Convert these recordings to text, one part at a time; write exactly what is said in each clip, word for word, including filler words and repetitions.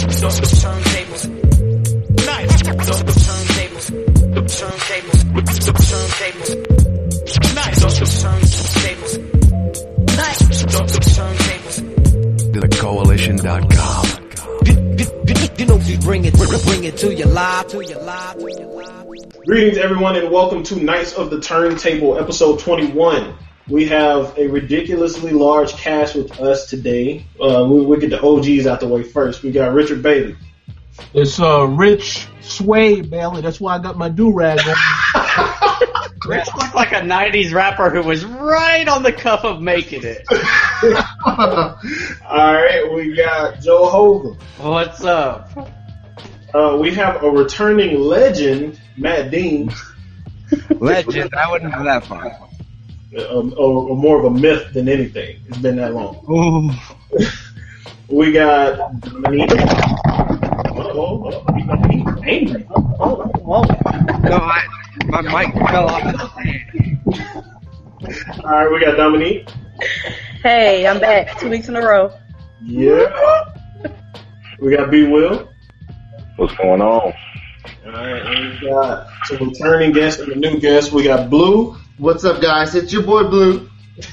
turntables. Nice. Turntables. Turntables. Turntables. Nice. Turntables. Nice. Turntables. To the coalition dot com. You know we bring it, bring it to your live, to your live, to your live. Greetings, everyone, and welcome to Knights of the Turntable, episode twenty-one. We have a ridiculously large cast with us today. Uh, we, we get the O Gs out the way first. We got Richard Bailey. It's uh, Rich Sway Bailey. That's why I got my do-rag on. Rich looked like a nineties rapper who was right on the cuff of making it. All right, we got Joe Hogan. What's up? Uh, we have a returning legend, Matt Dean. Legend? I wouldn't go that far. Um, or, or more of a myth than anything. It's been that long. Ooh. We got Dominique. Oh, oh, he's angry. Oh, Whoa. No, I, my mic fell off the stand. All right, we got Dominique. Hey, I'm back two weeks in a row. Yeah. We got B. Will. What's going on? All right, and we got some returning guests and a new guest. We got Blue. What's up, guys? It's your boy Blue.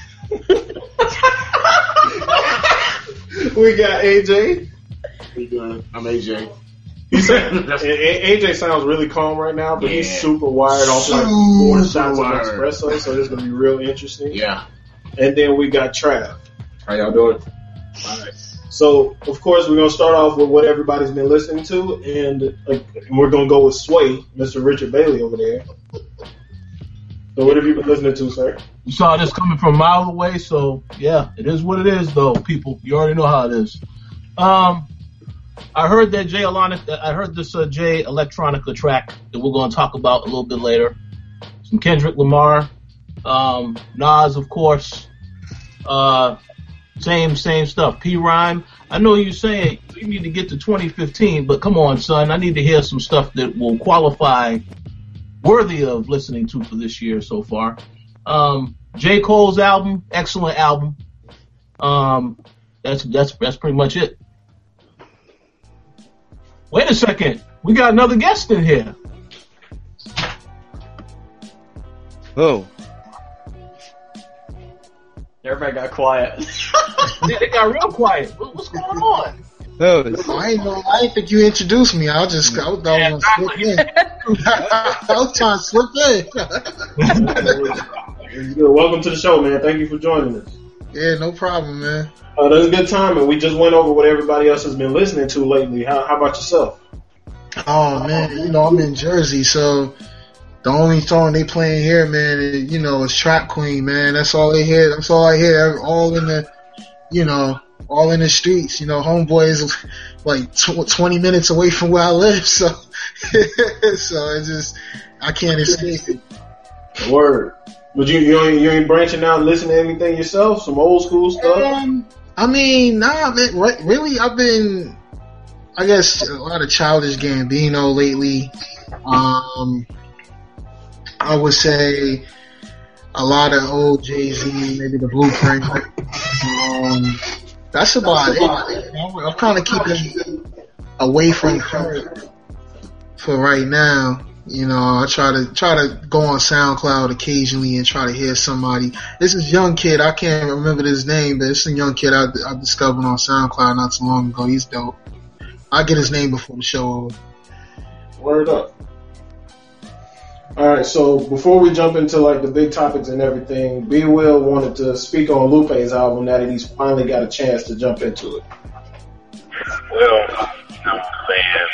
We got A J. How you doing? I'm A J. He said, A J sounds really calm right now, but Yeah. he's super wired off like Super four shots wired. of espresso, so this is gonna be real interesting. Yeah. And then we got Trav. How y'all doing? All right. So, of course, we're going to start off with what everybody's been listening to, and uh, we're going to go with Sway, Mister Richard Bailey over there. So what have you been listening to, sir? You saw this coming from a mile away, so yeah, it is what it is, though, people. You already know how it is. Um, I heard that Jay Electronica, I heard this uh, Jay Electronica track that we're going to talk about a little bit later. Some Kendrick Lamar, um, Nas, of course. Uh, Same, same stuff. P Rhyme. I know you saying you need to get to twenty fifteen, but come on, son. I need to hear some stuff that will qualify worthy of listening to for this year so far. Um, J. Cole's album, excellent album. Um, that's, that's, that's pretty much it. Wait a second. We got another guest in here. Oh. Everybody got quiet. Yeah, they got real quiet. What, what's going on? Oh. I ain't know. I didn't think you introduced me. I was just. I was, I Yeah, was gonna slip in. I was trying to slip in. Welcome to the show, man. Thank you for joining us. Yeah, no problem, man. Uh, that's a good time, and we just went over what everybody else has been listening to lately. How, how about yourself? Oh man, you know I'm in Jersey, so the only song they playing here, man, is, you know, is Trap Queen, man. That's all they hear. That's all I hear. All in the, you know, all in the streets. You know, Homeboy is like tw- twenty minutes away from where I live, so so it's just I can't escape it. Word. But you you ain't, you ain't branching out and listening to anything yourself? Some old school stuff? Um, I mean, nah, man. Re- really, I've been, I guess, a lot of Childish Gambino lately. Um. I would say a lot of old Jay-Z, maybe the Blueprint. Um, that's about it. I'm, I'm kind of keeping away from her for right now. You know, I try to try to go on SoundCloud occasionally and try to hear somebody. This is young kid. I can't remember his name, but it's a young kid I, I discovered on SoundCloud not too long ago. He's dope. I'll get his name before the show. Word up. All right, so before we jump into like the big topics and everything, B. Will wanted to speak on Lupe's album now that he's finally got a chance to jump into it. Well, man,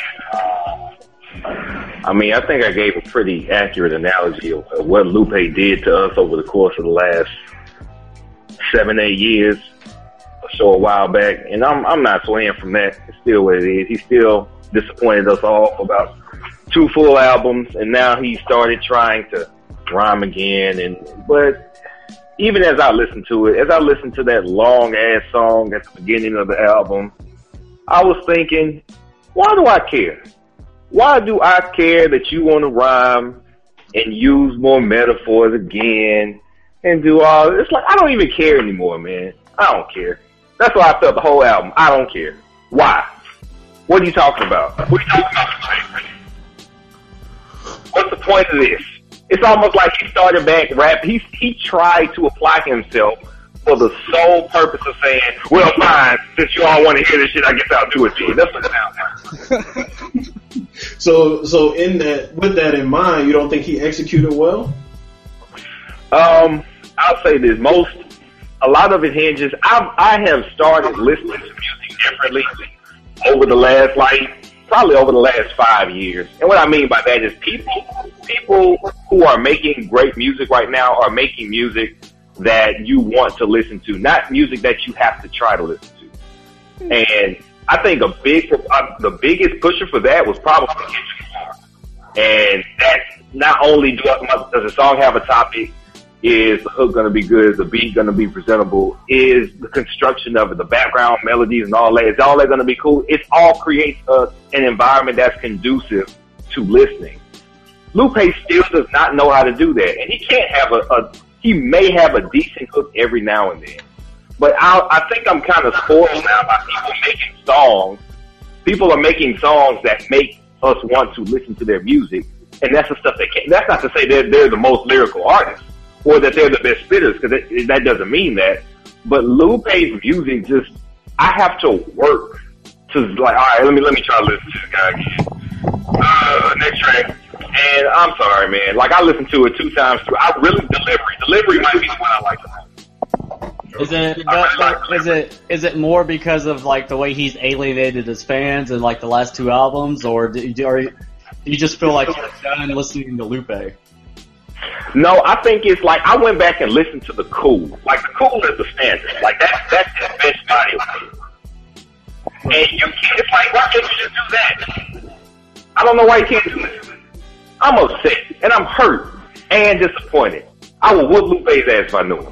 I mean, I think I gave a pretty accurate analogy of what Lupe did to us over the course of the last seven, eight years or so a while back, and I'm I'm not swaying from that. It's still what it is. He still disappointed us all for about two full albums, and now he started trying to rhyme again. And but even as I listened to it, as I listened to that long ass song at the beginning of the album, I was thinking, why do I care? Why do I care that you want to rhyme and use more metaphors again and do all? It's like I don't even care anymore, man. I don't care. That's why I felt the whole album. I don't care. Why? What are you talking about? What are you talking about? What's the point of this? It's almost like he started back rap. He he tried to apply himself for the sole purpose of saying, well, fine, since you all want to hear this shit, I guess I'll do it to you. That's what it sounds like. So, so in that, with that in mind, you don't think he executed well? Um, I'll say this: most, a lot of it hinges. I I have started listening to music differently over the last, like, probably over the last five years. And what I mean by that is people, people who are making great music right now are making music that you want to listen to, not music that you have to try to listen to. And I think a big, uh, the biggest pusher for that was probably Kendrick Lamar. And that's not only do I, does the song have a topic, is the hook going to be good, is the beat going to be presentable, is the construction of it, the background melodies and all that, is all that going to be cool? It all creates a, an environment that's conducive to listening. Lupe still does not know how to do that, and he can't have a, a he may have a decent hook every now and then. But I, I think I'm kind of spoiled now by people making songs. People are making songs that make us want to listen to their music, and that's the stuff they can't. That's not to say they're, they're the most lyrical artists or that they're the best spitters, because that, that doesn't mean that. But Lupe's music just, I have to work to like, all right, let me let me try to listen to this guy again. Uh, next track. And I'm sorry, man. Like, I listened to it two times through. I really delivery. Delivery might be the one I like the most. Is it, I really like is it, is it more because of, like, the way he's alienated his fans in, like, the last two albums, or do you, or do you just feel like you're done listening to Lupe? No, I think it's like, I went back and listened to the Cool. Like, the Cool is the standard. Like, that's, that's his best body of work. And you can't, it's like, why can't you just do that? I don't know why you can't do this. I'm upset, and I'm hurt, and disappointed. I would whoop Lupe's ass if I knew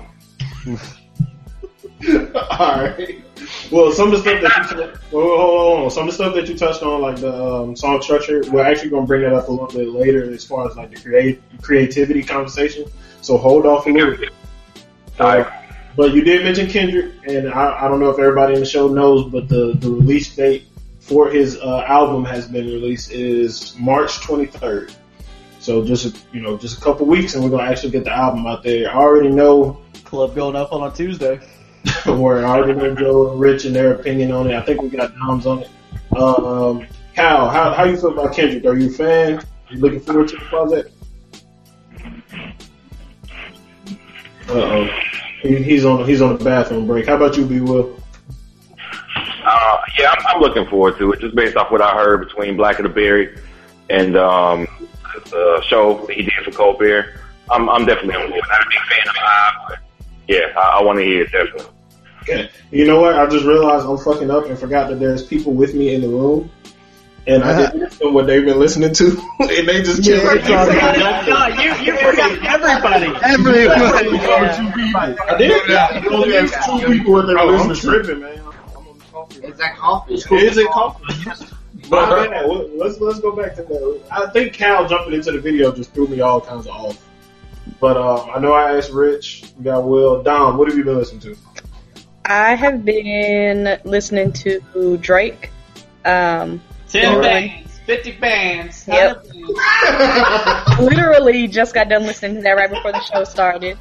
him. Alright. Well, some of the stuff that you touched, hold on, some of the stuff that you touched on, like the um, song structure, we're actually going to bring that up a little bit later as far as like the create, creativity conversation. So hold off a little bit. Uh, but you did mention Kendrick, and I, I don't know if everybody in the show knows, but the, the release date for his uh, album has been released is March twenty-third. So just, you know, just a couple weeks and we're going to actually get the album out there. I already know. Club going up on a Tuesday. Where I already know Joe and Rich and their opinion on it. I think we got Dom's on it. Um, Cal, how, how you feel about Kendrick? Are you a fan? Are you looking forward to the project? Uh-oh. He, he's on, he's on the bathroom break. How about you, B. Will? Uh, yeah, I'm, I'm looking forward to it, just based off what I heard between Black of the Berry and, um, the show that he did for Colbert. I'm, I'm definitely on board. Not a big fan of Hive, but yeah, I, I want to hear it definitely. Okay. You know what? I just realized I'm fucking up and forgot that there's people with me in the room. And I didn't listen to what they've been listening to. And they just yeah, you, forgot, you, you forgot everybody. Everybody. Yeah. I did? Yeah. You only have two people with their oh, listening tripping, man. I'm on coffee. Is that coffee? Is it coffee? But man, let's let's go back to that. I think Cal jumping into the video just threw me all kinds of off. But um, I know I asked Rich, we got Will, Dom. What have you been listening to? I have been listening to Drake. Um, Ten bands, fifty bands. Yep. Literally just got done listening to that right before the show started.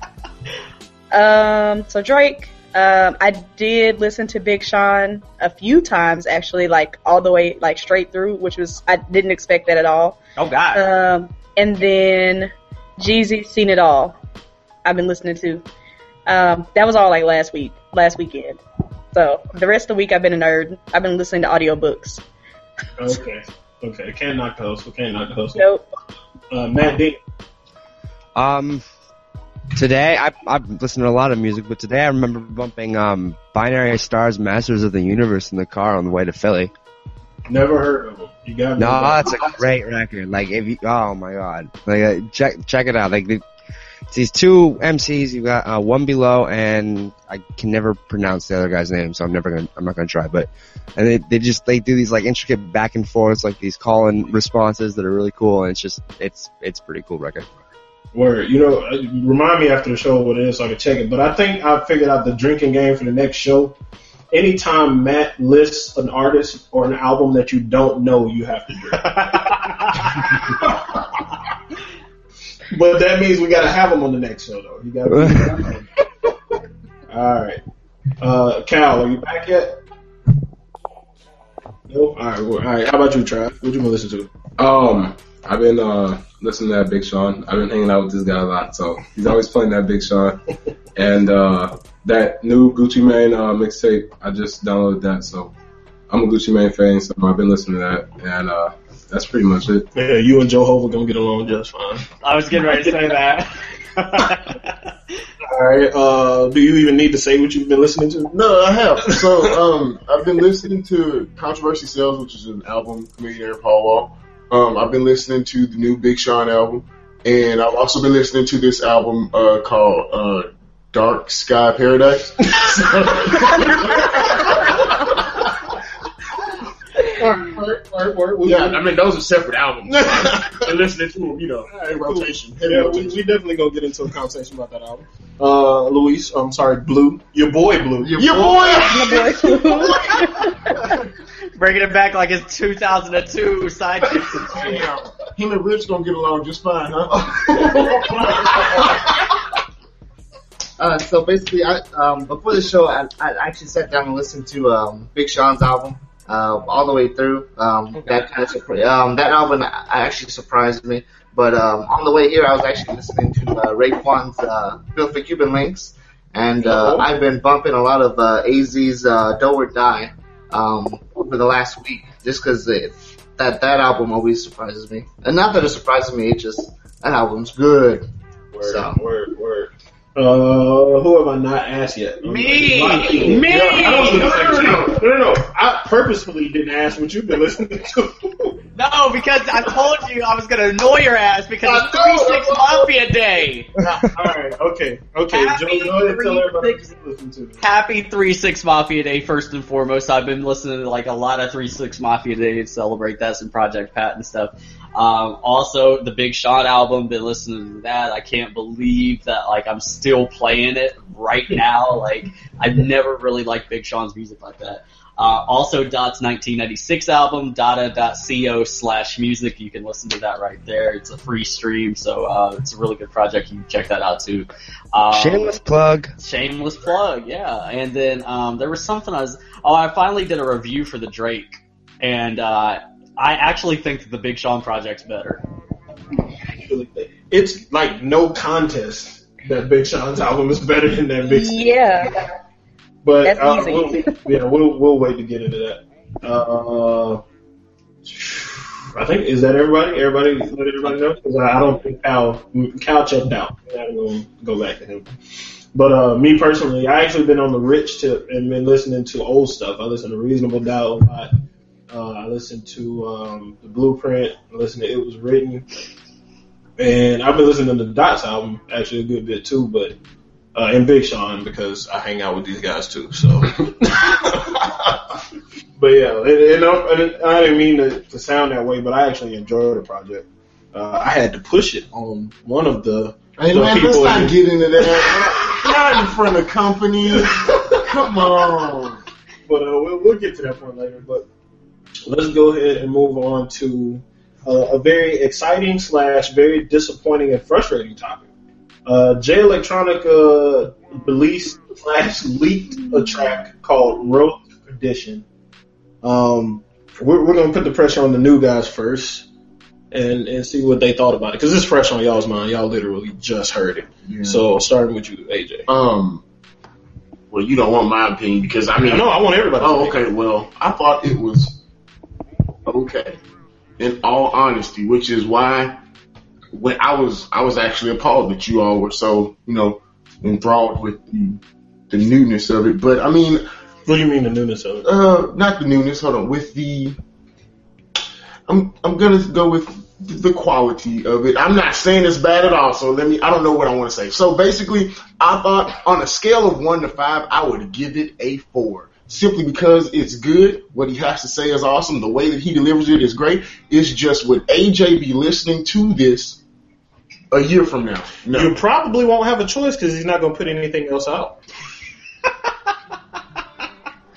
Um, so Drake. Um, I did listen to Big Sean a few times, actually, like all the way, like straight through, which was, I didn't expect that at all. Oh God. Um, and then Jeezy, Seen It All. I've been listening to. Um, that was all like last week, last weekend. So the rest of the week I've been a nerd. I've been listening to audiobooks. Okay. Okay. Can't knock the hustle. Can't knock the hustle. Nope. Uh, Matt D. Um, Today, I, I've listened to a lot of music, but today I remember bumping um, Binary Stars Masters of the Universe in the car on the way to Philly. Never heard of them. You got No, that's a great record. Like, if you, oh my god. Like, uh, check, check it out. Like, the, it's these two M Cs, you got, uh, One Below, and I can never pronounce the other guy's name, so I'm never gonna, I'm not gonna try, but, and they, they just, they do these, like, intricate back and forths, like, these call-in responses that are really cool, and it's just, it's, it's a pretty cool record. Word. You know, remind me after the show what it is so I can check it. But I think I figured out the drinking game for the next show. anytime Matt lists an artist or an album that you don't know, you have to drink. But that means we got to have him on the next show, though. You got to. All right, uh, Cal, are you back yet? Nope. All right. Well, all right. How about you, Trav? What you been listening to? Um, I've been uh listening to that Big Sean. I've been hanging out with this guy a lot, so he's always playing that Big Sean. And uh that new Gucci Mane uh, mixtape, I just downloaded that, so I'm a Gucci Mane fan, so I've been listening to that, and uh that's pretty much it. Yeah, you and Joe Hova gonna get along just fine. I was getting ready to say that. All right. Uh, do you even need to say what you've been listening to? No, I have. So, um, I've been listening to Controversy Sells, which is an album, comedian Aaron Paul Wall. Um, I've been listening to the new Big Sean album, and I've also been listening to this album uh, called uh, Dark Sky Paradise. Yeah, I mean, those are separate albums. And listening to them, you know, in rotation. Yeah, we, we definitely gonna get into a conversation about that album. Uh, Luis, I'm sorry, Blue, your boy Blue, your, your boy, boy, Blue. Bringing it back like it's two thousand two sidekicks. Yeah. Him and Rich gonna get along just fine, huh? Uh, so basically, I, um, before the show, I, I actually sat down and listened to um, Big Sean's album uh, all the way through. Um, okay. That kind of surpri- um, that album actually surprised me. But um, on the way here, I was actually listening to uh, Raekwon's uh, Built for Cuban Links, and uh, I've been bumping a lot of uh, A Z's uh, Do or Die um, over the last week, just because that that album always surprises me. And not that it surprises me, it just that album's good. Word, so. word, word. Uh, who have I not asked yet? Me! Me! Me! Yeah, I don't, no, no, no, no, no, no. I purposefully didn't ask what you've been listening to. No, because I told you I was going to annoy your ass because it's three six Mafia Day. Alright, okay, okay. Happy Joe, go ahead and tell everybody what you listen to. Happy three six Mafia Day, first and foremost. I've been listening to like a lot of three six Mafia Day to celebrate that and Project Pat and stuff. Um, also, the Big Sean album, been listening to that. I can't believe that, like, I'm still playing it right now. Like, I've never really liked Big Sean's music like that. Uh, also, Dot's nineteen ninety-six album, data.co slash music. You can listen to that right there. It's a free stream, so uh, it's a really good project. You can check that out, too. Um, shameless plug. Shameless plug, yeah. And then um, there was something I was... Oh, I finally did a review for the Drake, and... uh I actually think that the Big Sean project's better. It's like no contest that Big Sean's album is better than that Big. Yeah, but that's uh, easy. We'll, yeah, we'll we'll wait to get into that. Uh, I think is that everybody? Everybody let everybody know because I, I don't think Cal Cal checked out. I gotta go go back to him. But uh, me personally, I actually been on the Rich tip and been listening to old stuff. I listen to Reasonable Doubt a lot. Uh, I listened to um, The Blueprint. I listened to It Was Written. And I've been listening to the Dots album actually a good bit too, but uh, and Big Sean because I hang out with these guys too. So, but yeah, and, and, and I didn't mean to, to sound that way, but I actually enjoyed the project. Uh, I had to push it on one of the, hey, the man, people. Let's not in, get into that. Not in front of company. Come on. But uh, we'll, we'll get to that point later. But let's go ahead and move on to uh, a very exciting slash very disappointing and frustrating topic. Uh, Jay Electronica released slash leaked a track called Road to Perdition. Um, we're, we're going to put the pressure on the new guys first and, and see what they thought about it. Because it's fresh on y'all's mind. Y'all literally just heard it. Yeah. So starting with you, A J. Um, well, you don't want my opinion because, I mean... No, I want everybody. Oh, okay. Well, I thought it was okay, in all honesty, which is why when I was I was actually appalled that you all were so, you know, enthralled with the, the newness of it. But I mean, what do you mean the newness of it? Uh, not the newness. Hold on, with the I'm I'm gonna go with the quality of it. I'm not saying it's bad at all. So let me. I don't know what I want to say. So basically, I thought on a scale of one to five, I would give it a four. Simply because it's good, what he has to say is awesome, the way that he delivers it is great. It's just would A J be listening to this a year from now? No. You probably won't have a choice because he's not going to put anything else out.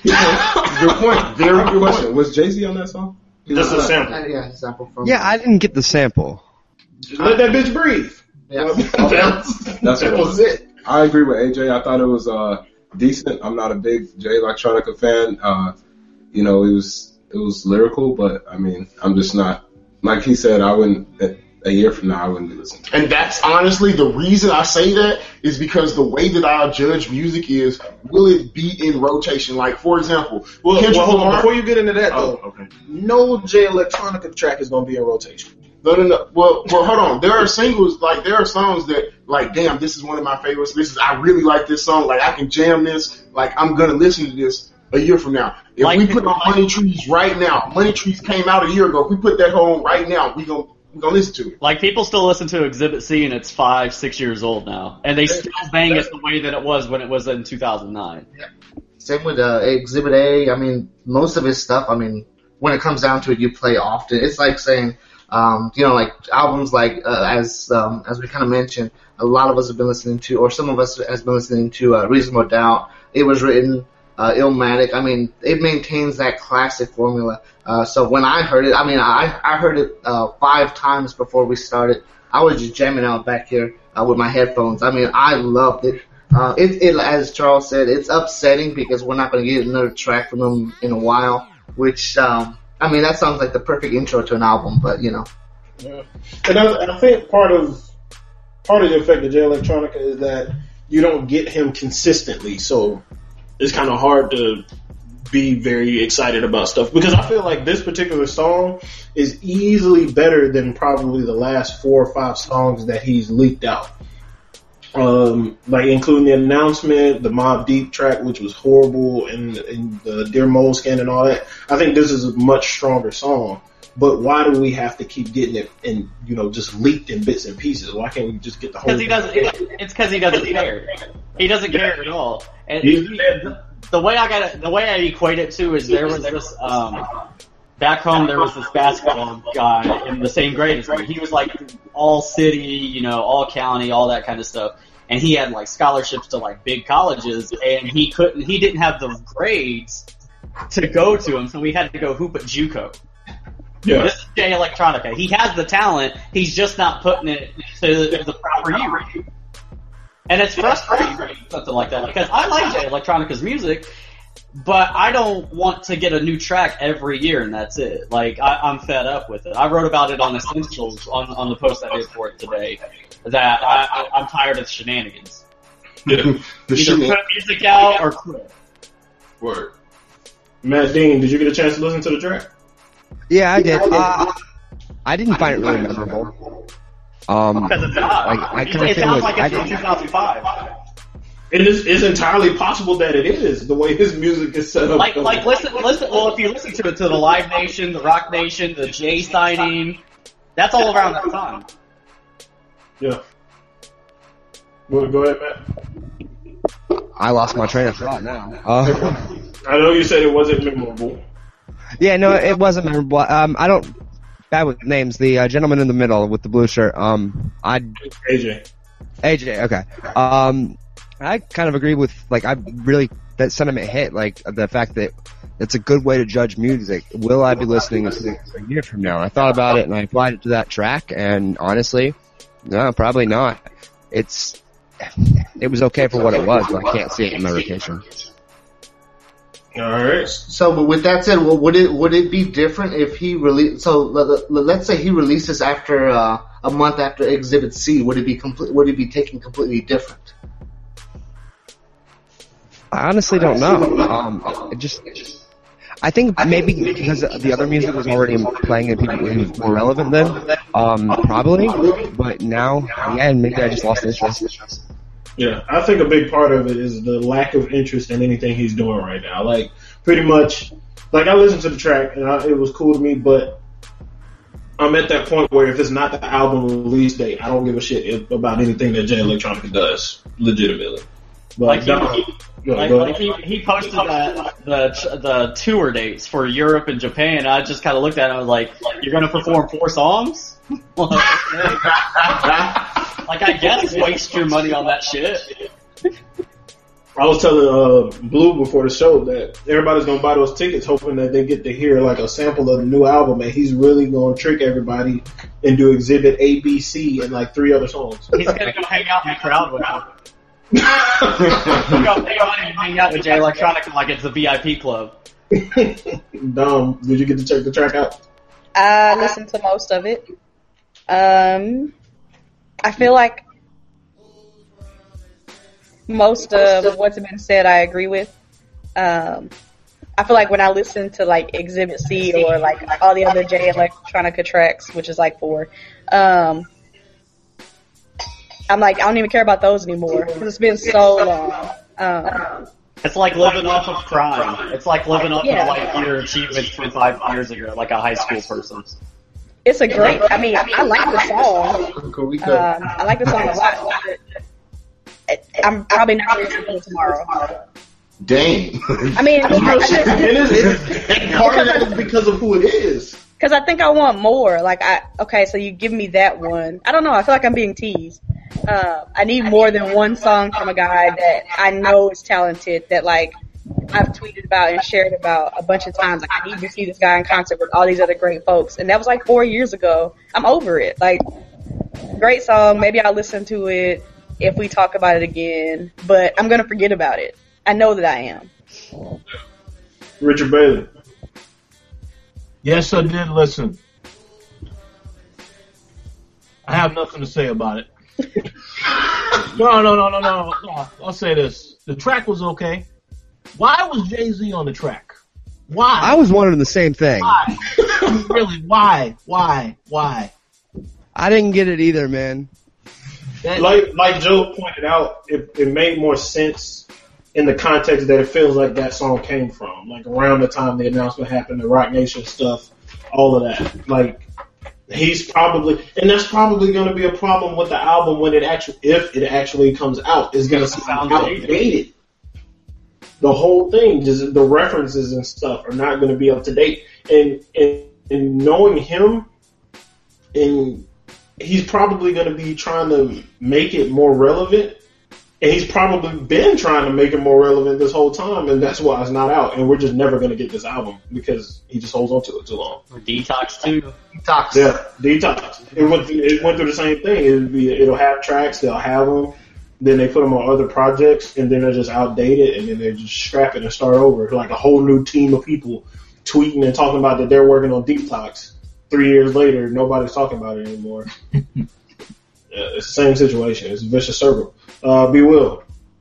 Good point. Very good question. Was Jay-Z on that song? Just a sample. Uh, yeah, sample from. Yeah, I didn't get the sample. Just let that bitch breathe. Yeah. that, That's that what was it. I agree with A J. I thought it was uh, decent. I'm not a big Jay Electronica fan. Uh, you know, it was it was lyrical, but I mean, I'm just not. Like he said, I wouldn't. A year from now, I wouldn't be listening to it. And that's honestly the reason I say that is because the way that I judge music is, will it be in rotation? Like, for example, Well, Kendrick well hold on. Lamar- Before you get into that, Oh, though, okay. no Jay Electronica track is going to be in rotation. No, no, no. Well, well, hold on. There are singles, like, there are songs that, like, damn, this is one of my favorites. This is, I really like this song. Like, I can jam this. Like, I'm going to listen to this a year from now. If Like- we put on Money Trees right now, Money Trees came out a year ago. If we put that home right now, we going we gonna listen to it. Like, people still listen to Exhibit C, and it's five, six years old now. And they still bang it the way that it was when it was in two thousand nine. Same with uh, Exhibit A. I mean, most of his stuff, I mean, when it comes down to it, you play often. It's like saying, um, you know, like albums like, uh, as um, as we kind of mentioned, a lot of us have been listening to, or some of us has been listening to uh, Reasonable Doubt. It Was Written, uh, Illmatic. I mean, it maintains that classic formula. Uh, so when I heard it, I mean, I, I heard it uh, five times before we started. I was just jamming out back here uh, with my headphones. I mean, I loved it. Uh, it, it, as Charles said, it's upsetting because we're not going to get another track from them in a while, which, um, I mean, that sounds like the perfect intro to an album, but, you know. Yeah. And I, I think part of part of the effect of Jay Electronica is that you don't get him consistently, so it's kind of hard to be very excited about stuff, because I feel like this particular song is easily better than probably the last four or five songs that he's leaked out. Um, like including the announcement, the Mobb Deep track, which was horrible, and, and the Dear Moleskine and all that. I think this is a much stronger song. But why do we have to keep getting it and, you know, just leaked in bits and pieces? Why can't we just get the whole Because he doesn't. It's because he doesn't care. He doesn't care at all. And he, the way I got the way I equate it to is there was this um, back home there was this basketball guy in the same grade as me. He was like all city, you know, all county, all that kind of stuff. And he had like scholarships to like big colleges, and he couldn't. He didn't have the grades to go to them, so we had to go hoop at JUCO. Yeah. This is Jay Electronica. He has the talent. He's just not putting it to the, the proper use. And it's frustrating, something like that, because I like Jay Electronica's music, but I don't want to get a new track every year and that's it. Like, I, I'm fed up with it. I wrote about it on Essentials on, on the post I did for it today, that I, I, I'm tired of shenanigans. Yeah. The Either shenan- put music out or quit. Word. Matt Dean, did you get a chance to listen to the track? Yeah, I did. Uh, I didn't find it really memorable. Um, Because it's not. like, I It, kinda it feel sounds like like it's I from did- two thousand five. It is it's entirely possible that it is, the way his music is set up. Like, like, listen, listen. Well, if you listen to it, to the Live Nation, the Rock Nation, the Jay signing, that's all around that time. Yeah. Well, go ahead, Matt. I lost my train of thought now. Uh, I know you said it wasn't memorable. yeah, no, it wasn't memorable. Um, I don't bad with names. The uh, gentleman in the middle with the blue shirt. Um, I A J. A J. Okay. Um, I kind of agree with like I really that sentiment hit like the fact that it's a good way to judge music. Will I be listening to a year from now? I thought about it and I applied it to that track, and honestly, no, probably not. It's it was okay for what it was, but I can't see it in my rotation. All right. So, but with that said, well, would it would it be different if he release? So, let, let, let's say he releases after uh, a month after Exhibit C. Would it be complete? Would it be taken completely different? I honestly don't know. Um, it just, I think maybe because the other music was already playing and people it was more relevant then. Um, probably, but now, yeah, maybe I just lost interest. Yeah, I think a big part of it is the lack of interest in anything he's doing right now. Like, pretty much, like I listened to the track and I, it was cool to me, but I'm at that point where if it's not the album release date, I don't give a shit about anything that Jay Electronica does, legitimately. But Like, he, no, he, go- like, go like ahead. he, he posted that the the tour dates for Europe and Japan. And I just kind of looked at it and I was like, "You're going to perform four songs?" Like, I guess waste your money on that shit. I was telling uh, Blue before the show that everybody's gonna buy those tickets, hoping that they get to hear like a sample of the new album, and he's really gonna trick everybody and do Exhibit A, B, C, and like three other songs. He's gonna go hang out in the crowd with them. He'll go, he'll go hang out with Jay Electronica like it's a V I P club. Dom, did you get to check the track out? I listened to most of it. Um, I feel like most of what's been said I agree with. Um, I feel like when I listen to like Exhibit C or like all the other Jay Electronica tracks, which is like four, um, I'm like, I don't even care about those anymore because it's been so long. Um, It's like living off of crime. It's like living off Yeah. of like your achievements from five years ago, like a high school person. it's a great, I mean, I like the song. Um, I like the song a lot. I'm probably not going to listen to it tomorrow. Dang. I mean, It is, it's, part of that is because of who it is. because I think I want more. Like, I okay, so you give me that one. I don't know. I feel like I'm being teased. Uh, I need more than one song from a guy that I know is talented. That like I've tweeted about and shared about a bunch of times. Like, I need to see this guy in concert with all these other great folks. And that was like four years ago. I'm over it. Like, great song. Maybe I'll listen to it if we talk about it again. But I'm gonna forget about it. I know that I am. Richard Bailey. Yes, I did listen. I have nothing to say about it. no, no, no, no, no, no. I'll say this. The track was okay. Why was Jay-Z on the track? Why? I was wondering the same thing. Why? I mean, really, why? Why? Why? I didn't get it either, man. Like like Joe pointed out, it, it made more sense in the context that it feels like that song came from. Like around the time the announcement happened, the Rock Nation stuff, all of that. Like he's probably, and that's probably going to be a problem with the album when it actually, if it actually comes out, is going to sound outdated. The whole thing, just the references and stuff, are not going to be up to date. And and, and knowing him, and he's probably going to be trying to make it more relevant. And he's probably been trying to make it more relevant this whole time, and that's why it's not out. And we're just never going to get this album because he just holds on to it too long. Or Detox too. Detox. Yeah, Detox. It went through, it went through the same thing. It'll be, it'll have tracks, they'll have them, then they put them on other projects, and then they're just outdated, and then they just scrap it and start over. Like a whole new team of people tweeting and talking about that they're working on Detox. Three years later, nobody's talking about it anymore. Yeah, it's the same situation. It's a vicious circle. Uh, Be Will.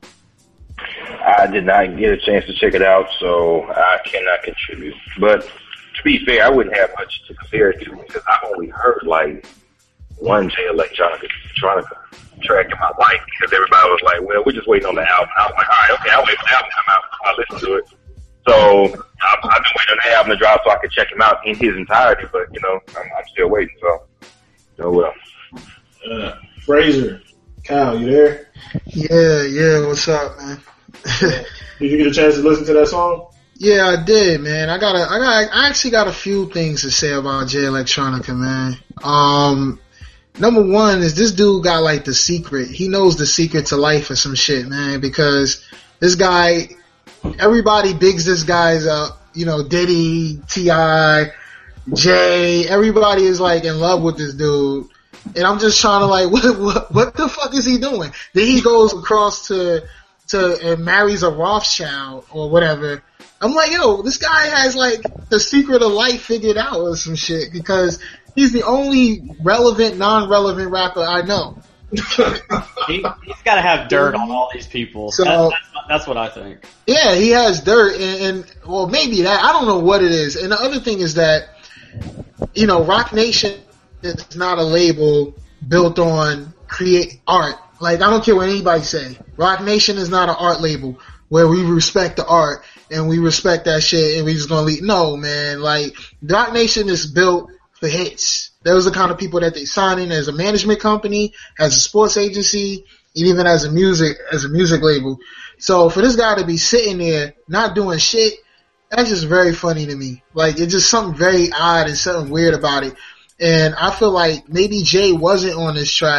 I did not get a chance to check it out, so I cannot contribute. But to be fair, I wouldn't have much to compare it to because I've only heard like one Jay Electronica track in my life because everybody was like, well, we're just waiting on the album. I was like, all right, okay, I'll wait for the album to come out. I'll listen to it. So I've, I've been waiting on the album to drop so I could check him out in his entirety, but, you know, I'm, I'm still waiting, so, oh well. Uh, Fraser. Kyle, you there? Yeah, yeah, what's up, man? Did you get a chance to listen to that song? Yeah, I did, man. I got a, I got, I actually got a few things to say about Jay Electronica, man. Um, number one is this dude got like the secret. He knows the secret to life or some shit, man, because this guy, everybody bigs this guy's up, you know, Diddy, T I, Jay, everybody is like in love with this dude. And I'm just trying to like, what, what, what the fuck is he doing? Then he goes across to, to, and marries a Rothschild or whatever. I'm like, yo, this guy has like the secret of life figured out or some shit because he's the only relevant, non-relevant rapper I know. he, he's got to have dirt on all these people. So, that's, that's, that's what I think. Yeah, he has dirt, and, and well, maybe that. I don't know what it is. And the other thing is that, you know, Rock Nation is not a label built on create art. Like, I don't care what anybody say. Rock Nation is not an art label where we respect the art and we respect that shit and we just gonna leave. No, man. Like, Rock Nation is built for hits. Those are the kind of people that they sign in as a management company, as a sports agency, and even as a music, as a music label. So for this guy to be sitting there not doing shit, that's just very funny to me. Like, it's just something very odd and something weird about it. And I feel like maybe Jay wasn't on this track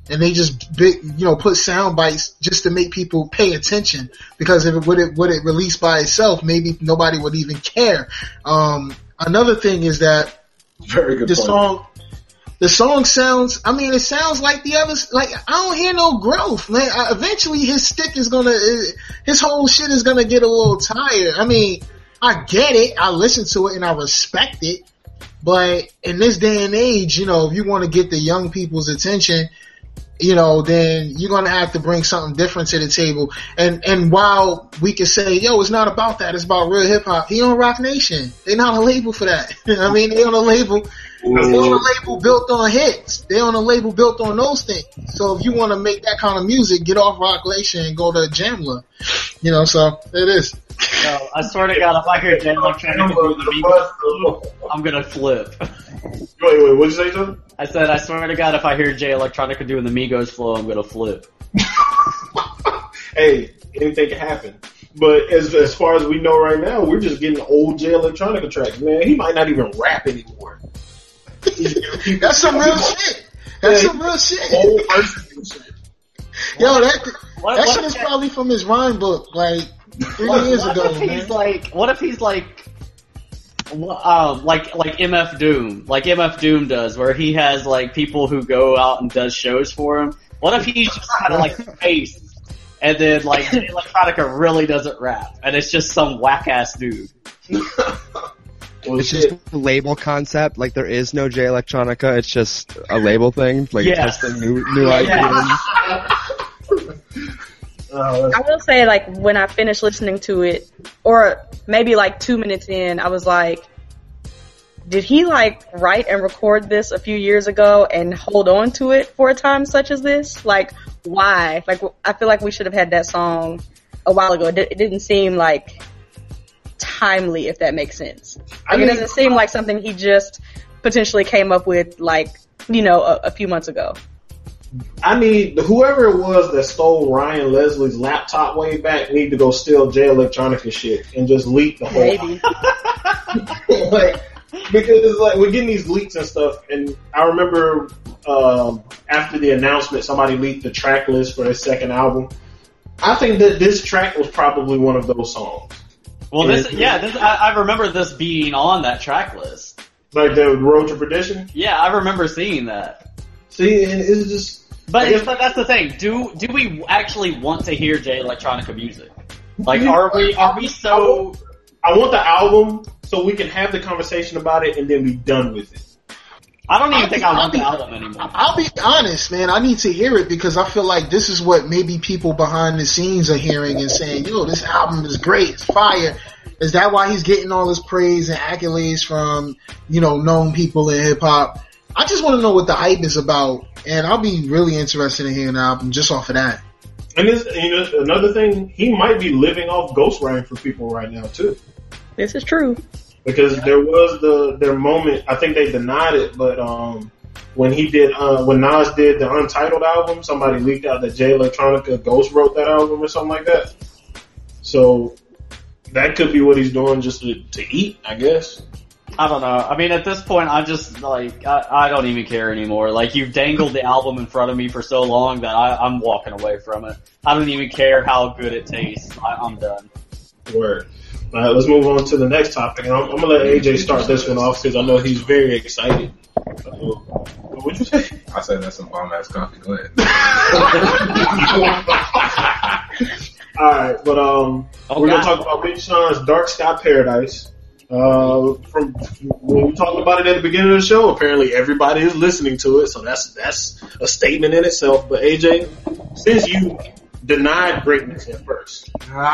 and they just big, you know, put sound bites just to make people pay attention. Because if it would it would it released by itself, maybe nobody would even care. Um, another thing is that very good the point. song. The song sounds, I mean, it sounds like the others, like, I don't hear no growth, man. I, eventually his stick is gonna, his whole shit is gonna get a little tired. I mean, I get it, I listen to it and I respect it, but in this day and age, you know, if you want to get the young people's attention, you know, then you're gonna have to bring something different to the table. And, and while we can say, yo, it's not about that, it's about real hip hop, he on Rock Nation. They not a label for that. I mean, they on a label, they on a label built on hits. They on a label built on those things. So if you want to make that kind of music, get off Rock Nation and go to Jamla. You know, so it is. No, I swear to God, if I hear Jay Electronica do the Migos, I'm gonna flip. Wait, wait, what'd you say, John? I said, I swear to God, if I hear Jay Electronica doing the Migos flow, I'm gonna flip. Hey, anything can happen. But as as far as we know right now, we're just getting old Jay Electronica tracks. Man, he might not even rap anymore. That's some real shit. That's Yeah, some real shit. Old version shit. Yo, that What- that what shit is if- probably from his rhyme book, like three What, years what ago, if man. he's like, what if he's like, um, like like M F Doom, like M F Doom does, where he has like people who go out and does shows for him. What if he's just kind of like the face, and then like Jay Electronica really doesn't rap, and it's just some whack ass dude. Well, It's shit. just a label concept. Like there is no Jay Electronica. It's just a label thing. Like Yes. testing new new Yes. ideas. Uh, I will say, like, when I finished listening to it, or maybe like two minutes in, I was like, did he like write and record this a few years ago and hold on to it for a time such as this? Like, why? Like, I feel like we should have had that song a while ago. It, di- it didn't seem like timely, if that makes sense. I Like, mean- it doesn't seem like something he just potentially came up with, like, you know, a, a few months ago. I need whoever it was that stole Ryan Leslie's laptop way back need to go steal Jay Electronica shit and just leak the whole. Maybe. like, because like we're getting these leaks and stuff, and I remember um, after the announcement, somebody leaked the track list for his second album. I think that this track was probably one of those songs. Well, this, yeah, this, I, I remember this being on that track list. Like the Road to Perdition? Yeah, I remember seeing that. See, and it's just... But, I guess- but that's the thing. Do do we actually want to hear Jay Electronica music? Like, are we are we so? I want the album so we can have the conversation about it and then be done with it. I don't even I'll think be- I I'll want the be- album anymore. I'll be honest, man. I need to hear it because I feel like this is what maybe people behind the scenes are hearing and saying, yo, this album is great. It's fire. Is that why he's getting all this praise and accolades from, you know, known people in hip hop? I just want to know what the hype is about, and I'll be really interested in hearing the album just off of that. And this, you know, another thing, he might be living off ghostwriting for people right now too. This is true. Because there was the their moment. I think they denied it, but um, when he did, uh, when Nas did the Untitled album, somebody leaked out that Jay Electronica ghost wrote that album or something like that. So that could be what he's doing just to, to eat, I guess. I don't know. I mean, at this point, I'm just like, I, I don't even care anymore. Like, you've dangled the album in front of me for so long that I, I'm walking away from it. I don't even care how good it tastes. I, I'm done. Word. All right, let's move on to the next topic. And I'm, I'm gonna let A J start this one off because I know he's very excited. Uh, what'd you say? I said that's some bomb ass coffee. Go ahead. All right, but um, Oh, we're gonna God. talk about Big Sean's Dark Sky Paradise. Uh, from when we talked about it at the beginning of the show, apparently everybody is listening to it, so that's that's a statement in itself. But A J, since you denied greatness at first,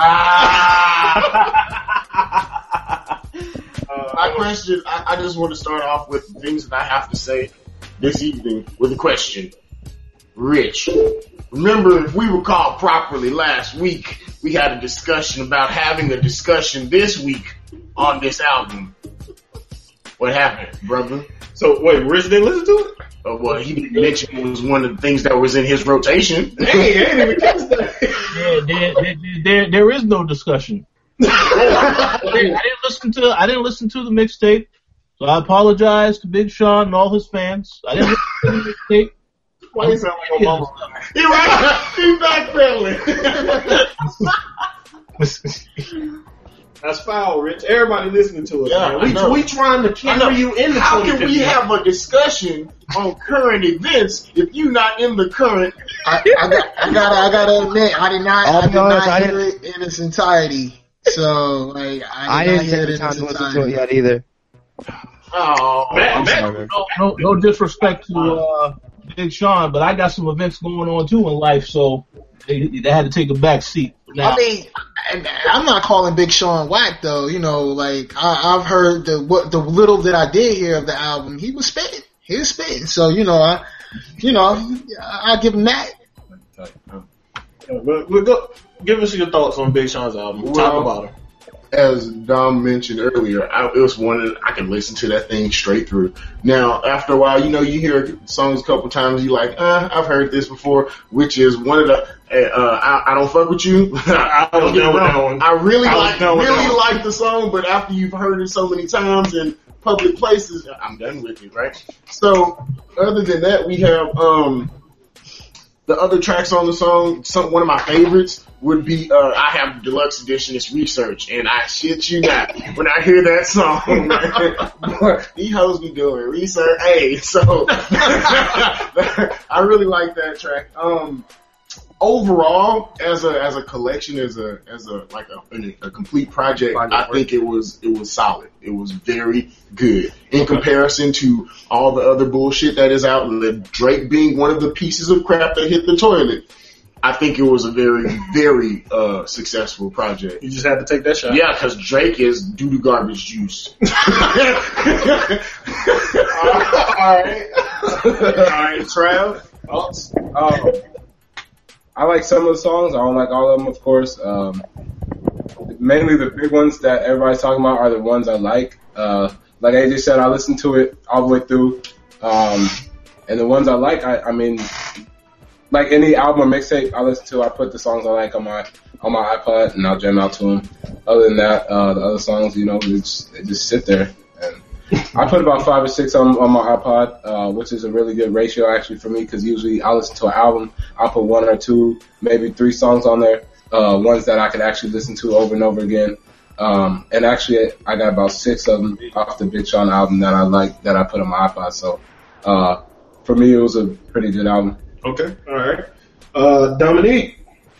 My question, I, I just want to start off with the things that I have to say this evening with a question. Rich, remember, if we recall properly, last week we had a discussion about having a discussion this week on this album. What happened, brother? So wait, Rich didn't listen to it? Uh, well, he didn't mention it was one of the things that was in his rotation. Hey, I didn't even catch that. Yeah, there, there, there, there is no discussion. I didn't I didn't listen to I didn't listen to the mixtape, so I apologize to Big Sean and all his fans. I didn't listen to the mixtape. Why you sound like a mama? He right. He backpedaling. That's foul, Rich. Everybody listening to it. Yeah, man. We, we trying to carry you in the How can we have a discussion on current events if you not in the current? I, I got, I gotta, I gotta admit, I did not, I'll I be did honest, not I hear it in its entirety. So, like, I, I did not didn't hear get it time in to its listen to it entirety. yet either. Oh, Man, man, no, no, no disrespect to uh, Big Sean, but I got some events going on too in life, so they, they had to take a back seat. Now, I mean, I, I'm not calling Big Sean whack though. You know, like I, I've heard the what the little that I did hear of the album, he was spitting, he was spitting. So you know, I, you know, I, I give him that. But, but go, give us your thoughts on Big Sean's album. Well, Talk about it. As Dom mentioned earlier, I, it was one that I can listen to that thing straight through. Now, after a while, you know, you hear songs a couple times, you like, uh, I've heard this before, which is one of the, uh, I, I don't fuck with you. I, I was done with that one. I really I was like, done with that really one. like the song, but after you've heard it so many times in public places, I'm done with it, right? So, other than that, we have, um, the other tracks on the song, some one of my favorites would be, uh, I have the deluxe edition, it's Research, and I shit you not, when I hear that song, boy, these hoes be doing research, hey, so, I really like that track. Um, overall, as a, as a collection, as a, as a, like a, a complete project, I think it was, it was solid. It was very good. In comparison to all the other bullshit that is out, and Drake being one of the pieces of crap that hit the toilet, I think it was a very, very, uh, successful project. You just had to take that shot. Yeah, cause Drake is doo-doo garbage juice. Alright. Alright, Trav. Thoughts? Um, I like some of the songs. I don't like all of them, of course. Um, mainly the big ones that everybody's talking about are the ones I like. Uh, like A J said, I listened to it all the way through. Um, and the ones I like, I, I mean, like any album or mixtape I listen to, I put the songs I like on my on my iPod and I'll jam out to them. Other than that, uh, the other songs, you know, they just, they just sit there. And I put about five or six on, on my iPod, uh, which is a really good ratio actually for me, because usually I listen to an album, I'll put one or two, maybe three songs on there, uh, ones that I can actually listen to over and over again. Um, and actually I got about six of them off the Big Sean album that I like, that I put on my iPod. So, uh, for me it was a pretty good album. Okay, alright. Uh, Dominique.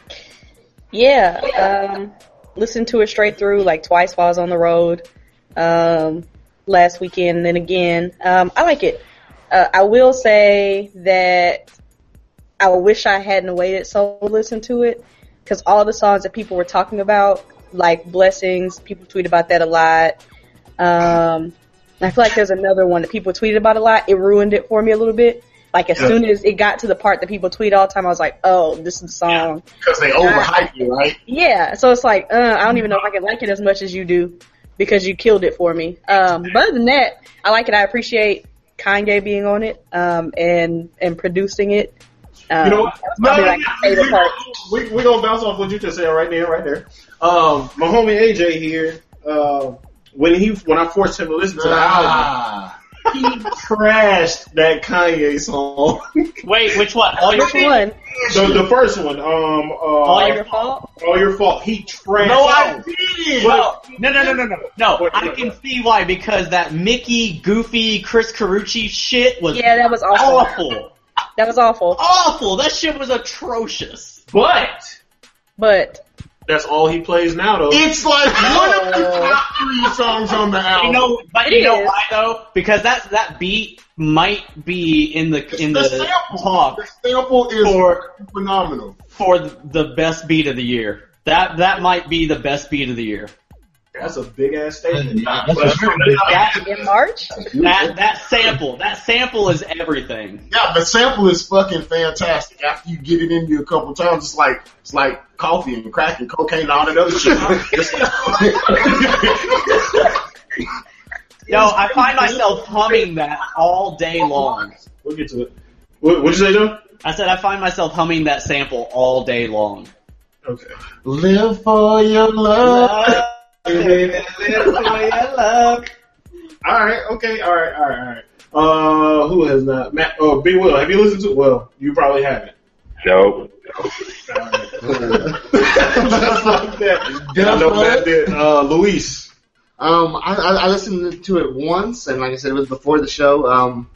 Yeah, um, listened to it straight through like twice while I was on the road, um, last weekend and then again. Um, I like it. Uh, I will say that I wish I hadn't waited so to listen to it, because all the songs that people were talking about, like Blessings, people tweet about that a lot. Um, I feel like there's another one that people tweeted about a lot. It ruined it for me a little bit. Like, as yeah. soon as it got to the part that people tweet all the time, I was like, oh, this is the song. Because they overhype you, right? Yeah, so it's like, uh, I don't even know if I can like it as much as you do, because you killed it for me. Um, but other than that, I like it. I appreciate Kanye being on it, um, and, and producing it. Um, you know what? That's probably no, like my favorite part. We, we're going to bounce off what you just said right there, right there. Um, my homie A J here, uh, when he, when I forced him to listen to the Ah. album, he trashed that Kanye song. Wait, which one? All Your Which one? The, the first one. Um, uh, All Your Fault? All Your Fault. He trashed No, I it. didn't. No, no, no, no, no, no. No, What- I what- can see why, because that Mickey, Goofy, Chris Carucci shit was Yeah, that was awful. awful. That was awful. Awful. That shit was atrocious. But But that's all he plays now, though. It's like one of the top three songs on the album. You know, but It you know is. why though? Because that that beat might be in the in the the, sample. talk The sample is For- phenomenal. for the best beat of the year. That that might be the best beat of the year. That's a big ass statement. That's a very big- That in March? that that sample, that sample is everything. Yeah, the sample is fucking fantastic. After you get it in you a couple times, it's like it's like coffee and crack and cocaine and all that other shit. Yo, I find myself humming that all day long. We'll get to it. What, what'd you say, John? I said I find myself humming that sample all day long. Okay. Live for your love. Baby, live for your love. All right. Okay. All right. All right. All right. Uh, Uh, who has not? Matt, oh, B. Will, have you listened to? Well, you probably haven't. No. Just like that. I know Matt did. Uh, Luis. Um, I, I, I listened to it once, and like I said, it was before the show. Um,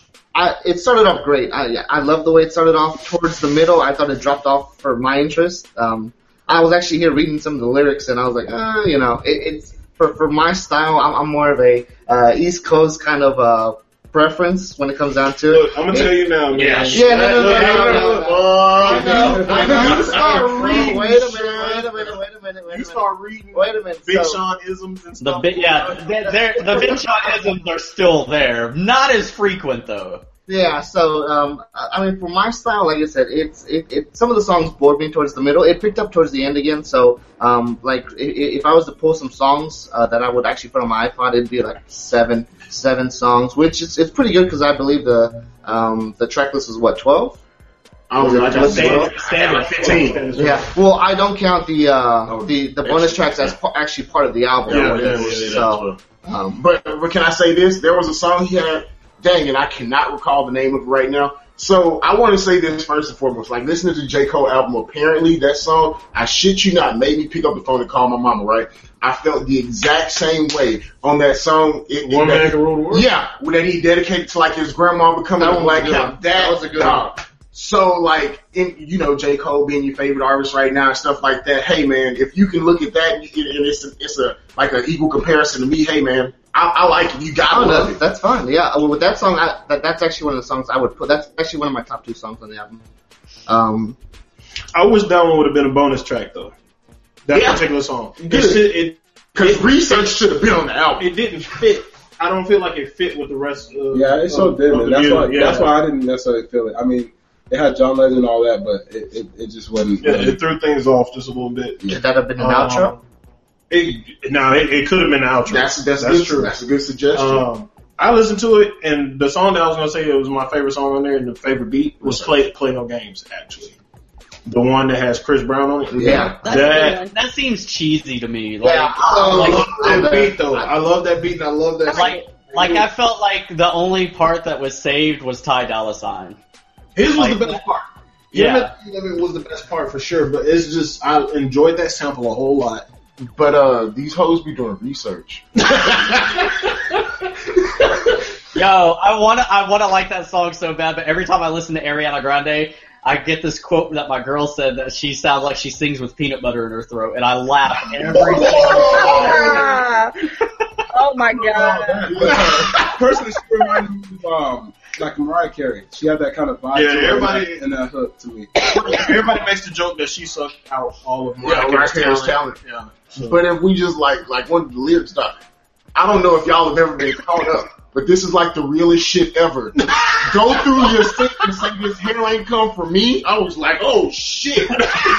I, it started off great. I I love the way it started off. Towards the middle, I thought it dropped off for my interest. Um, I was actually here reading some of the lyrics, and I was like, uh, you know, it, it's for for my style. I'm, I'm more of a uh, East Coast kind of uh, preference when it comes down to it. Look, I'm gonna tell you now, man. Yeah, yeah, no, no, no, no, no, no, no. I know. I know. You start reading. Wait a minute. Wait a minute. Wait a minute. Wait a minute. You start reading. Wait a minute. Big so, Sean isms and The stuff. big, yeah, they're, they're, the Big Sean isms are still there. Not as frequent though. Yeah, so um, I I mean, for my style, like I said, it's it, it. Some of the songs bored me towards the middle. It picked up towards the end again. So, um, like if, if I was to pull some songs uh, that I would actually put on my iPod, it'd be like seven, seven songs, which is it's pretty good because I believe the um the track list is what twelve. I don't know. I got Standard, standard fifteen. Yeah. Well, I don't count the uh the the bonus tracks as pa- actually part of the album. Yeah, yeah, yeah, yeah, so, um, But, but can I say this? There was a song he had. Dang it, I cannot recall the name of it right now. So I want to say this first and foremost. Like listening to the J. Cole album, apparently that song, I shit you not, made me pick up the phone and call my mama. Right? I felt the exact same way on that song. It, One that, Man Can Rule the World? Yeah, that he dedicated to like his grandma becoming That a one black was a good cat. one. That, That was a good dog. one. So like, in, you know, J. Cole being your favorite artist right now and stuff like that. Hey man, if you can look at that and it's a, it's a like an equal comparison to me. Hey man, I, I like it. You got Oh, to love no, it. that's fine. Yeah, well, with that song, I, that, that's actually one of the songs I would put. That's actually one of my top two songs on the album. Um, I wish that one would have been a bonus track though. That Yeah. particular song. It, Good. should- it, Because it- research should have been on the album. it didn't fit. I don't feel like it fit with the rest of Yeah, it's so of- different. of the That's why. music. Yeah. That's why I didn't necessarily feel it. I mean, it had John Legend and all that, but it it, it just wasn't. Yeah, it threw things off just a little bit. should that have been an Um, outro? It, no, it, it could have been an outro. That's that's, That's good. true. That's a good suggestion. Um, I listened to it, and the song that I was gonna say it was my favorite song on there, and the favorite beat was "Play Play No Games." Actually, the one that has Chris Brown on it. Yeah. That, that. that seems cheesy to me. Like, Yeah, I like, love that beat though. I love that beat, and I love that. like, like I felt like the only part that was saved was Ty Dolla $ign. His was like- the best part. Yeah. Him and it was the best part for sure. But it's just I enjoyed that sample a whole lot. But uh, these hoes be doing research. Yo, I wanna, I wanna like that song so bad, but every time I listen to Ariana Grande, I get this quote that my girl said that she sounds like she sings with peanut butter in her throat, and I laugh every single time. Ah. Oh my god. Personally, she reminded me of um, like Mariah Carey. She had that kind of vibe. Yeah, to her everybody- and that hook to me. Everybody makes the joke that she sucked out all of Yeah, Mariah Mariah Carey's Carey's talent. talent. Yeah. So- But if we just like like one of the lyrics stuff, I don't know if y'all have ever been caught up, but this is like the realest shit ever. Go through your sink and say this hair ain't come from me. I was like, oh shit.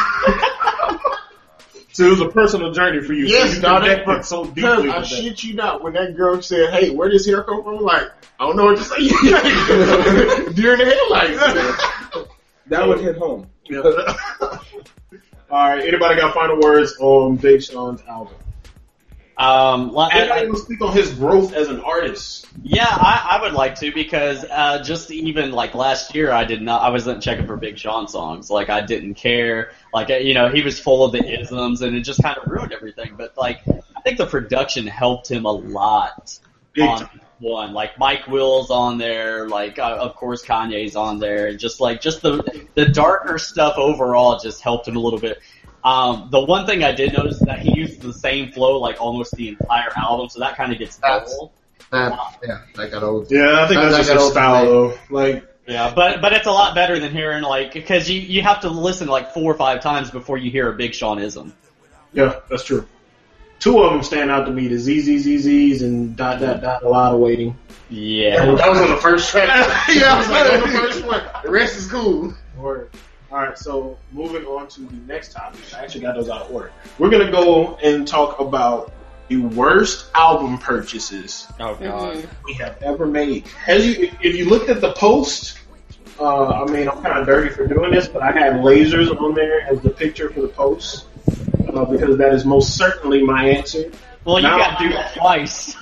So it was a personal journey for you. Yes, so you dog. connected That, so because deeply I with that. shit you not. When that girl said, "Hey, where does hair come from?" I'm like, I don't know what to say. During the headlights. That would hit home. Yeah. All right. Anybody got final words on Big Sean's album? Um, like, Anybody want to speak on his growth as an artist? yeah, I, I would like to because uh, just even like last year, I did not, I wasn't checking for Big Sean songs. Like I didn't care. Like you know, he was full of the isms, and it just kind of ruined everything. But like, I think the production helped him a lot Big on time. one. Like Mike Will's on there, like uh, of course Kanye's on there, and just like just the the darker stuff overall just helped him a little bit. Um, the one thing I did notice is that he used the same flow like almost the entire album, so that kind of gets That's- dull. That, yeah, that got old. Yeah, I think That- that's that just got his old style, for me. though. Like, Yeah, but but it's a lot better than hearing like because you you have to listen like four or five times before you hear a Big Seanism. yeah, that's true. Two of them stand out to me: the Z Z Z Zs and dot dot dot. A lot of waiting. Yeah, That was on the first track. Yeah, I was like on the first one. The rest is cool. Word. All right, so moving on to the next topic. I actually got those out of order. We're gonna go and talk about the worst album purchases Oh god. we have ever made. As you, if you looked at the post, uh, I mean, I'm kind of dirty for doing this, but I had lasers on there as the picture for the post uh, because that is most certainly my answer. Well, you Now- got to do it twice.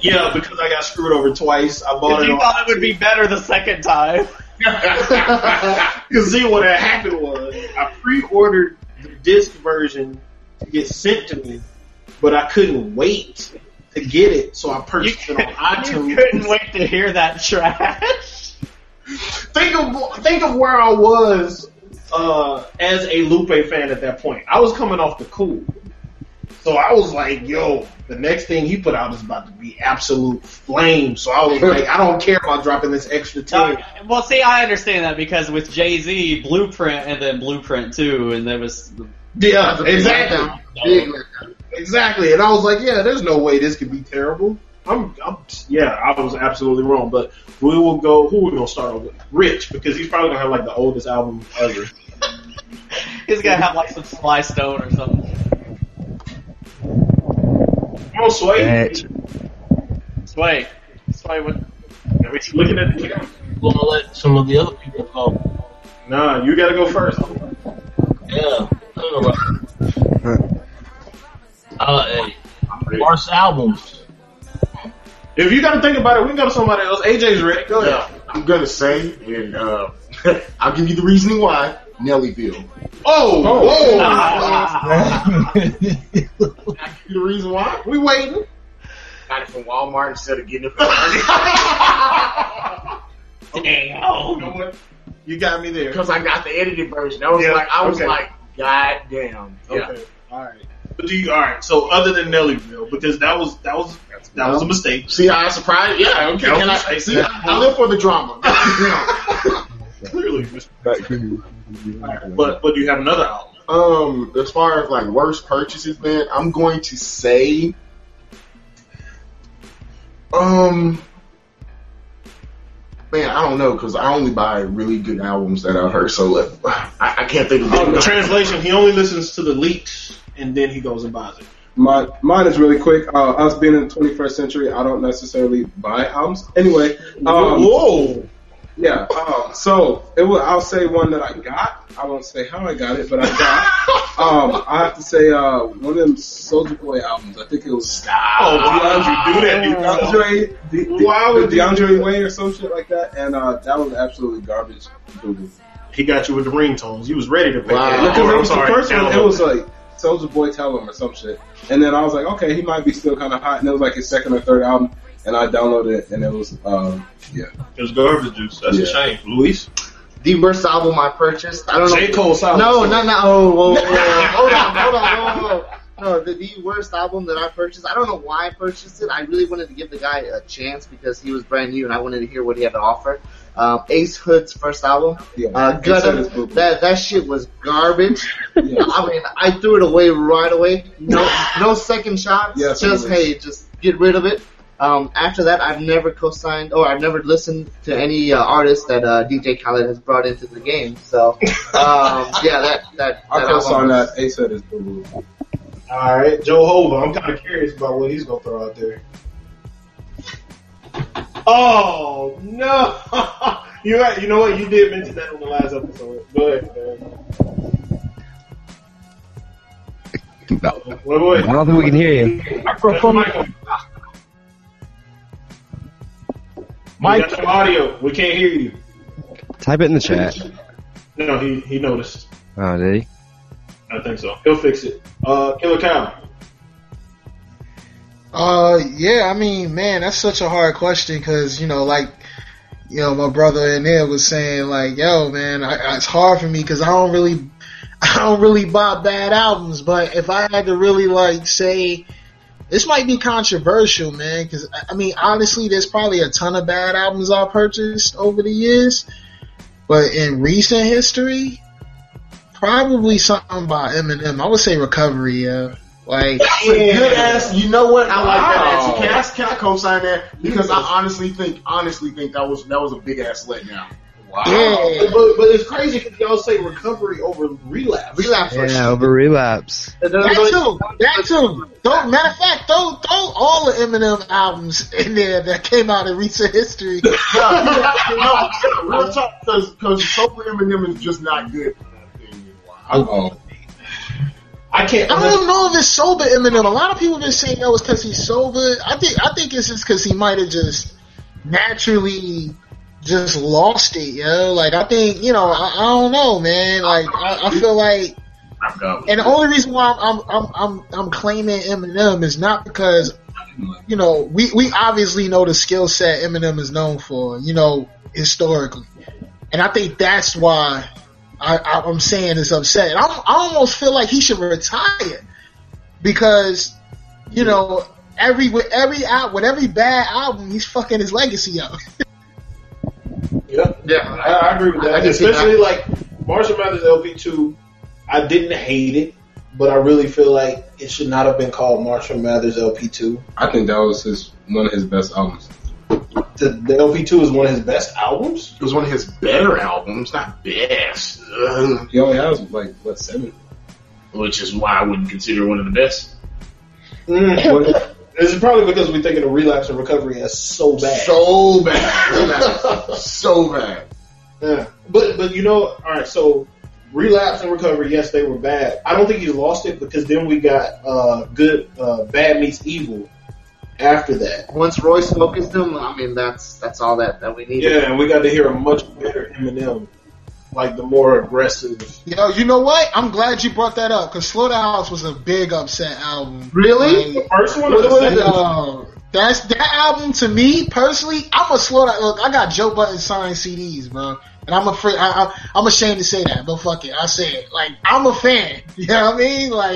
Yeah, because I got screwed over twice. I bought it You on thought it would be better the second time. Because see, what had happened was I pre-ordered the disc version to get sent to me, but I couldn't wait to get it, so I purchased it on iTunes. You couldn't wait to hear that trash. Think of think of where I was uh, as a Lupe fan at that point. I was coming off the cool, so I was like, "Yo, the next thing he put out is about to be absolute flame." So I was like, "I don't care about dropping this extra ten." No, well, see, I understand that because with Jay-Z, Blueprint, and then Blueprint two, and there was Yeah, exactly. Exactly. And I was like, yeah, there's no way this could be terrible. I'm, I'm yeah, I was absolutely wrong. But we will go, who are we going to start with? Rich, because he's probably going to have like the oldest album ever. He's going to have like some Sly Stone or something. Come on, Sway. Sway. Sway, what? Are we looking at the camera? We're going to let some of the other people go. Nah, you got to go first. Yeah. All right. Uh, hey, worst albums. If you got to think about it, we can go to somebody else. A J's ready. Go ahead. Yeah, I'm gonna say, and uh, I'll give you the reasoning why. Nellyville. Oh, oh. Ah. Give you the reason why? We waiting. Got it from Walmart instead of getting it from Damn. You know what? You got me there. Because I got the edited version. I was Yeah, like, I was okay. like, God damn. Yeah. Okay. All right. But do you, all right. So other than Nellyville, because that was that was that was a mistake. See how I surprised? Yeah. Okay. That was Can a I, mistake. see, I, I live for the drama. Clearly, but but do you have another album? Um, as far as like worst purchases, man, I'm going to say, um, man, I don't know because I only buy really good albums that I've heard. So uh, I, I can't think of Oh, the it. translation: he only listens to the leaks and then he goes and buys it. My, mine is really quick. Uh, us being in the twenty-first century, I don't necessarily buy albums. Anyway, um, whoa. Yeah. Um, so it will. I'll say one that I got. I won't say how I got it, but I got. um, I have to say uh, one of them Soulja Boy albums. I think it was. Oh, DeAndre, do that. DeAndre, De, De, Why would the you DeAndre do that? Way or some shit like that, and uh, that was absolutely garbage. Boo-boo. He got you with the ringtones. He was ready to pay. Wow. that. Because Oh, it I'm was the sorry. first one. It was like Soulja Boy Tell 'Em or some shit, and then I was like, okay, he might be still kind of hot, and it was like his second or third album, and I downloaded it, and it was, um, yeah, it was garbage juice. That's Yeah. a shame, Luis. The worst album I purchased. I don't know. J. Cole's album. No, no, no. Oh, whoa, whoa, whoa. hold on, hold on, whoa, whoa, whoa. No, the, the worst album that I purchased. I don't know why I purchased it. I really wanted to give the guy a chance because he was brand new and I wanted to hear what he had to offer. Um, Ace Hood's first album. yeah. Uh, Ace Hood is Gutter, boo-boo. that that shit was garbage. Yeah. I mean, I threw it away right away. No, no second shots. Yes, just it hey, just get rid of it. Um, after that, I've never co-signed or I've never listened to any uh, artist that uh, D J Khaled has brought into the game. So, um, yeah, that that. I that co-sign album that. Ace Hood is boo-boo. All right, Joe Hova. I'm kind of curious about what he's gonna throw out there. Oh no! you right, you know what? You did mention that on the last episode. Go ahead, man. No. Wait, wait. I don't think we can hear you. Microphone. Michael. We Mike. got no audio. We can't hear you. Type it in the chat. No, he he noticed. Oh, did he? I think so. He'll fix it. Uh, Killer Cow. Uh, yeah, I mean, man, that's such a hard question because, you know, like, you know, my brother in there was saying, like, yo, man, I, it's hard for me because I don't really, I don't really buy bad albums. But if I had to really, like, say, this might be controversial, man, because, I mean, honestly, there's probably a ton of bad albums I've purchased over the years. But in recent history, probably something by Eminem. I would say Recovery, yeah. Like, That's a good ass. You know what? I like that Wow. answer. Can I, can I co-sign that? Because I honestly think, honestly think that was that was a big ass letdown. Wow. Yeah. But, but it's crazy because y'all say recovery over relapse. relapse. Yeah, over relapse. that too, that too. Don't, matter of fact, throw, throw all the Eminem albums in there that came out in recent history. no, no, real talk, because Sober Eminem is just not good. Uh-oh. I can't. I don't know if it's sober Eminem. A lot of people have been saying, "Oh, it's because he's sober." I think I think it's just because he might have just naturally just lost it, yo. Like I think you know, I, I don't know, man. Like I, I feel like, and the only reason why I'm I'm I'm I'm claiming Eminem is not because you know we we obviously know the skill set Eminem is known for, you know, historically, and I think that's why. I, I, I'm saying it's upsetting. I'm, I almost feel like he should retire because, you know, every with every out with every bad album, he's fucking his legacy up. Yeah, yeah, I, I agree with that. I Especially that. Like Marshall Mathers L P two, I didn't hate it, but I really feel like it should not have been called Marshall Mathers L P two. I think that was his one of his best albums. The, the L P two is one of his best albums? It was one of his better albums, not best. Ugh. He only has, like, what, seven? Which is why I wouldn't consider one of the best. Mm. This is probably because we're thinking of Relapse and Recovery as so bad. So bad. So bad. Yeah. But, but you know, alright, so Relapse and Recovery, yes, they were bad. I don't think he lost it because then we got uh, good, uh, Bad Meets Evil. After that, once Royce focused him, I mean that's that's all that, that we needed. Yeah, and we got to hear a much better Eminem, like the more aggressive. You know, you know what? I'm glad you brought that up because Slaughterhouse was a big upset album. Really? Like, the first one or the second? Uh, that's that album to me personally. I'm a Slaughterhouse. Look, I got Joe Budden signed C Ds, bro, and I'm afraid. I, I, I'm ashamed to say that, but fuck it, I say it. Like I'm a fan. You know what I mean? Like,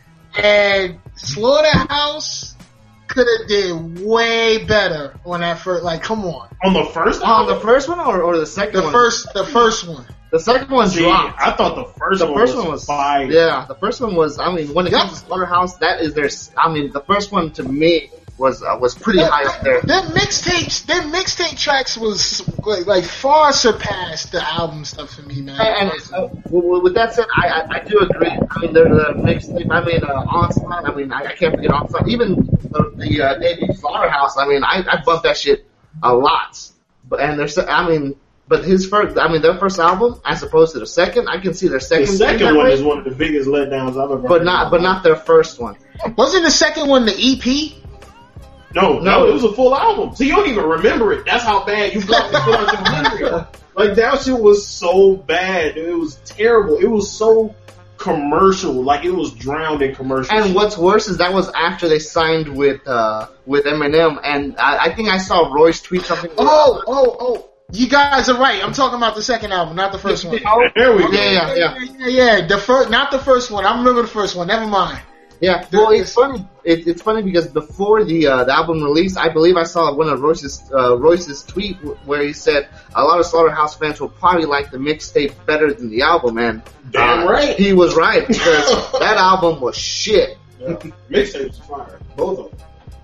and Slaughterhouse could have did way better on that first. Like, come on. On the first one? On the first one or, or the second the one? The first, the first one. The second one See, dropped. I thought the first the one first was one was fire. Yeah, the first one was. I mean, when it comes to Slaughterhouse, that is their. I mean, the first one to me was uh, was pretty the, high up there. Their mixtapes, their mixtape tracks was like, like far surpassed the album stuff for me, man. And, and uh, with that said, I, I I do agree. I mean, there's a mixtape. I mean, uh, Onslaught. I mean, I, I can't forget Onslaught. Even the, the uh, debut Slaughterhouse. I mean, I I bumped that shit a lot. But and there's, I mean. But his first, I mean, their first album, as opposed to the second, I can see their second. The second one way. Is one of the biggest letdowns I've ever. But not, but not their first one. Wasn't the second one the E P? No, no, no, it was a full album. So you don't even remember it. That's how bad you got to put on your memory. Like that shit was so bad. It was terrible. It was so commercial. Like it was drowned in commercial. And what's worse is that was after they signed with uh with Eminem. And I, I think I saw Royce tweet something. Oh, oh, oh. You guys are right. I'm talking about the second album, not the first one. There we go. Yeah, yeah, yeah. yeah, yeah. The first, not the first one. I remember the first one. Never mind. Yeah. Well, it's funny. It, it's funny because before the uh, the album release, I believe I saw one of Royce's uh, Royce's tweet where he said a lot of Slaughterhouse fans will probably like the mixtape better than the album, and damn uh, right, he was right because that album was shit. Yeah. Mixtapes fire, both of them.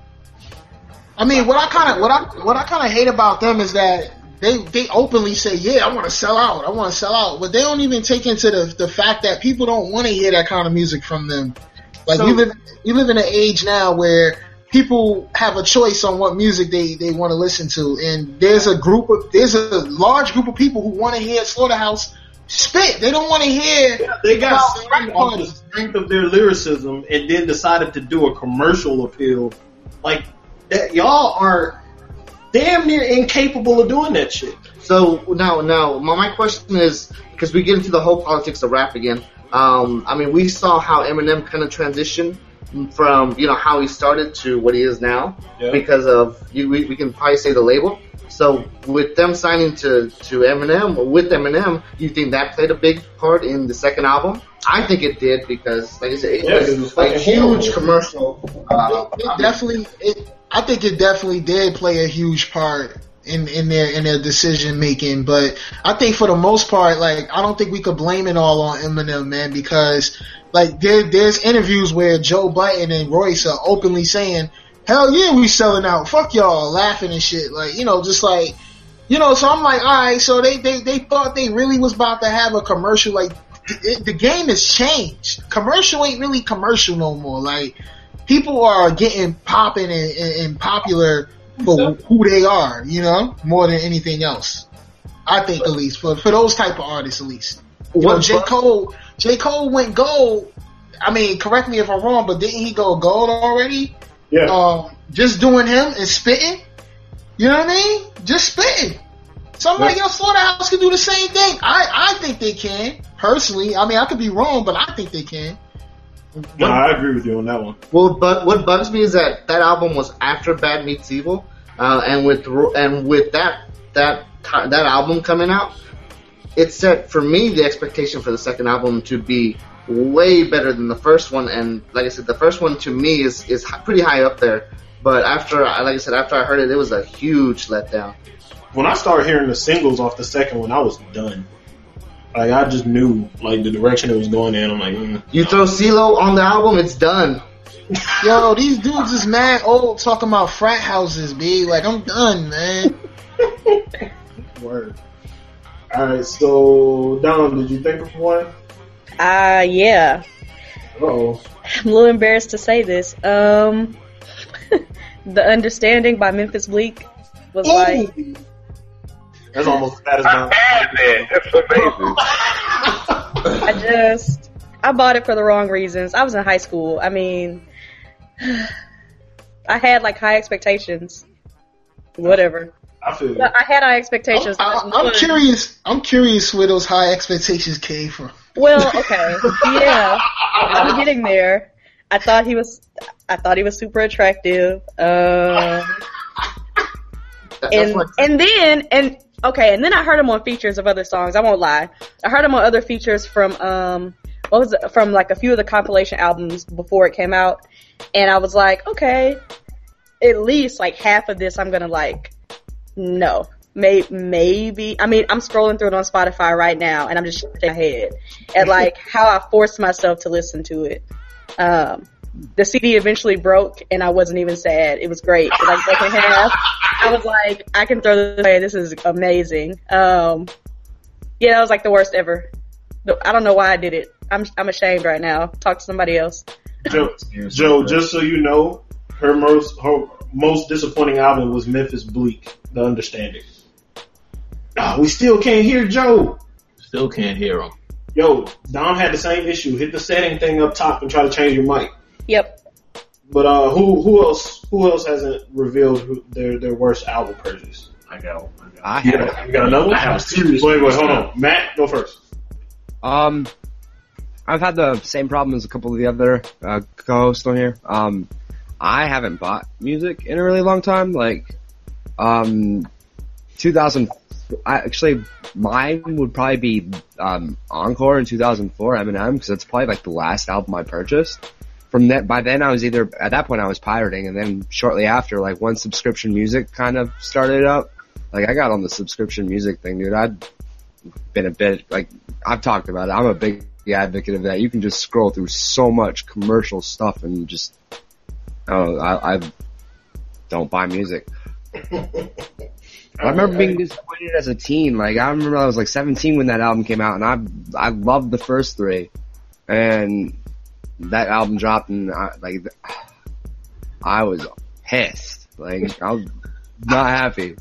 I mean, what I kind of what I what I kind of hate about them is that. They they openly say, yeah, I want to sell out. I want to sell out. But they don't even take into the the fact that people don't want to hear that kind of music from them. Like, so, we live we live in an age now where people have a choice on what music they, they want to listen to. And there's a group of, there's a large group of people who want to hear Slaughterhouse spit. They don't want to hear. Yeah, they got signed off the strength of their lyricism and then decided to do a commercial appeal. Like, that, y'all are damn near incapable of doing that shit. So now, now my, my question is, because we get into the whole politics of rap again. Um, I mean, we saw how Eminem kind of transitioned from, you know, how he started to what he is now, yeah. because of you, we, we can probably say the label. So with them signing to to Eminem, with Eminem, you think that played a big part in the second album? I think it did because, like I said, it yes, was, it was like a huge commercial. Uh, it, it definitely. It, I think it definitely did play a huge part in, in their in their decision making, but I think for the most part, like I don't think we could blame it all on Eminem, man, because like there there's interviews where Joe Budden and Royce are openly saying, "Hell yeah, we selling out, fuck y'all," laughing and shit, like you know, just like you know. So I'm like, all right, so they they they thought they really was about to have a commercial. Like it, the game has changed. Commercial ain't really commercial no more. Like. People are getting popping and, and, and popular for who they are, you know, more than anything else. I think, at least for for those type of artists, at least. You know, J. Cole, J. Cole went gold I mean, correct me if I'm wrong, but didn't he go gold already? Yeah. Um, just doing him and spitting. You know what I mean? Just spitting. So I'm like, yo, Slaughterhouse can do the same thing. I, I think they can, personally. I mean, I could be wrong, but I think they can. No, I agree with you on that one. Well, but what bugs me is that that album was after Bad Meets Evil, uh, and with and with that that that album coming out, it set for me the expectation for the second album to be way better than the first one. And like I said, the first one to me is is pretty high up there. But after, like I said, after I heard it, it was a huge letdown. When I started hearing the singles off the second one, I was done. Like, I just knew, like, the direction it was going in. I'm like, mm. You throw CeeLo on the album, it's done. Yo, these dudes is mad old talking about frat houses, B. Like, I'm done, man. Word. Alright, so, Dom, did you think of one? Uh, yeah. Uh-oh. I'm a little embarrassed to say this. Um, The Understanding by Memphis Bleak was Ooh. like... That's almost as bad as mine. That's amazing. I just, I bought it for the wrong reasons. I was in high school. I mean, I had like high expectations. Whatever. I feel But I had high expectations. I'm, I'm, I'm curious. I'm curious where those high expectations came from. Well, okay, yeah, I'm getting there. I thought he was, I thought he was super attractive. Um, and and then and. Okay, and then I heard him on features of other songs. I won't lie. I heard him on other features from, um, what was it? From like a few of the compilation albums before it came out. And I was like, okay, at least like half of this I'm gonna like, no. May- maybe. I mean, I'm scrolling through it on Spotify right now and I'm just shaking my head at like how I forced myself to listen to it. Um, the C D eventually broke and I wasn't even sad. It was great. It like broke in half. I was like, I can throw this away. This is amazing. Um, yeah, that was like the worst ever. I don't know why I did it. I'm I'm ashamed right now. Talk to somebody else. Joe, Joe, just so you know, her most her most disappointing album was Memphis Bleak, The Understanding. Oh, we still can't hear Joe. Still can't hear him. Yo, Dom had the same issue. Hit the setting thing up top and try to change your mic. Yep. But uh, who who else who else hasn't revealed who, their their worst album purchase? I got one. I You have. got, you got another one? I have a serious Wait, wait, question. hold on. Matt, go first. Um, I've had the same problem as a couple of the other uh, co-hosts on here. Um, I haven't bought music in a really long time. Like, um, two thousand. I, actually, mine would probably be um, Encore in two thousand four, Eminem, because that's probably like the last album I purchased. From that, by then I was either, at that point I was pirating, and then shortly after, like once subscription music kind of started up, like I got on the subscription music thing, dude. I'd been a bit, like, I've talked about it. I'm a big advocate of that. You can just scroll through so much commercial stuff and just, oh, I, I don't buy music. I remember being disappointed as a teen. Like, I remember I was like seventeen when that album came out, and I, I loved the first three. And that album dropped, and I, like, I was pissed. Like, I was not happy.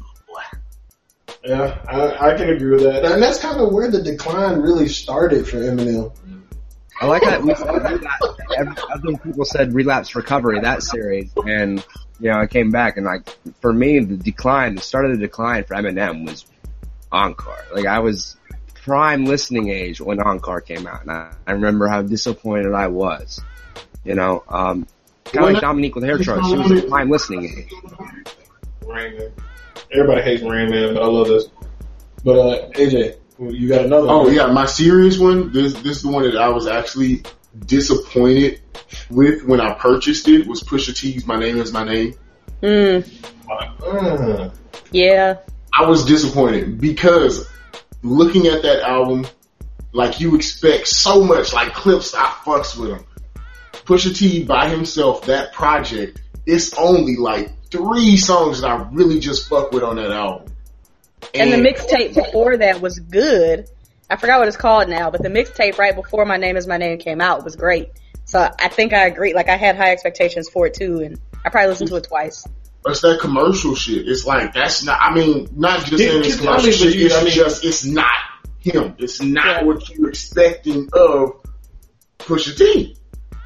Yeah, I, I can agree with that. And that's kind of where the decline really started for Eminem. I like that. We said relapse, other people said Relapse Recovery, that series, and you know, I came back, and like for me, the decline, the start of the decline for Eminem was Encore. Like I was prime listening age when Encore came out, and I, I remember how disappointed I was. You know, um, kind of like Dominique with Hair Trust. She was a prime listening age. Rain Man. Everybody hates Rain Man, but I love this. But uh, A J, you got another one? Oh yeah, my serious one. This this is the one that I was actually disappointed with when I purchased it. Was Pusha T's "My Name Is My Name." Mm. Uh, Yeah. I was disappointed because looking at that album, like you expect so much. Like Clips, I fucks with him. Pusha T by himself, that project, it's only like three songs that I really just fuck with on that album. And, and the mixtape before that was good. I forgot what it's called now, but the mixtape right before My Name Is My Name came out was great. So I think I agree. Like I had high expectations for it too, and I probably listened to it twice. It's that commercial shit. It's like, that's not, I mean, not just Get- saying it's get- commercial I mean, shit, but you- it's I mean- just, it's not him. It's not Yeah. what you're expecting of Pusha T.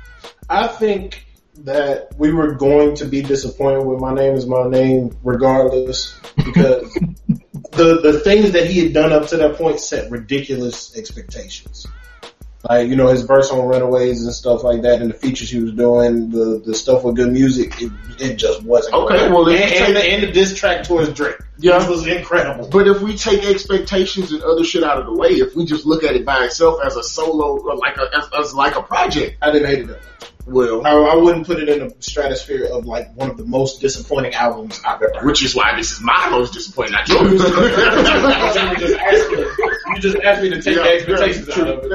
I think that we were going to be disappointed with My Name Is My Name regardless because the the things that he had done up to that point set ridiculous expectations. Like, you know, his verse on Runaways and stuff like that, and the features he was doing, the the stuff with good music, it, it just wasn't. Okay, great. well, and, if you and, take- the, and the diss track towards Drake, Yeah. this was incredible. But if we take expectations and other shit out of the way, if we just look at it by itself as a solo, or like a as, as like a project, I didn't hate it that much. Well, I, I wouldn't put it in the stratosphere of like one of the most disappointing albums I've ever heard. which is why this is my most disappointing. Not you, yours. just asked me, you just asked me to take Yeah, the expectations yeah, out of it.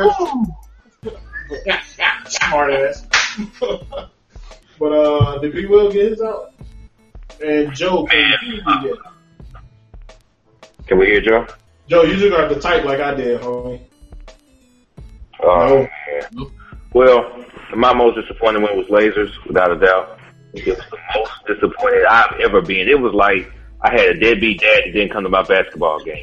Smart ass. But uh, did B Will get his out? And Joe, can you get it? Can we hear Joe? Joe, you just got to type like I did, homie. Oh, man. Well, my most disappointing one was Lasers, without a doubt. It was the most disappointed I've ever been. It was like I had a deadbeat dad that didn't come to my basketball game.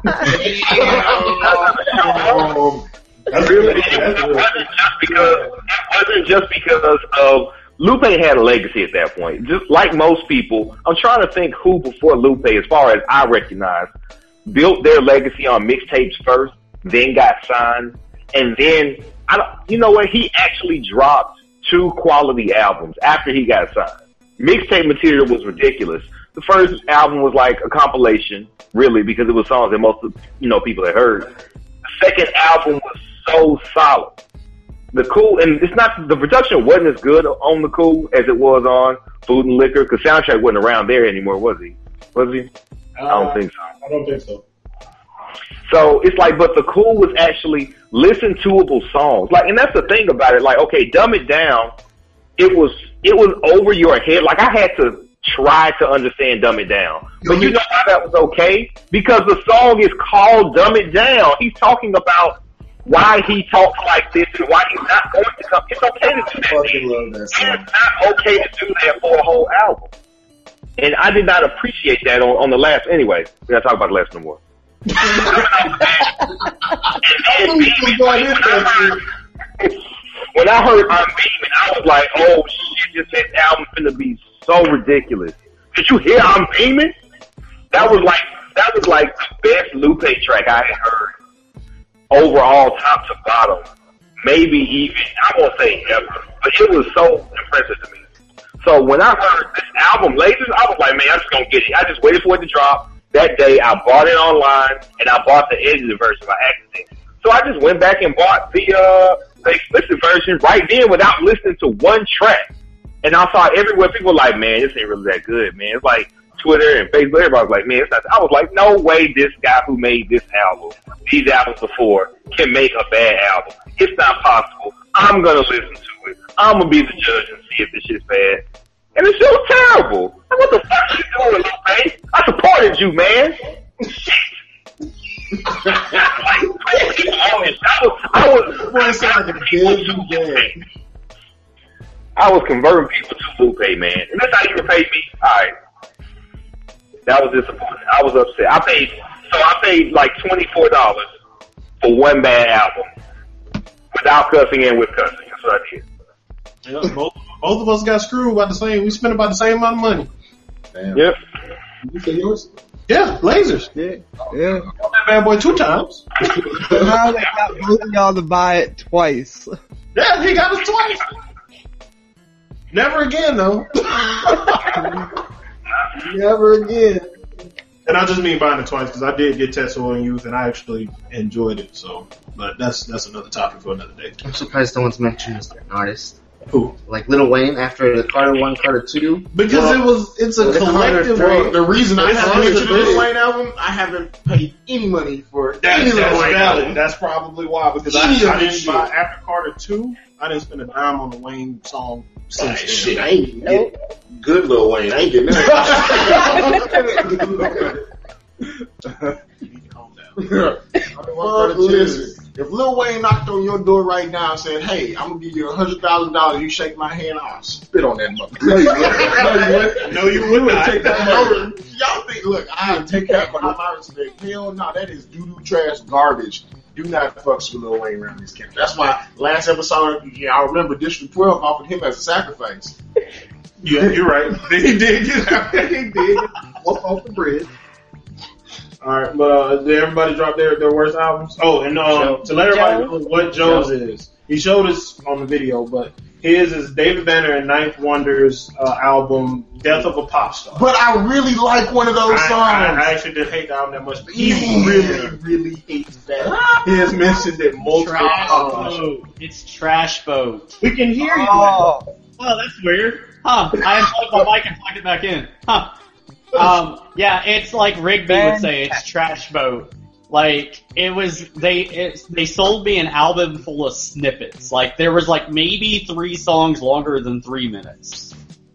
Um, that's Really, good. it That's good. wasn't just because it wasn't just because of Lupe had a legacy at that point. Just like most people, I'm trying to think who before Lupe, as far as I recognize, built their legacy on mixtapes first, then got signed, and then I don't. You know what? He actually dropped two quality albums after he got signed. Mixtape material was ridiculous. The first album was like a compilation, really, because it was songs that most of, you know people had heard. The second album was so solid. The Cool, and it's not, the production wasn't as good on The Cool as it was on Food and Liquor, because Soundtrack wasn't around there anymore, was he? Was he? Uh, I don't think so. I don't think so. So it's like, but The Cool was actually listen toable songs. Like, and that's the thing about it. Like, okay, Dumb It Down, it was, it was over your head. Like, I had to try to understand Dumb It Down. But you know why that was okay? Because the song is called Dumb It Down. He's talking about why he talks like this and why he's not going to come. It's okay to do that. It's not okay to do that for a whole album. And I did not appreciate that on, on the last. Anyway, we're not talking about the last no more. and then, when I heard I'm Beaming, I was like, oh shit, this his album finna be so ridiculous. Did you hear I'm Beaming? That was like, that was like the best Lupe track I had heard. Overall, top to bottom. Maybe even, I won't say ever, but it was so impressive to me. So when I heard this album, Lasers, I was like, man, I'm just gonna get it. I just waited for it to drop. That day, I bought it online, and I bought the edited version by accident. So I just went back and bought the, uh, the explicit version right then without listening to one track. And I saw everywhere people were like, man, this ain't really that good, man. It's like Twitter and Facebook, everybody was like, man, it's not. I was like, no way this guy who made this album, these albums before, can make a bad album. It's not possible. I'm gonna listen to it. I'm gonna be the judge and see if this shit's bad. And it was terrible. Like, what the fuck are you doing, Lupe? I supported you, man. Shit. like, I was, I was, Boy, it sounds like a big game. I was converting people to Lupe, man. And that's how you repay me? Alright. That was disappointing. I was upset. I paid, so I paid like twenty-four dollars for one bad album. Without cussing and with cussing. That's what I did. Yeah, both, both of us got screwed by the same, we spent about the same amount of money. Damn. Yep. You say yours? Yeah, Lasers. Yeah, yeah. Bought that bad boy two times. Now they got both of y'all to buy it twice. Yeah, he got us twice. Never again, though. Never again. And I just mean buying it twice because I did get Tetsuo in Youth and I actually enjoyed it. So, but that's that's another topic for another day. I'm surprised no one's mentioned as an artist. Who? Like Lil Wayne after the Carter one, Carter two. Because well, it was, it's a collective. Well, the reason I It's haven't a listened to the big- Lil Wayne album, I haven't paid any money for That's, any Lil that's Wayne valid. album. That's probably why. Because I, Any of I this didn't buy shit. after Carter two. I didn't spend a dime on the Wayne song since Like, then. shit, I ain't even get good Lil Wayne. I ain't getting that. Calm down. Fuck, listen. If Lil Wayne knocked on your door right now and said, "Hey, I'm gonna give you a hundred thousand dollars, you shake my hand, I'll spit on that motherfucker." No, you wouldn't. No, you wouldn't. I take that money. Y'all think? Look, I take that for my respect. Hell no, that is doo doo trash garbage. Do not fuck with Lil Wayne around this camp. That's why last episode, yeah, I remember District twelve offered him as a sacrifice. Yeah, you're right. He did. He did. Walk off the bridge. All right, but uh, did everybody drop their, their worst albums? Oh, and um, Joe. to let everybody Joe? know what Joe's is, he showed us on the video, but his is David Banner and Ninth Wonder's uh, album "Death of a Pop Star." But I really like one of those songs. I, I, I actually didn't hate the album that much, but he Yeah. really, really hates that. He has mentioned it multiple Trash times. boat. It's trash boat. We can hear you. Oh, well, that's weird. Huh? I unplugged my mic and plugged it back in. Huh? Um, yeah, it's like Rigby would say. It's trash boat. Like it was. They it's, they sold me an album full of snippets. Like there was like maybe three songs longer than three minutes.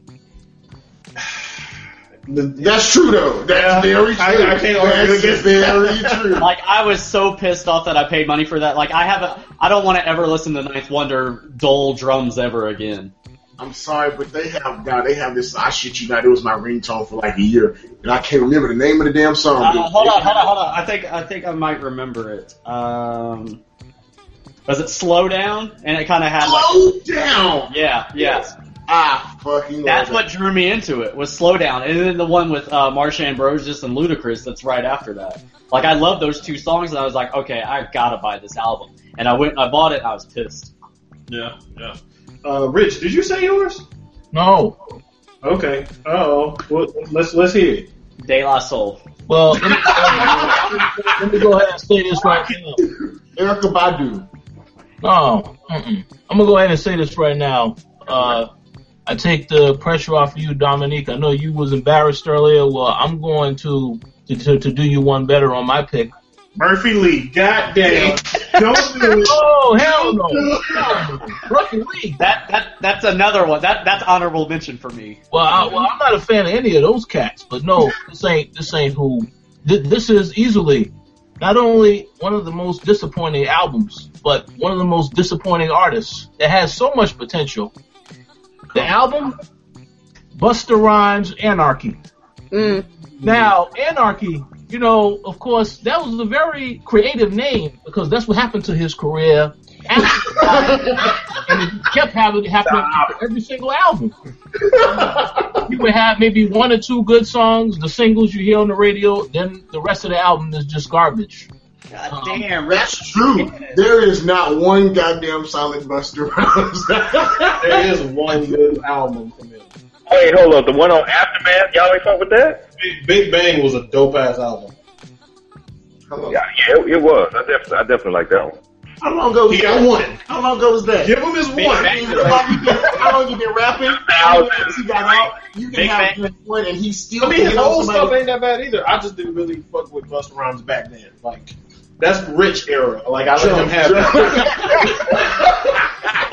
That's true though. That's very true. I, I can't argue That's against very that. true. Like I was so pissed off that I paid money for that. Like I haven't. I don't want to ever listen to Ninth Wonder dull drums ever again. I'm sorry, but they have now they have this. I shit you not. It was my ringtone for like a year, and I can't remember the name of the damn song. Uh, dude. hold on, hold on, hold on. I think I think I might remember it. Um, was it Slow Down? And it kind of had like Slow Down. Yeah, yeah. Yes. Ah, fucking. love That's it. what drew me into it was Slow Down, and then the one with uh, Marsha Ambrosius and Ludacris that's right after that. Like I love those two songs, and I was like, okay, I gotta buy this album, and I went, and I bought it, and I was pissed. Yeah, yeah. Uh, Rich, did you say yours? No. Okay. Uh-oh. Well, let's let's hear it. De La Soul. Well, let me, uh, let me go ahead and say this right now. Erykah Badu. No, mm-mm. I'm gonna go ahead and say this right now. Uh, I take the pressure off of you, Dominique. I know you was embarrassed earlier. Well, I'm going to to, to, to do you one better on my pick. Murphy Lee. Goddamn. Don't do it. Oh hell no! Murphy Lee. That that that's another one. That that's honorable mention for me. Well, I, well, I'm not a fan of any of those cats, but no, this ain't this ain't who. Th- this is easily not only one of the most disappointing albums, but one of the most disappointing artists that has so much potential. The album, Busta Rhymes, Anarchy. Mm. Now, Anarchy, you know, of course, that was a very creative name because that's what happened to his career. After and it kept having happening for every single album. You would have maybe one or two good songs, the singles you hear on the radio, then the rest of the album is just garbage. God damn, That's true. There is not one goddamn solid Busta Rhymes. There is one good album from him. Wait, hold up. The one on Aftermath, y'all ain't fuck with that? Big, Big Bang was a dope ass album. Hello. Yeah, yeah, it, it was. I definitely, I definitely like that one. How long ago was He that? got one. How long ago was that? Give him his Big one. Bang. How long you been, how long you been rapping? How long since he got out? You can Big have Bang. one and he still I mean, his can old somebody- stuff ain't that bad either. I just didn't really fuck with Busta Rhymes back then. Like, that's Rich era. Like, I let him have that.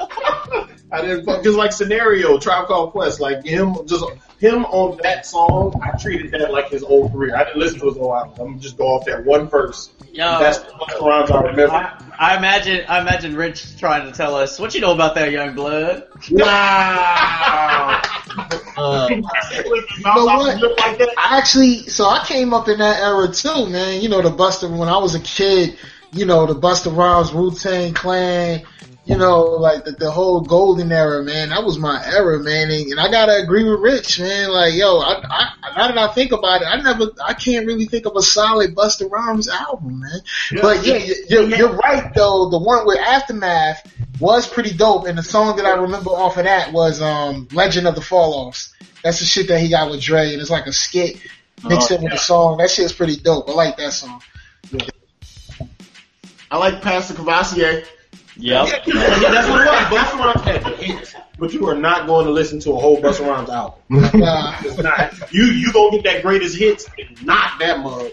I didn't fuck, cause like Scenario, Tribe Called Quest, like him, just him on that song, I treated that like his old career. I didn't listen to his whole album. I'm gonna just go off that one verse. Yo, That's the Busta Rhymes I remember. I, I imagine I imagine Rich trying to tell us what you know about that young blood. Wow. Uh, You know what? I actually, so I came up in that era too, man. You know, the Busta, when I was a kid, you know, the Busta Rhymes, Wu-Tang Clan, you know, like the, the whole golden era, man. That was my era, man. And, and I gotta agree with Rich, man. Like, yo, I, I, now that I think about it, I never, I can't really think of a solid Busta Rhymes album, man. But yeah, you- you're, you're right though. The one with Aftermath was pretty dope, and the song that I remember off of that was um Legend of the Fall Offs. That's the shit that he got with Dre, and it's like a skit mixed Oh, in with yeah. a song. That shit's pretty dope. I like that song. I like Pastor Cavassier. Yep. Yeah, that's what it was. Busta Rhymes had the hits, but you are not going to listen to a whole Busta Rhymes album. Nah. It's not. You you gonna get that greatest hits and not that mug.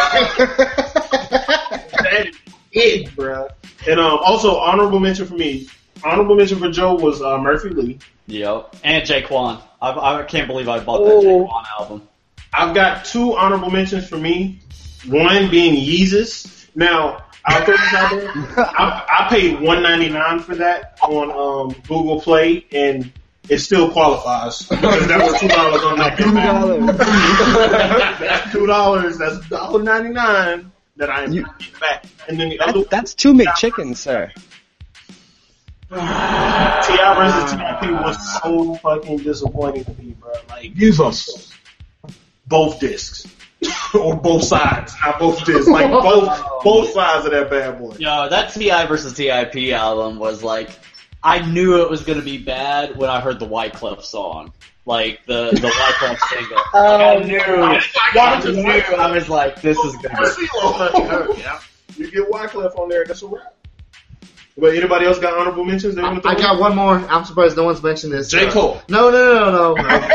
That is it, bro. And um, also honorable mention for me. Honorable mention for Joe was uh, Murphy Lee. Yep. And Jaquan. I, I can't believe I bought Oh. that Jaquan album. I've got two honorable mentions for me. One being Yeezus. Now, I'll throw this out there. I, I paid one ninety-nine for that on um, Google Play, and it still qualifies because that was two dollars on that. Two dollars. That's two dollars. That's one dollar ninety-nine that I am getting back. And then the That, other that's two McChickens, sir. T I versus T I P was so fucking disappointing to me, bro. Like, Jesus. Both discs. Or both sides. Not both discs. Like, both both sides of that bad boy. Yo, that T I versus T I P album was like, I knew it was gonna be bad when I heard the Wyclef song. Like, the, the Wyclef single. Oh, I knew, I, I knew, I was like, this is gonna be Yeah. You get Wyclef on there, that's a wrap. But anybody else got honorable mentions? They want to I got one more. I'm surprised no one's mentioned this. J. Cole. No, no, no, no, no.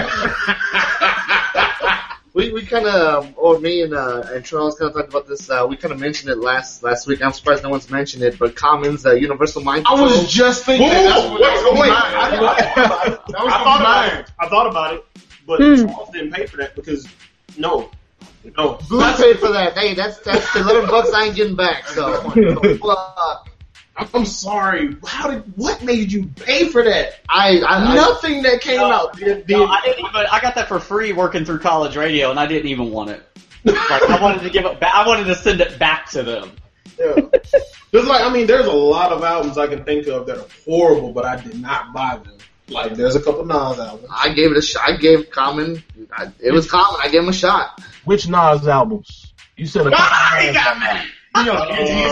we we kind of, or me and uh, and Charles kind of talked about this. Uh, we kind of mentioned it last last week. I'm surprised no one's mentioned it. But Common's uh, Universal Mind I Control. was just thinking. Whoa, That's whoa, what wait, that was wait, mine. I- That was I gonna thought be about mine. it. I thought about it, but Hmm. Charles didn't pay for that because no, no. Blue paid for that. Hey, that's that's eleven bucks I ain't getting back. So fuck. I'm sorry. How did? What made you pay for that? I, I Nothing that came No, out. Did, No, I didn't even. I got that for free working through college radio, and I didn't even want it. Like, I wanted to give it back. I wanted to send it back to them. Yeah. There's like, I mean, there's a lot of albums I can think of that are horrible, but I did not buy them. Like, there's a couple Nas albums. I gave it a shot. I gave Common. I, it was Common. I gave him a shot. Which Nas albums? You said a couple Ah, he Nas got albums. mad. You know,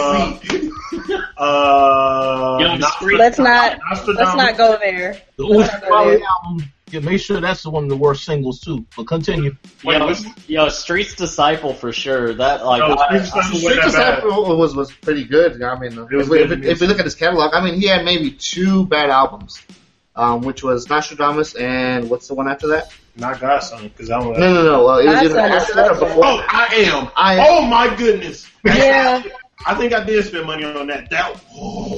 N T S C. Uh, You know, Nos- street- Let's not Nostradamus. let's not go there. The Uzi Valley album. Yeah, make sure that's one of the worst singles too. But continue. Wait, yo, what's- yo, Streets Disciple for sure. That like, No, I, Streets Disciple I- wasn't Street that bad. Disciple was was pretty good. I mean, was if, we, good if, to if we look at his catalog, I mean, he had maybe two bad albums, um, which was Nostradamus and what's the one after that? Not Godson, because I don't No, no, no. Well, it was either Godson after that or was before. Oh, I am. I- oh my goodness. Yeah. I think I did spend money on that. That. Oh,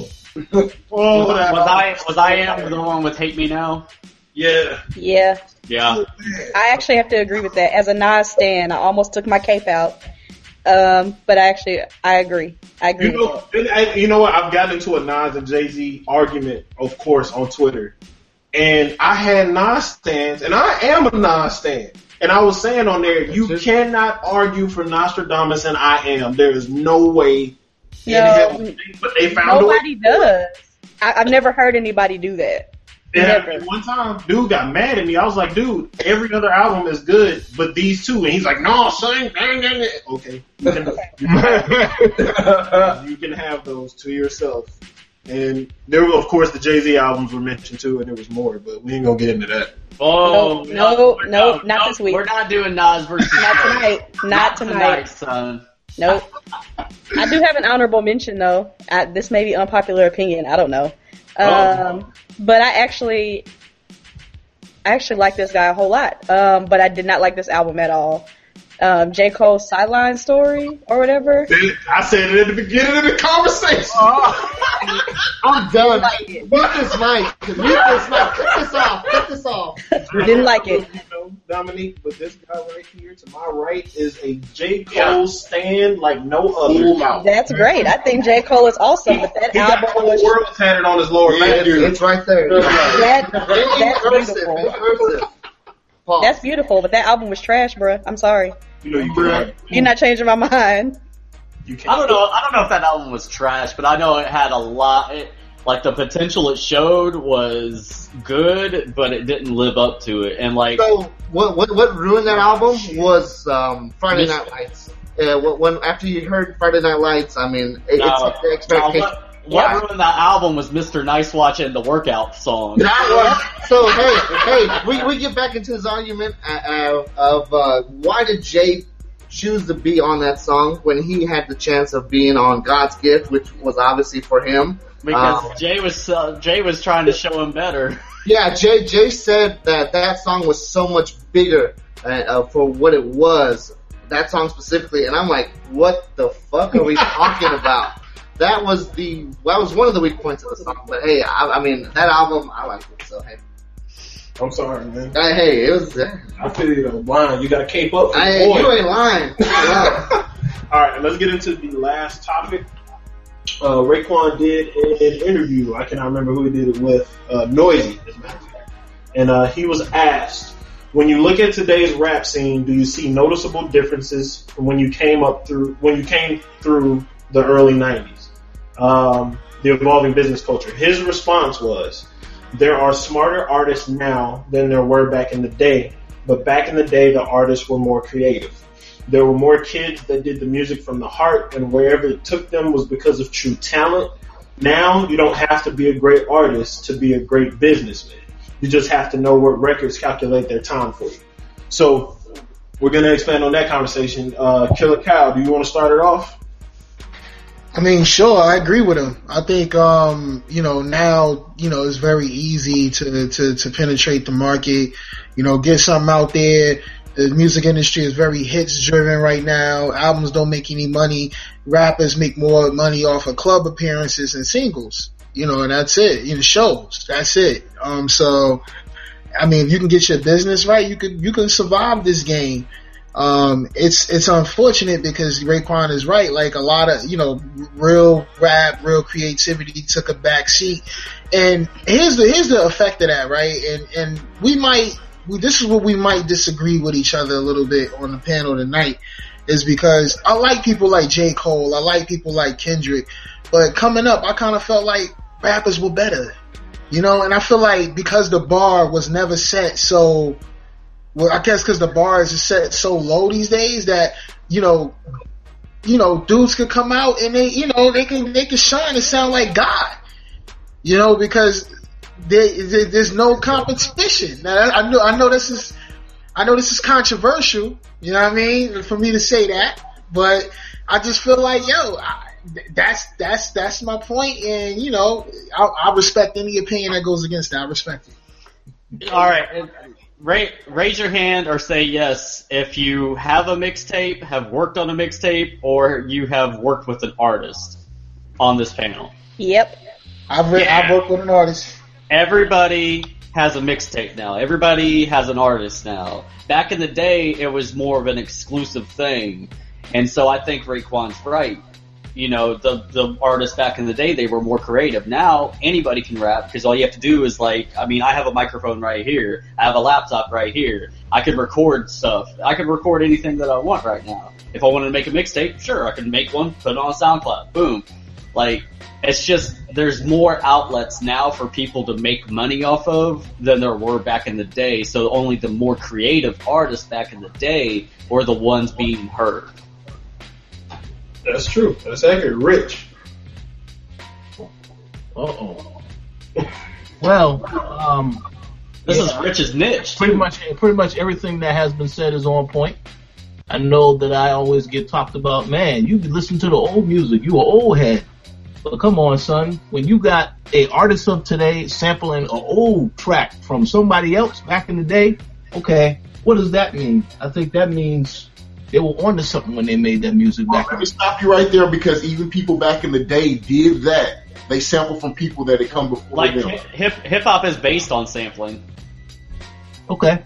oh that. was I was I am the one with Hate Me Now? Yeah. Yeah. Yeah. I actually have to agree with that. As a Nas stan, I almost took my cape out. Um, but I actually, I agree. I agree You with know, that. and, and you know what? I've gotten into a Nas and Jay-Z argument, of course, on Twitter. And I had Nas stands, and I am a Nas stan. And I was saying on there, you cannot argue for Nostradamus and I am. There is no way in No, hell. But they found a way. nobody does. I, I've never heard anybody do that. It Never. happened one time, dude got mad at me. I was like, dude, every other album is good, but these two. And he's like, no, son, dang, dang, dang. Okay. You can, you, can have, you can have those to yourself. And there were, of course, the Jay-Z albums were mentioned too, and there was more, but we ain't gonna get into that. Oh No, no, no, not this week. We're not doing Nas versus Not tonight. Not tonight. son. Nope. I do have an honorable mention though. I, this may be unpopular opinion. I don't know. Um, but I actually, I actually like this guy a whole lot. Um, but I did not like this album at all. Um, J. Cole's Sideline Story or whatever. I said it at the beginning of the conversation. I'm done. Like it. Mute this mic. Mute this mic. Cut this off. Cut this off. Didn't like it. You know, Dominique, but this guy right here to my right is a J. Cole stand like no other. That's great. I think J. Cole is awesome, but that He got album the was world tatted on his lower Yeah, back. it's, it's right there. that, that's Cursive. beautiful. It's cursive. Pause. That's beautiful, but that album was trash, bruh. I'm sorry. You know, you can, You're not changing my mind. you can, I don't know. I don't know if that album was trash, but I know it had a lot. It, like the potential it showed was good, but it didn't live up to it. And like, So what what what ruined that album was um, Friday Night Lights. Yeah, when when- after you heard Friday Night Lights, I mean, it, no, it's the no, expectation. what, what ruined that album was Mister Nice Watch and the workout song. That was, so hey, hey, we we get back into this argument uh, of uh, why did Jay choose to be on that song when he had the chance of being on God's Gift, which was obviously for him. Because Um, Jay was uh, Jay was trying to show him better. Yeah, Jay Jay said that that song was so much bigger uh, uh, for what it was. That song specifically, and I'm like, what the fuck are we talking about? That was the that was one of the weak points of the song. But hey, I, I mean that album, I liked it. So hey, I'm sorry, man. uh, hey, it was. Uh, I feel you though. Blind, you got to cape up for I, the boy. you ain't lying. Wow. All right, let's get into the last topic. Uh, Raekwon did an interview. I cannot remember who he did it with. Uh, Noisy, as a matter of fact. And uh, he was asked, when you look at today's rap scene, do you see noticeable differences from when you came up through when you came through the early nineties? Um, the evolving business culture. His response was, there are smarter artists now than there were back in the day, but back in the day, the artists were more creative. There were more kids that did the music from the heart, and wherever it took them was because of true talent. Now, you don't have to be a great artist to be a great businessman. You just have to know what records calculate their time for you. So, we're going to expand on that conversation. Uh, Killer Cow, do you want to start it off? I mean, sure, I agree with him. I think, um, you know, now, you know, it's very easy to, to, to penetrate the market, you know, get something out there. The music industry is very hits driven right now. Albums don't make any money. Rappers make more money off of club appearances and singles, you know, and that's it. You know, shows. That's it. Um, so, I mean, if you can get your business right, you could, you can survive this game. Um, it's, it's unfortunate because Raekwon is right. Like a lot of, you know, real rap, real creativity took a back seat. And here's the, here's the effect of that, right? And, and we might, we, this is what we might disagree with each other a little bit on the panel tonight, is because I like people like J. Cole, I like people like Kendrick, but coming up, I kind of felt like rappers were better, you know, and I feel like because the bar was never set so, well, I guess because the bar is set so low these days that, you know, you know, dudes could come out and they, you know, they can, they can shine and sound like God, you know, because There, there, there's no competition. Now, I know, I know this is, I know this is controversial. You know what I mean? For me to say that, but I just feel like, yo, I, that's that's that's my point, and you know, I, I respect any opinion that goes against that. I respect it. All right, Ra- raise your hand or say yes if you have a mixtape, have worked on a mixtape, or you have worked with an artist on this panel. Yep. I've re- Yeah. I've worked with an artist. Everybody has a mixtape now. Everybody has an artist now. Back in the day, it was more of an exclusive thing. And so I think Raekwon's right. You know, the the artists back in the day, they were more creative. Now, anybody can rap because all you have to do is like, I mean, I have a microphone right here. I have a laptop right here. I can record stuff. I can record anything that I want right now. If I wanted to make a mixtape, sure, I can make one, put it on SoundCloud. Boom. Like, it's just, there's more outlets now for people to make money off of than there were back in the day. So only the more creative artists back in the day were the ones being heard. That's true. That's accurate. Rich. Uh-oh. Well, um... This is Rich's niche. Pretty much, pretty much everything that has been said is on point. I know that I always get talked about, man, you listen to the old music, you an old head. But come on, son, when you got a artist of today sampling an old track from somebody else back in the day, okay, what does that mean? I think that means they were onto something when they made that music back Let then. me stop you right there because even people back in the day did that. They sampled from people that had come before Like, them. hip hip hop is based on sampling. Okay.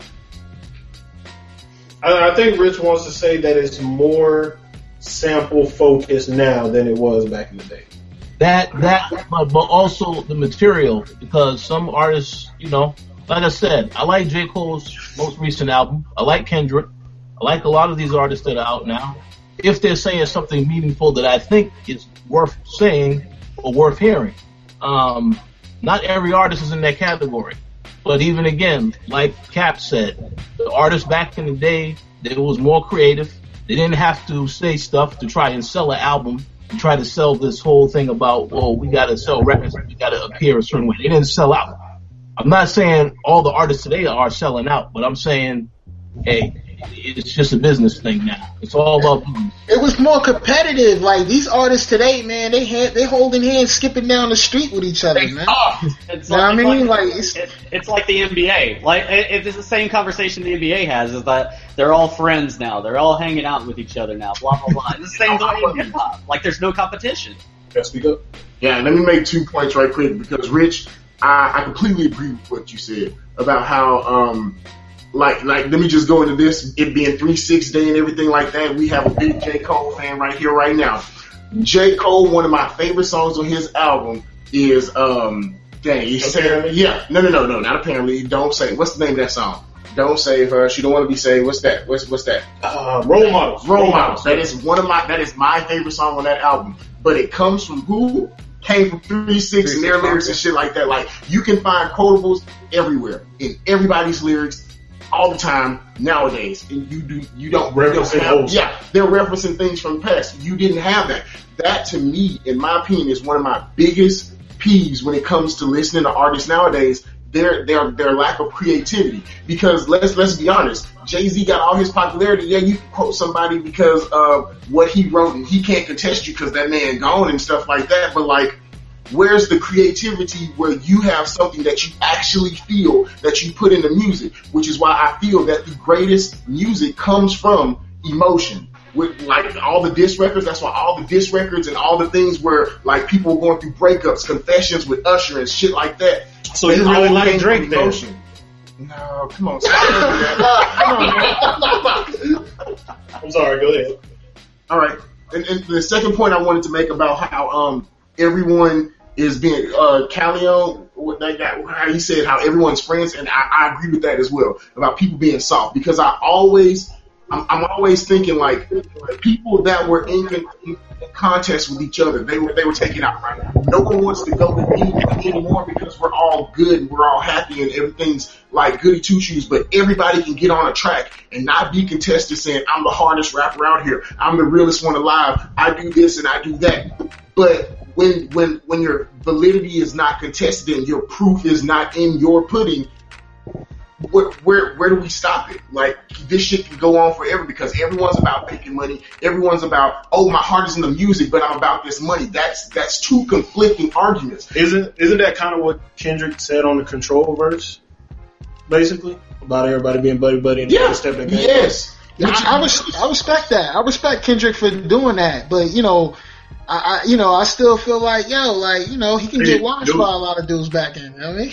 I, I think Rich wants to say that it's more sample focused now than it was back in the day. That, that, but, but also the material, because some artists, you know, like I said, I like J. Cole's most recent album. I like Kendrick. I like a lot of these artists that are out now. If they're saying something meaningful that I think is worth saying or worth hearing. Um, not every artist is in that category. But even again, like Cap said, the artists back in the day, they was more creative. They didn't have to say stuff to try and sell an album, and try to sell this whole thing about, well, we gotta sell records, we gotta appear a certain way. They didn't sell out. I'm not saying all the artists today are selling out, but I'm saying, hey, it's just a business thing now. It's all about business. It was more competitive. Like these artists today, man, they had they holding hands, skipping down the street with each other, man. It's You know like, what I mean? like, Like, it's, it, it's like the N B A. Like it, it's the same conversation the N B A has, is that they're all friends now. They're all hanging out with each other now. Blah blah blah. It's the same way in hip hop. Like there's no competition. Yes, we go. Yeah, let me make two points right quick because Rich, I, I completely agree with what you said about how um, like, like, let me just go into this, it being three six Day and everything like that. We have a big J. Cole fan right here, right now. J. Cole, one of my favorite songs on his album is, um, dang, he said, yeah, no, no, no, no, not apparently, Don't Say, what's the name of that song? Don't Save Her, She Don't Want to Be Saved, what's that? What's, what's that? Uh, Role Models. Role, Role Models. That is one of my, that is my favorite song on that album. But it comes from who? Came from three six and their lyrics and shit like that. Like, you can find quotables everywhere, in everybody's lyrics, all the time nowadays, and you do you don't reference yeah they're referencing things from the past. You didn't have that. That to me, in my opinion, is one of my biggest peeves when it comes to listening to artists nowadays. Their their their lack of creativity. Because let's let's be honest, Jay-Z got all his popularity. Yeah, you can quote somebody because of what he wrote, and he can't contest you because that man gone and stuff like that. But like, where's the creativity where you have something that you actually feel that you put into music? Which is why I feel that the greatest music comes from emotion. With like all the diss records, that's why all the diss records and all the things where like people were going through breakups, confessions with Usher and shit like that. So you really like Drake then? No, come on. I'm sorry, go ahead. All right. And, and the second point I wanted to make about how um everyone is being uh Callion, what that guy, how he said how everyone's friends, and I, I agree with that as well about people being soft, because I always I'm, I'm always thinking like people that were in, in contest with each other, they were they were taken out. Right? No one wants to go with me anymore because we're all good and we're all happy and everything's like goody two shoes. But everybody can get on a track and not be contested saying I'm the hardest rapper out here, I'm the realest one alive, I do this and I do that. But when when when your validity is not contested and your proof is not in your pudding, Where, where where do we stop it? Like, this shit can go on forever because everyone's about making money. Everyone's about, oh, my heart is in the music, but I'm about this money. That's that's two conflicting arguments. Isn't isn't that kind of what Kendrick said on the Control verse? Basically, about everybody being buddy buddy and yeah. step back. Yes, Which I, res- I respect that. I respect Kendrick for doing that, but you know, I, I you know I still feel like yo, like you know, he can get washed by a lot of dudes back in. You know what I mean?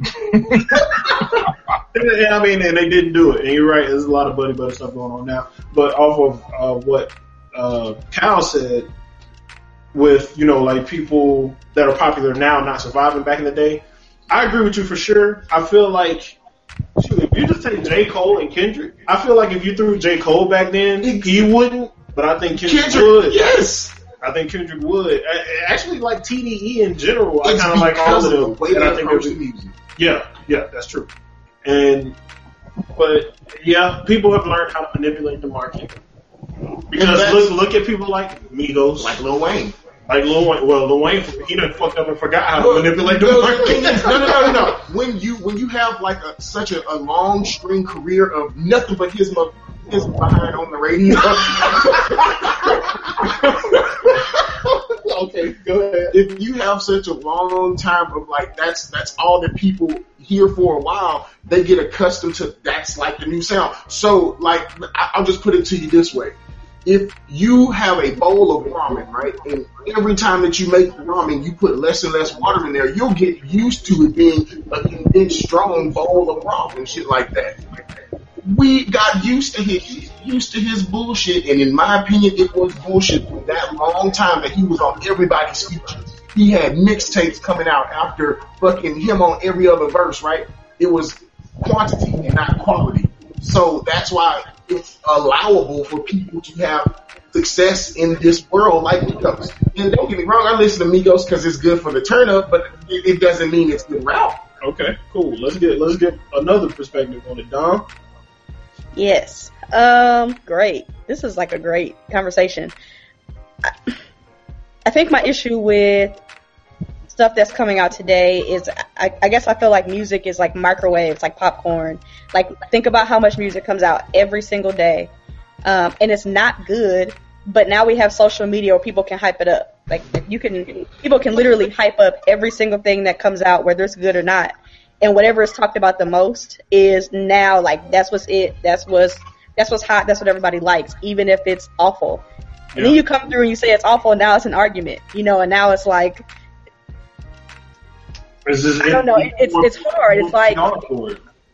Yeah, I mean, and they didn't do it. And you're right, there's a lot of buddy buddy stuff going on now. But off of uh, what uh, Cal said, with you know, like people that are popular now not surviving back in the day, I agree with you for sure. I feel like, shoot, if you just take J. Cole and Kendrick, I feel like if you threw J. Cole back then, he wouldn't. But I think Kendrick, Kendrick would. Yes. I think Kendrick would. I, actually, like T D E in general, I It's kind of like all of because them. of the way And they I think approach it the would- music. Yeah, yeah, that's true. And but yeah, people have learned how to manipulate the market. Because that's- look, look at people like Migos, Like Lil Wayne. like Lil Wayne. Well, Lil Wayne, he done fucked up and forgot how to Well, manipulate the no, market. thing is, no, no, no, no, no. When you when you have like a, such a, a long string career of nothing but his mo- his behind on the radio. Okay, go ahead. If you have such a long time of like that's that's all that people hear for a while, they get accustomed to that's like the new sound. So like I- I'll just put it to you this way. If you have a bowl of ramen, right, and every time that you make the ramen, you put less and less water in there, you'll get used to it being a condensed, strong bowl of ramen and shit like that. We got used to his used to his bullshit, and in my opinion, it was bullshit for that long time that he was on everybody's features. He had mixtapes coming out after fucking him on every other verse, right? It was quantity and not quality. So that's why it's allowable for people to have success in this world like Migos. And don't get me wrong, I listen to Migos because it's good for the turn up, but it, it doesn't mean it's good rap. Okay, cool. Let's get let's get another perspective on it, Dom. Yes. Um, great. This is like a great conversation. I, I think my issue with stuff that's coming out today is, I, I guess I feel like music is like microwaves, like popcorn. Like, think about how much music comes out every single day. Um, and it's not good, but now we have social media where people can hype it up. Like, you can, people can literally hype up every single thing that comes out, whether it's good or not. And whatever is talked about the most is now like that's what's it. That's what's that's what's hot. That's what everybody likes, even if it's awful. And yeah. Then you come through and you say it's awful. And now it's an argument, you know. And now it's like this, I don't know. It, it's it's hard. It's like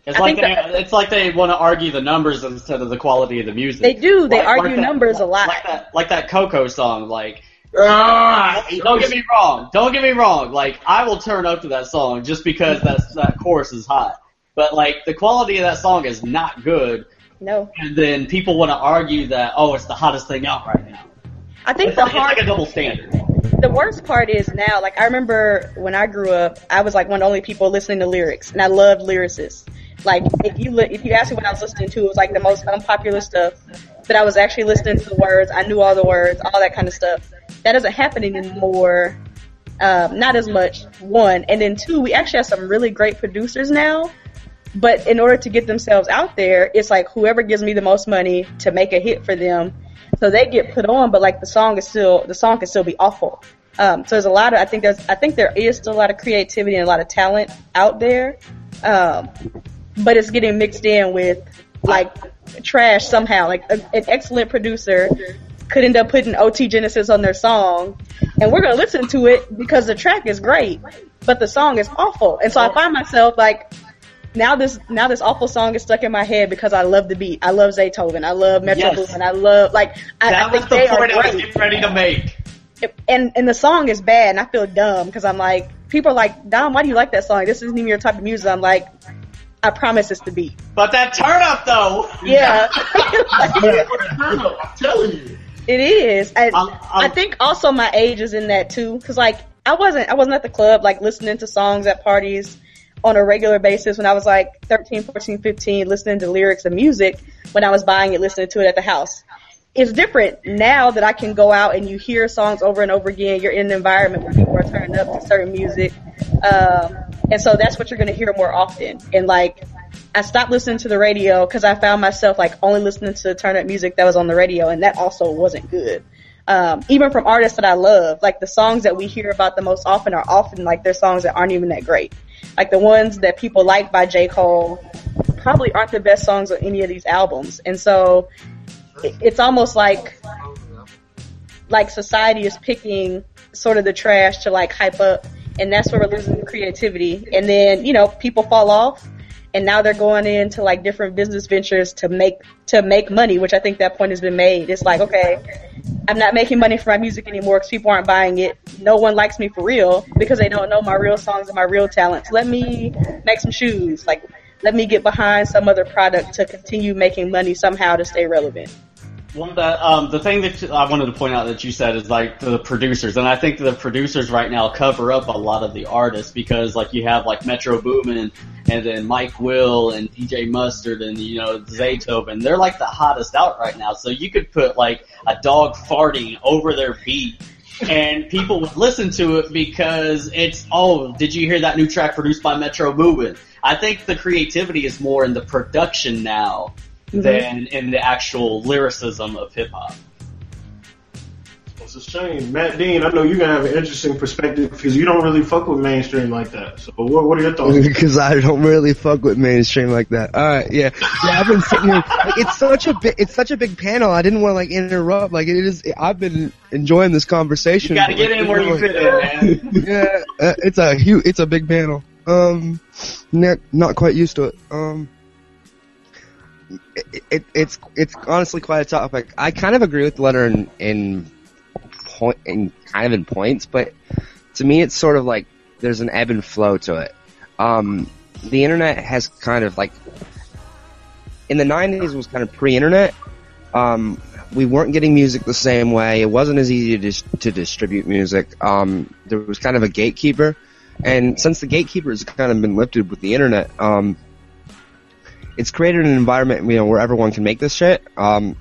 It's I like think they, that- it's like they want to argue the numbers instead of the quality of the music. They do. They Like- argue like that- numbers a lot. Like that, like that Coco song. Like, Ah, don't get me wrong. Don't get me wrong. Like, I will turn up to that song just because that's, that chorus is hot. But like, the quality of that song is not good. No. And then people want to argue that, oh, it's the hottest thing out right now. I think It's the like, it's hard, like a double standard. the worst part is now, like I remember when I grew up, I was like one of the only people listening to lyrics, and I loved lyricists. Like if you li- if you asked me what I was listening to, it was like the most unpopular stuff. But I was actually listening to the words. I knew all the words, all that kind of stuff. That doesn't happen anymore. Um, not as much. One, and then two, we actually have some really great producers now. But in order to get themselves out there, it's like whoever gives me the most money to make a hit for them. So they get put on, but like the song is still, the song can still be awful. Um, so there's a lot of, I think there's, I think there is still a lot of creativity and a lot of talent out there. Um, but it's getting mixed in with like trash somehow. Like a, an excellent producer could end up putting O T Genesis on their song, and we're gonna listen to it because the track is great, but the song is awful. And so I find myself like, Now this now this awful song is stuck in my head because I love the beat. I love Zaytoven. I love Metro Yes. Boomin. I love like I, That I was think the they point are I was great. getting ready to make. And and the song is bad, and I feel dumb because I'm like, people are like, Dom, why do you like that song? This isn't even your type of music. I'm like, I promise it's the beat. But that turn up though. Yeah. I'm telling you. It is. I, I'm- I think also my age is in that too, because like I wasn't I wasn't at the club like listening to songs at parties on a regular basis when I was like thirteen, fourteen, fifteen, listening to lyrics and music when I was buying it, listening to it at the house. It's different now that I can go out and you hear songs over and over again. You're in an environment where people are turning up to certain music, um, and so that's what you're going to hear more often. And like, I stopped listening to the radio because I found myself like only listening to turn up music that was on the radio, and that also wasn't good. Um, even from artists that I love, like the songs that we hear about the most often are often like they're songs that aren't even that great. Like the ones that people like by J. Cole probably aren't the best songs on any of these albums. And so it, it's almost like, like society is picking sort of the trash to like hype up, and that's where we're losing the creativity. And then, you know, people fall off, and now they're going into like different business ventures to make, to make money, which I think that point has been made. It's like, okay, I'm not making money for my music anymore because people aren't buying it. No one likes me for real because they don't know my real songs and my real talents. Let me make some shoes. Like, let me get behind some other product to continue making money somehow to stay relevant. One that um, the thing that I wanted to point out that you said is like the producers, and I think the producers right now cover up a lot of the artists because like you have like Metro Boomin and then Mike Will and D J Mustard and you know Zaytoven. They're like the hottest out right now. So you could put like a dog farting over their beat, and people would listen to it because it's oh, did you hear that new track produced by Metro Boomin? I think the creativity is more in the production now. Mm-hmm. Than in the actual lyricism of hip hop. It's a shame. Matt Dean, I know you're gonna have an interesting perspective because you don't really fuck with mainstream like that. So what, what are your thoughts? Because I don't really fuck with mainstream like that. All right, yeah, yeah. I've been sitting here. Like, it's such a big, it's such a big panel. I didn't want to like interrupt. Like it is. I've been enjoying this conversation. You gotta get in where you fit in, man. Yeah, uh, it's a huge, it's a big panel. Um, not not quite used to it. Um. It, it, it's it's honestly quite a topic. I kind of agree with the letter in in point in kind of in points, but to me it's sort of like there's an ebb and flow to it. Um, the internet has kind of like in the nineties was kind of pre-internet. Um, we weren't getting music the same way. It wasn't as easy to dis- to distribute music. Um, there was kind of a gatekeeper, and since the gatekeeper has kind of been lifted with the internet, um. It's created an environment, you know, where everyone can make this shit, um,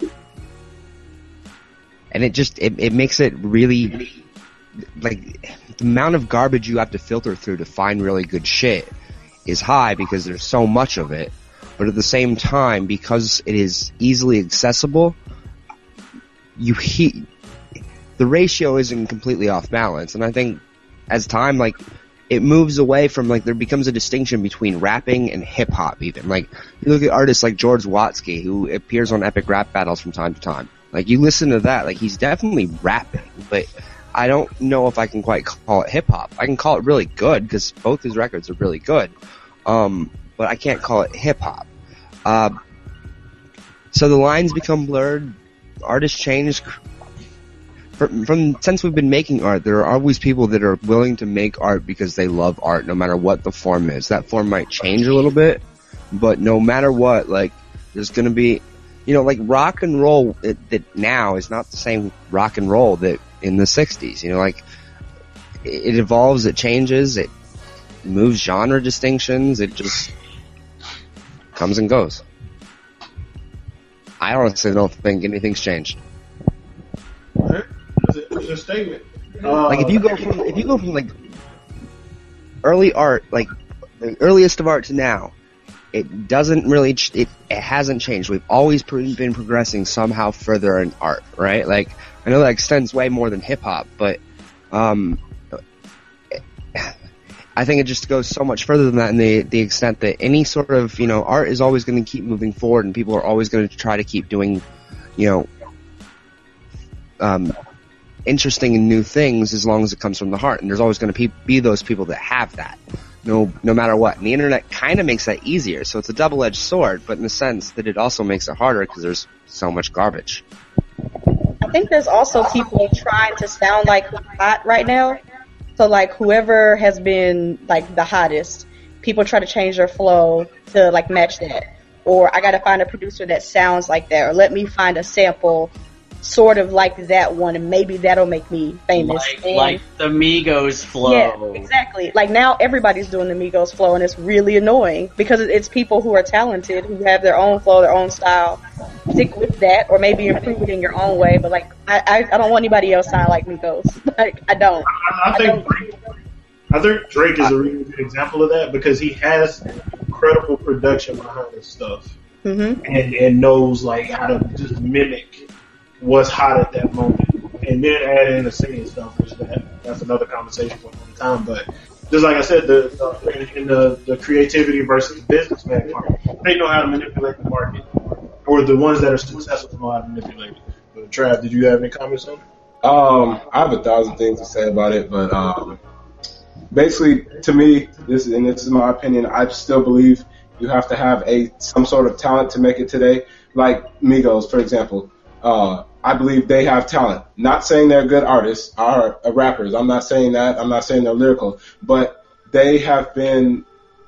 and it just it, it makes it really like the amount of garbage you have to filter through to find really good shit is high because there's so much of it. But at the same time, because it is easily accessible, you he the ratio isn't completely off balance, and I think as time like. It moves away from, like, there becomes a distinction between rapping and hip-hop, even. Like, you look at artists like George Watsky, who appears on epic rap battles from time to time. Like, you listen to that, like, he's definitely rapping, but I don't know if I can quite call it hip-hop. I can call it really good, because both his records are really good. Um, but I can't call it hip hop. Uh, so the lines become blurred, artists change. From, from since we've been making art, there are always people that are willing to make art because they love art, no matter what the form is. That form might change a little bit, but no matter what, like, there's gonna be, you know, like rock and roll it, that now is not the same rock and roll that in the sixties. You know, like, it, it evolves, it changes, it moves genre distinctions, it just comes and goes. I honestly don't think anything's changed. It's a statement. Uh, Like if you go from if you go from like early art, like the earliest of art to now, it doesn't really ch- it it hasn't changed. We've always pre- been progressing somehow further in art, right? Like I know that extends way more than hip hop, but um, I think it just goes so much further than that. In the the extent that any sort of, you know, art is always going to keep moving forward, and people are always going to try to keep doing, you know, um. interesting and new things as long as it comes from the heart, and there's always going to pe- be those people that have that, no no matter what. And the internet kind of makes that easier, so it's a double-edged sword, but in the sense that it also makes it harder because there's so much garbage. I think there's also people trying to sound like who's hot right now. So like whoever has been like the hottest, people try to change their flow to like match that. Or I gotta find a producer that sounds like that, or let me find a sample sort of like that one, and maybe that'll make me famous. Like, and, like the Migos flow. Yeah, exactly. Like now everybody's doing the Migos flow, and it's really annoying because it's people who are talented, who have their own flow, their own style. Stick with that, or maybe improve it in your own way. But like, I, I, I don't want anybody else sound like Migos. Like, I don't. I, I think don't. Drake, I think Drake is a really good example of that because he has incredible production behind his stuff, mm-hmm. and and knows like how to just mimic what's hot at that moment, and then add in the singing stuff, which that, that's another conversation for another time. But just like I said, the, the in the, the creativity versus businessman part, they know how to manipulate the market, or the ones that are successful know how to manipulate it. But Trav, did you have any comments on it? Um, I have a thousand things to say about it, but um, basically, to me, this and this is my opinion. I still believe you have to have a some sort of talent to make it today. Like Migos, for example. Uh, I believe they have talent. Not saying they're good artists or uh, rappers. I'm not saying that. I'm not saying they're lyrical, but they have been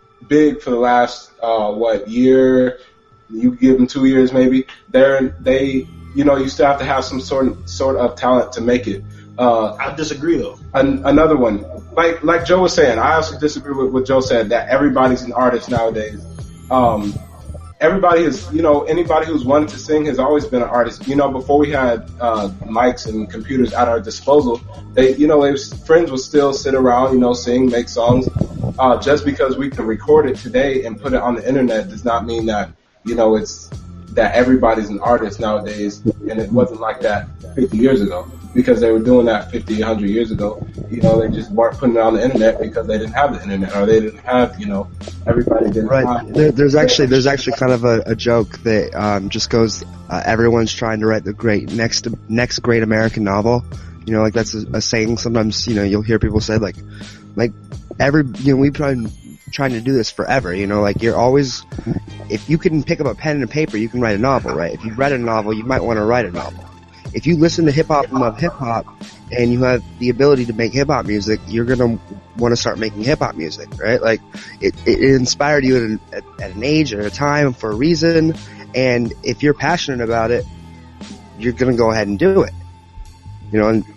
big for the last uh, what year? You give them two years, maybe. They're they. You know, you still have to have some sort of, sort of talent to make it. Uh, I disagree, though. An, another one, like like Joe was saying, I also disagree with what Joe said that everybody's an artist nowadays. Um, everybody is, you know, anybody who's wanted to sing has always been an artist. You know, before we had uh, mics and computers at our disposal, they, you know, they was, friends would still sit around, you know, sing, make songs. Uh, just because we can record it today and put it on the internet does not mean that, you know, it's that everybody's an artist nowadays, and it wasn't like that fifty years ago, because they were doing that fifty, one hundred years ago. You know, they just weren't putting it on the internet because they didn't have the internet, or they didn't have, you know, everybody didn't right. have. There, there's actually there's actually kind of a, a joke that um, just goes, uh, everyone's trying to write the great next next great American novel. You know, like that's a, a saying. Sometimes, you know, you'll hear people say like, like every, you know, we've tried trying to do this forever. You know, like you're always, if you can pick up a pen and a paper, you can write a novel, right? If you read a novel, you might want to write a novel. If you listen to hip hop and love hip hop, and you have the ability to make hip hop music, you're gonna want to start making hip hop music, right? Like it, it inspired you at an, at, at an age or a time for a reason, and if you're passionate about it, you're gonna go ahead and do it. You know, and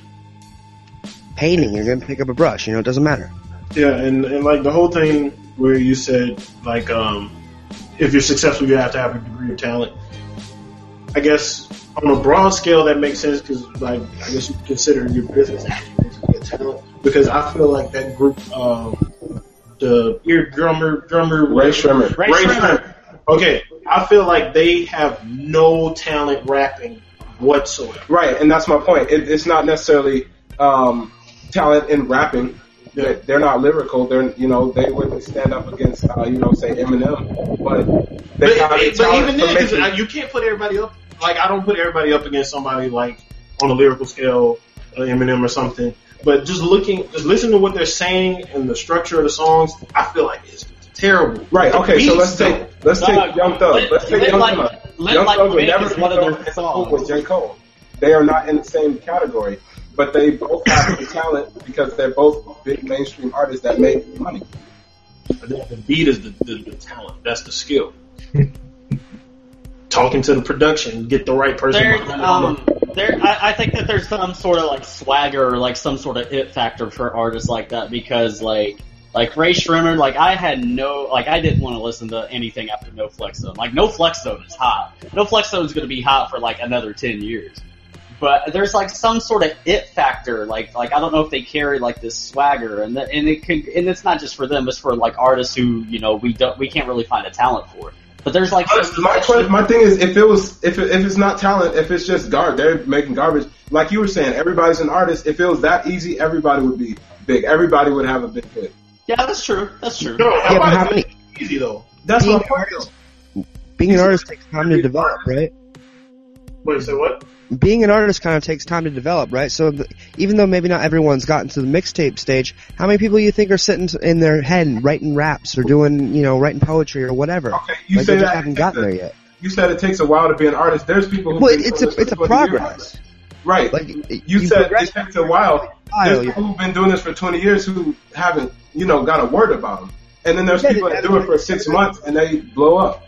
painting, you're gonna pick up a brush. You know, it doesn't matter. Yeah, and, and like the whole thing where you said like um, if you're successful, you have to have a degree of talent. I guess on a broad scale that makes sense because like I guess you consider your business actually a talent, because I feel like that group, um, the ear drummer, drummer Ray Shrimmer, Ray, Ray Shrimmer. Okay, I feel like they have no talent rapping whatsoever. Right, and that's my point. It, it's not necessarily um, talent in rapping. They're, they're not lyrical. They're, you know, they wouldn't stand up against, uh, you know, say Eminem, but they But, got but, but even then, making, because you can't put everybody up. Like I don't put everybody up against somebody like on a lyrical scale, uh, Eminem or something. But just looking, just listening to what they're saying and the structure of the songs, I feel like it's terrible. Right. Okay. So let's Beats, take let's No, take no, Young Thug. Lit- Let's take Lit Young Like- Thug. Lit Young Like Thug would Vic never is be one of their on songs. with J. Cole. They are not in the same category, but they both have the talent because they're both big mainstream artists that make money. The, the beat is the, the, the talent. That's the skill. Talking to the production, get the right person. There's, behind it. um, there, I, I think that there's some sort of like swagger or like some sort of it factor for artists like that because like like Ray Shrimmer, like I had no like I didn't want to listen to anything after No Flex Zone. Like No Flex Zone is hot. No Flex Zone is going to be hot for like another ten years. But there's like some sort of it factor, like like I don't know if they carry like this swagger, and that, and it could, and it's not just for them, it's for like artists who you know we don't we can't really find a talent for. But there's like some, my que- my thing is if it was if it, if it's not talent, if it's just gar they're making garbage. Like you were saying, everybody's an artist. If it was that easy, everybody would be big. Everybody would have a big hit. Yeah, that's true. That's true. No, Yeah, but how many? Easy though. That's being what an artist, being an artist takes time to develop, right? Wait, say what? Being an artist kind of takes time to develop, right? So the, even though maybe not everyone's gotten to the mixtape stage, how many people you think are sitting in their head and writing raps or doing, you know, writing poetry or whatever? Okay, you like say they just that haven't gotten there yet. You said it takes a while to be an artist. There's people who Well, it's a it's a progress. Right. Like You, you said progress it takes a while. while, There's yeah. people who've been doing this for twenty years who haven't, you know, got a word about them. And then there's Yeah, people they that do it for six months and they blow up.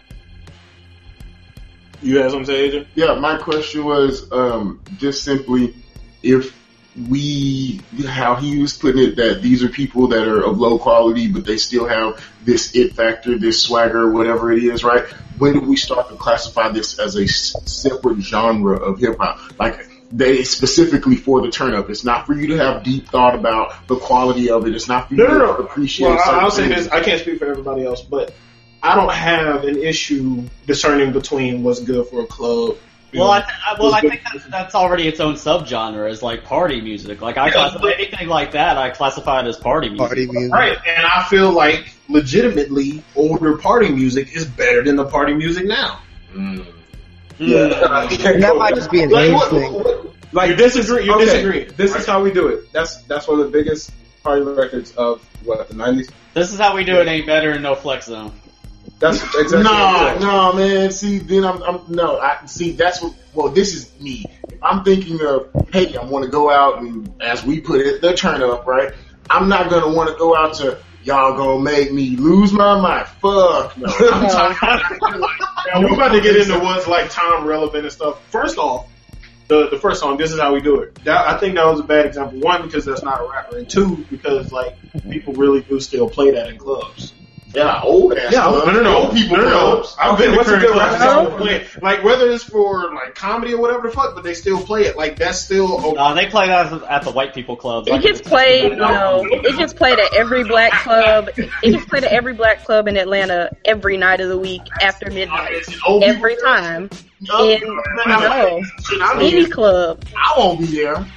You had something to say, Adrian? Yeah, my question was um, just simply if we, how he was putting it, that these are people that are of low quality, but they still have this it factor, this swagger, whatever it is, right? When do we start to classify this as a s- separate genre of hip hop? Like, they specifically for the turn up. It's not for you to have deep thought about the quality of it. It's not for you No, no, to no. appreciate Well, certain I'll say things. this. I can't speak for everybody else, but I don't have an issue discerning between what's good for a club. you Well, know, I, th- I well, I what's good think that's, that's already its own subgenre as like party music. Like I Yeah, classify but- anything like that, I classify it as party music. Party music. Right, and I feel like legitimately older party music is better than the party music now. Mm. Yeah. And that might just be an Like, age what- thing. what- Like you disagree? You Okay, disagree? This is how we do it. That's that's one of the biggest party records of what the nineties. This is how we do it. Ain't better in No Flex Zone. That's exactly. No, what I'm saying. no, man. See, then I'm, I'm no. I see. That's what. Well, this is me. If I'm thinking of, hey, I want to go out and, as we put it, the turn up, right? I'm not gonna want to go out to y'all gonna make me lose my mind. Fuck no. I'm talking like, Now, we're about to get into what's like time relevant and stuff. First off, the the first song, "This Is How We Do It." That, I think that was a bad example. One, because that's not a rapper, and two, because like people really do still play that in clubs. yeah, old ass. Yeah, clubs, no, no, no, old people no, no, no. clubs. I've Okay, been to what's a current good clubs rap that song? still play it. Like whether it's for like comedy or whatever the fuck, but they still play it. Like that's still. Okay. No, they play that at the white people clubs. It Like, gets played, you know, it gets played at every black club. It gets played at every black club in Atlanta every night of the week after midnight. Every time. No, In, no, no, Shit, I any mean, club. I won't be there.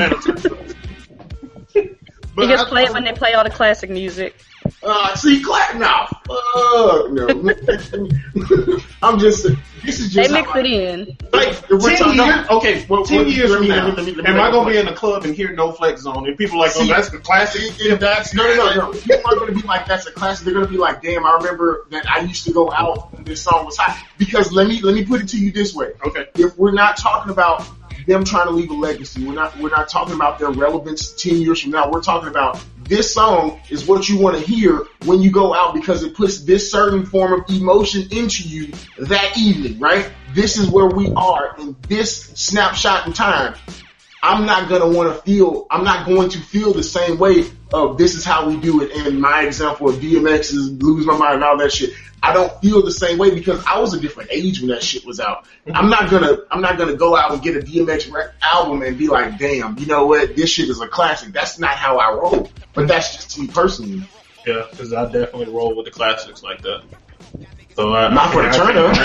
It But gets I- played when they play all the classic music. Uh, see, clap now. Fuck no. I'm just. This is They just. mix how I- it in. Like If we're ten talking- years, okay. Well, ten what- years let from me- now, let me- let me- let me am make I a gonna be point. in the club and hear No Flex Zone and people like, oh, See, that's the classic? If that's no, no, no, no. People aren't going to be like that's a classic. They're going to be like, damn, I remember that I used to go out when this song was hot. Because let me let me put it to you this way: Okay. if we're not talking about them trying to leave a legacy, we're not we're not talking about their relevance ten years from now. We're talking about this song is what you want to hear when you go out because it puts this certain form of emotion into you that evening, right? This is where we are in this snapshot in time. I'm not gonna want to feel, I'm not going to feel the same way of this is how we do it. And my example of D M X is Lose My Mind and all that shit. I don't feel the same way because I was a different age when that shit was out. I'm not gonna, I'm not gonna go out and get a D M X rec- album and be like, damn, you know what? This shit is a classic. That's not how I roll. But that's just me personally. Yeah, because I definitely roll with the classics like that. So I, Not for the turn up.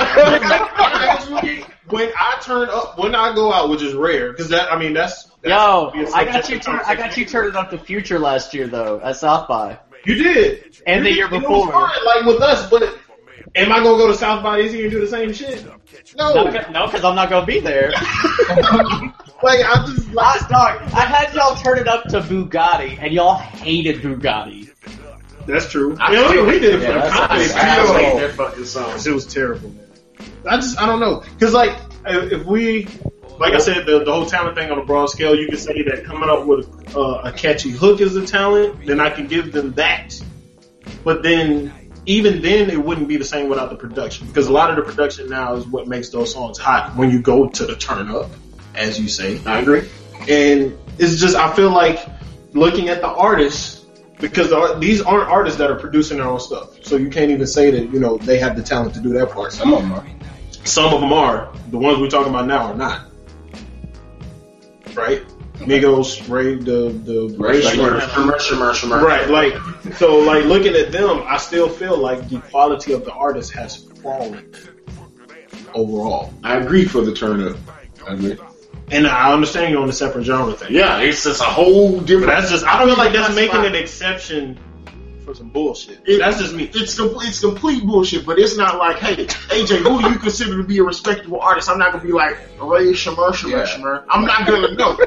When I turn up, when I go out, which is rare, because that, I mean, that's, that's Yo, be a I got subject you. of Turn, I got you turning up the Future last year though at South by. You did, And the You year did. It was before. fun, like with us, but am I gonna go to South by this year and do the same shit? No, No, because I'm not gonna be there. like I just like I, dog, I had y'all turn it up to Bugatti, and y'all hated Bugatti. That's true. I You know, feel we it. did it Yeah, for the that's comedy. a bad I hate song. that fucking song. It was terrible, man. I just, I don't know. Cause like, if we, like I said, the, the whole talent thing on a broad scale, you could say that coming up with uh, a catchy hook is a talent, then I could give them that. But then, even then, it wouldn't be the same without the production. Because a lot of the production now is what makes those songs hot when you go to the turn up, as you say. I agree. And it's just, I feel like looking at the artists, because the, these aren't artists that are producing their own stuff. So you can't even say that, you know, they have the talent to do that part. Some of them are. Some of them are. The ones we're talking about now are not. Right? Migos, Ray, the, the, Ray Shimmer, Shimmer, Shimmer, Shimmer. Right, like, so like looking at them, I still feel like the quality of the artist has fallen overall. I agree for the turn up. I agree. And I understand you're on the separate genre thing. Yeah, it's just a whole different. But that's just, I feel like that's making an exception for some bullshit. It, that's just me. It's complete, it's complete bullshit, but it's not like, hey, A J, who do you consider to be a respectable artist? I'm not gonna be like Ray Shimmer, Shimmer, Yeah. Shimmer. I'm not gonna know.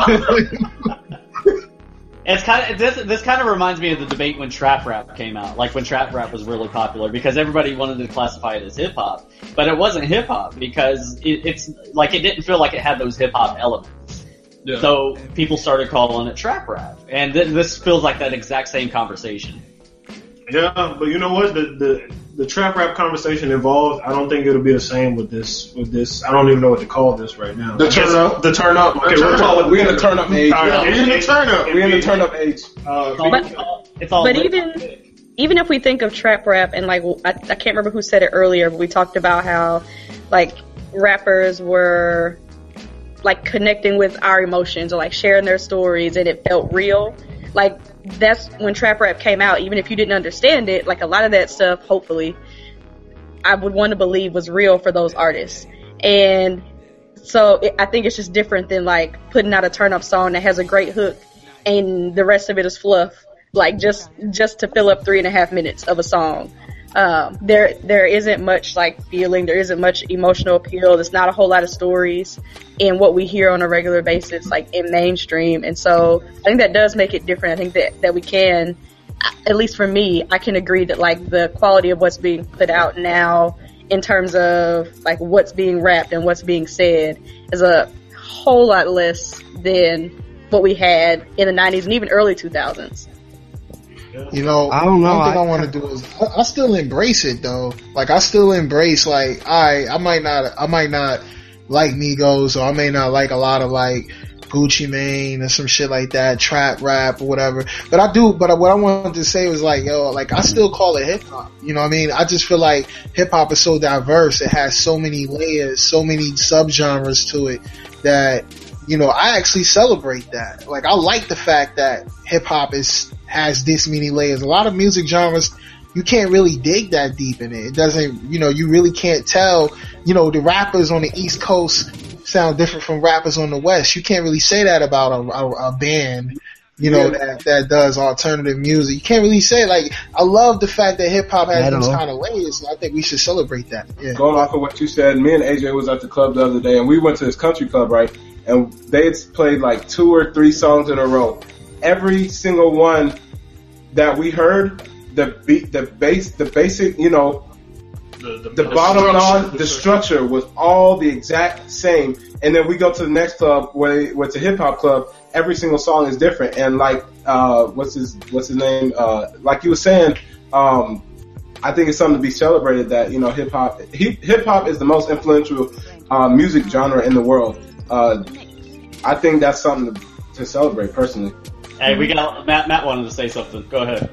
It's kind of this. This kind of reminds me of the debate when trap rap came out, like when trap rap was really popular, because everybody wanted to classify it as hip hop, but it wasn't hip hop because it, it's like it didn't feel like it had those hip hop elements. Yeah. So people started calling it trap rap, and th- this feels like that exact same conversation. Yeah, but you know what? The the the trap rap conversation evolved. I don't think it'll be the same with this. With this, I don't even know what to call this right now. The I guess turn up? The turn up. Okay, The we'll turn call up. it. We're in the turn up age. All right, We're in the turn up. We're in the turn up age. Uh, But, It's all but even even if we think of trap rap and like I, I can't remember who said it earlier, but we talked about how like rappers were like connecting with our emotions or like sharing their stories and it felt real. Like that's when trap rap came out. Even if you didn't understand it, like a lot of that stuff, hopefully, I would want to believe was real for those artists. And so it, I think it's just different than like putting out a turn up song that has a great hook and the rest of it is fluff, like just just to fill up three and a half minutes of a song. Um, there there isn't much like feeling, there isn't much emotional appeal. There's not a whole lot of stories in what we hear on a regular basis, like in mainstream. And so I think that does make it different. I think that that we can, at least for me, I can agree that like the quality of what's being put out now in terms of like what's being rapped and what's being said is a whole lot less than what we had in the nineties and even early two thousands. You know, I don't know. One thing I, I- want to do is I, I still embrace it though. Like I still embrace like I I might not I might not like Migos or I may not like a lot of like Gucci Mane or some shit like that, trap rap or whatever. But I do. But what I wanted to say was like yo, like I still call it hip hop. You know what I mean? I just feel like hip hop is so diverse. It has so many layers, so many subgenres to it that. You know, I actually celebrate that. Like, I like the fact that hip hop is has this many layers. A lot of music genres, you can't really dig that deep in it. It doesn't, you know, you really can't tell. You know, the rappers on the East Coast sound different from rappers on the West. You can't really say that about a, a, a band. You know, Yeah. that that does alternative music. You can't really say like. I love the fact that hip hop has Metal. those kind of layers. And I think we should celebrate that. Yeah. Going off of what you said, me and A J was at the club the other day, and we went to this country club, right? And they had played like two or three songs in a row. Every single one that we heard, the beat, the bass, the basic, you know, The, the, the bottom line, the structure was all the exact same. And then we go to the next club where where it's a hip hop club. Every single song is different. And like, uh, what's his what's his name? Uh, like you were saying, um, I think it's something to be celebrated that you know hip hop hip hop is the most influential uh, music genre in the world. Uh, I think that's something to, to celebrate personally. Hey, we got Matt. Matt wanted to say something. Go ahead.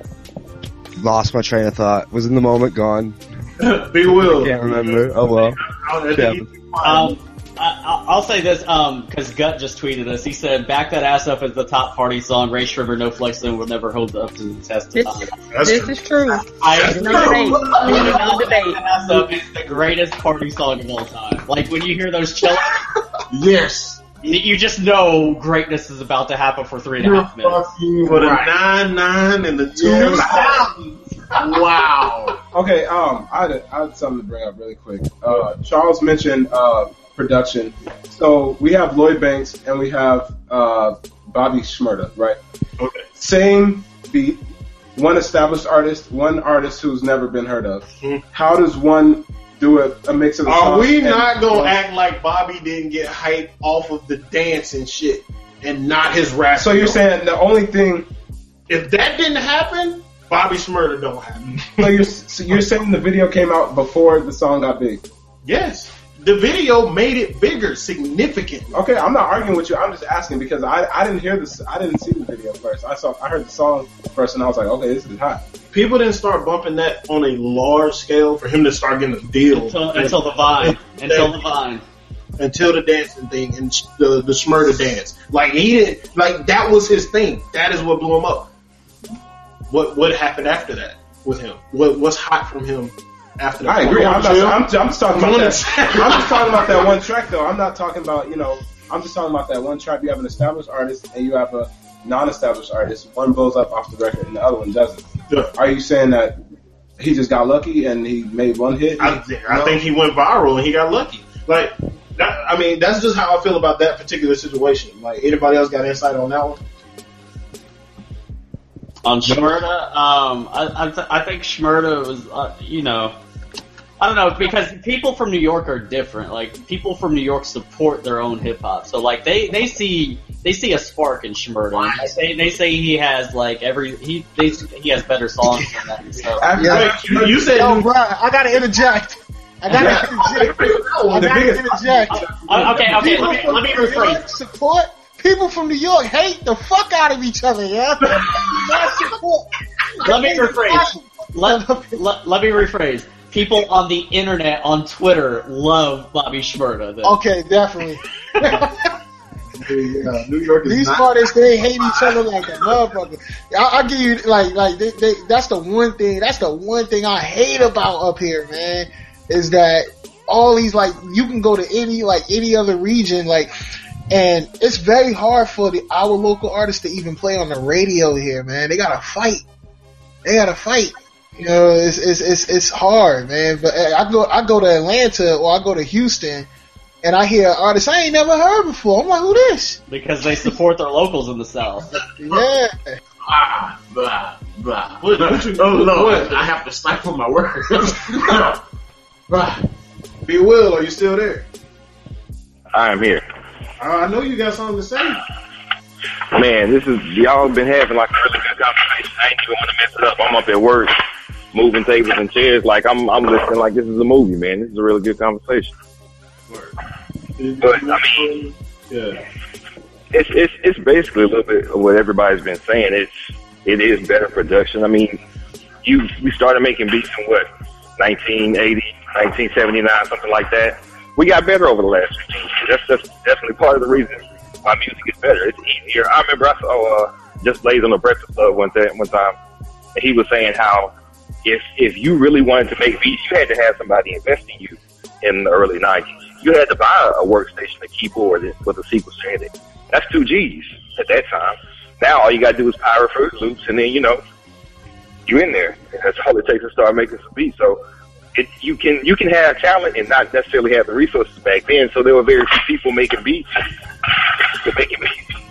Lost my train of thought. Was in the moment gone. Big Will. Can't remember. Oh well. Yeah. Um, I, I'll say this, um, cause Gut just tweeted us. He said, "Back that ass up" is the top party song. Ray Shriver, No Flex, will never hold up to the test of time. This is true. I There's no debate. There's no debate. Back that ass up is the greatest party song of all time. Like when you hear those cellos, Yes. you, you just know greatness is about to happen for three and a half minutes. For the nine nine and the two. Wow. Okay, um, I had, I had something to bring up really quick. Uh, Charles mentioned uh, production. So we have Lloyd Banks and we have uh, Bobby Shmurda, right? Okay. Same beat, one established artist, one artist who's never been heard of. Mhm. How does one do a, a mix of the Are songs? we and- not gonna act like Bobby didn't get hype off of the dance and shit, and not his rap? So you're saying the only thing, if that didn't happen, Bobby Shmurda don't happen. so you're, so you're saying the video came out before the song got big? Yes, the video made it bigger significantly. Okay, I'm not arguing with you. I'm just asking because I I didn't hear this. I didn't see the video first. I saw I heard the song first, and I was like, okay, this is hot. People didn't start bumping that on a large scale for him to start getting a deal Until, until the Vine. Until the Vine. Until the dancing thing and sh- the the Shmurda dance. Like he didn't like that was his thing. That is what blew him up. What what happened after that with him? What what's hot from him after that? I agree. I'm, not, Chill? I'm, I'm just talking about Come on, that. I'm just talking about that one track though. I'm not talking about you know. I'm just talking about that one track. You have an established artist and you have a non-established artist. One blows up off the record and the other one doesn't. Yeah. Are you saying that he just got lucky and he made one hit? I, I think he went viral and he got lucky. Like, that, I mean, that's just how I feel about that particular situation. Like, anybody else got insight on that one? On Shmurda, um, I I, th- I think Shmurda was, uh, you know, I don't know, because people from New York are different. Like, people from New York support their own hip hop, so like they, they see they see a spark in Shmurda. Like, they they say he has like every he they, he has better songs than that. So. Yeah. You, you said Yo, bro, I gotta interject. I gotta interject. I gotta interject. Uh, okay, okay, let me, let me rephrase. Support. People from New York hate the fuck out of each other, yeah? Not support. Let me rephrase. Let, let, let me rephrase. People on the internet, on Twitter, love Bobby Shmurda. Then. Okay, definitely. Yeah, New York is These not- artists, they hate each other like a motherfucker. I, I'll give you, like, like they, they, that's the one thing, that's the one thing I hate about up here, man, is that all these, like, you can go to any, like, any other region, like, and it's very hard for the, our local artists to even play on the radio here, man. They gotta fight. They gotta fight. You know, it's, it's, it's, it's hard, man. But I go, I go to Atlanta or I go to Houston and I hear artists I ain't never heard before. I'm like, who this? Because they support their locals in the South. Yeah. Ah, blah, blah. What, what you, oh, no, what? I have to stifle my words. Blah. B. Will, are you still there? I am here. Uh, I know you got something to say. Man, this is, y'all been having like a really good conversation. I ain't even want to mess it up. I'm up at work, moving tables and chairs. Like, I'm, I'm listening like this is a movie, man. This is a really good conversation. But, I mean, yeah. it's, it's, it's basically a little bit of what everybody's been saying. It's, it is better production. I mean, you, we started making beats in what, nineteen eighty, nineteen seventy-nine, something like that. We got better over the last fifteen years. That's, that's definitely part of the reason why music is better. It's easier. I remember I saw uh, Just Blaze on the Breakfast Club one time, one time, and he was saying how if if you really wanted to make beats, you had to have somebody invest in you in the early nineties. You had to buy a workstation, a keyboard with a sequencer in it. That's two G's at that time. Now all you got to do is pirate Fruit Loops, and then you know you in there. That's all it takes to start making some beats. So. It, you can you can have talent and not necessarily have the resources back then. So there were very few people making beats. To making beats.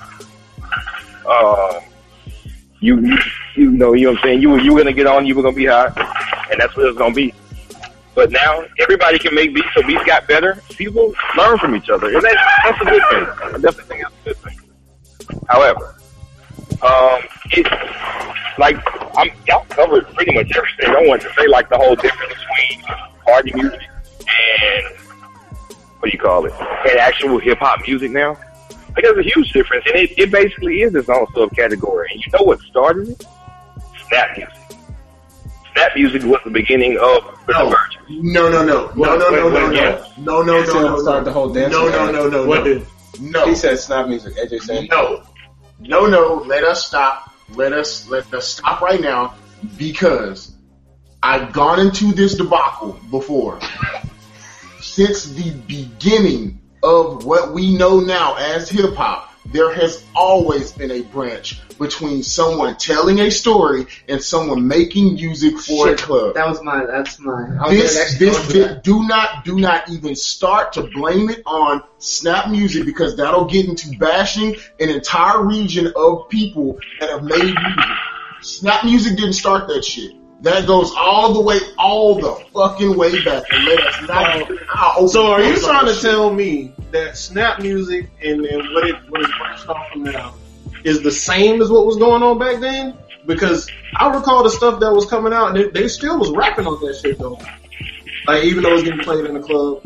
Uh, you, you you know you know what I'm saying. You were you were gonna get on. You were gonna be hot, and that's what it was gonna be. But now everybody can make beats, so beats got better. People learn from each other, and that's that's a good thing. I definitely think that's a good thing. However, um, it's like I'm y'all covered pretty much everything. I want to say like the whole difference between party music and what do you call it, and actual hip hop music now. Like there's a huge difference, and it, it basically is its own subcategory. And you know what started it? Snap music. Snap music was the beginning of the convergence. No, no, no, no, no, no, no, no, Yeah. no, no, no, no, Start the whole dance. no, no, no, no, What no, did? no. He said snap music. A J said No, no, no. Let us stop. Let us let us stop right now because I've gone into this debacle before. Since the beginning of what we know now as hip hop, there has always been a branch between someone telling a story and someone making music for Shit, a club. That was my. That's my. I was This, gonna actually this, go into this, that. do not, do not even start to blame it on Snap Music because that'll get into bashing an entire region of people that have made music. Snap Music didn't start that shit. That goes all the way, all the fucking way back. And let us not know how So are you open trying to shit. tell me that Snap Music and, and what it what it branched off from now is the same as what was going on back then? Because I recall the stuff that was coming out, and they, they still was rapping on that shit though. Like even though it was getting played in the club.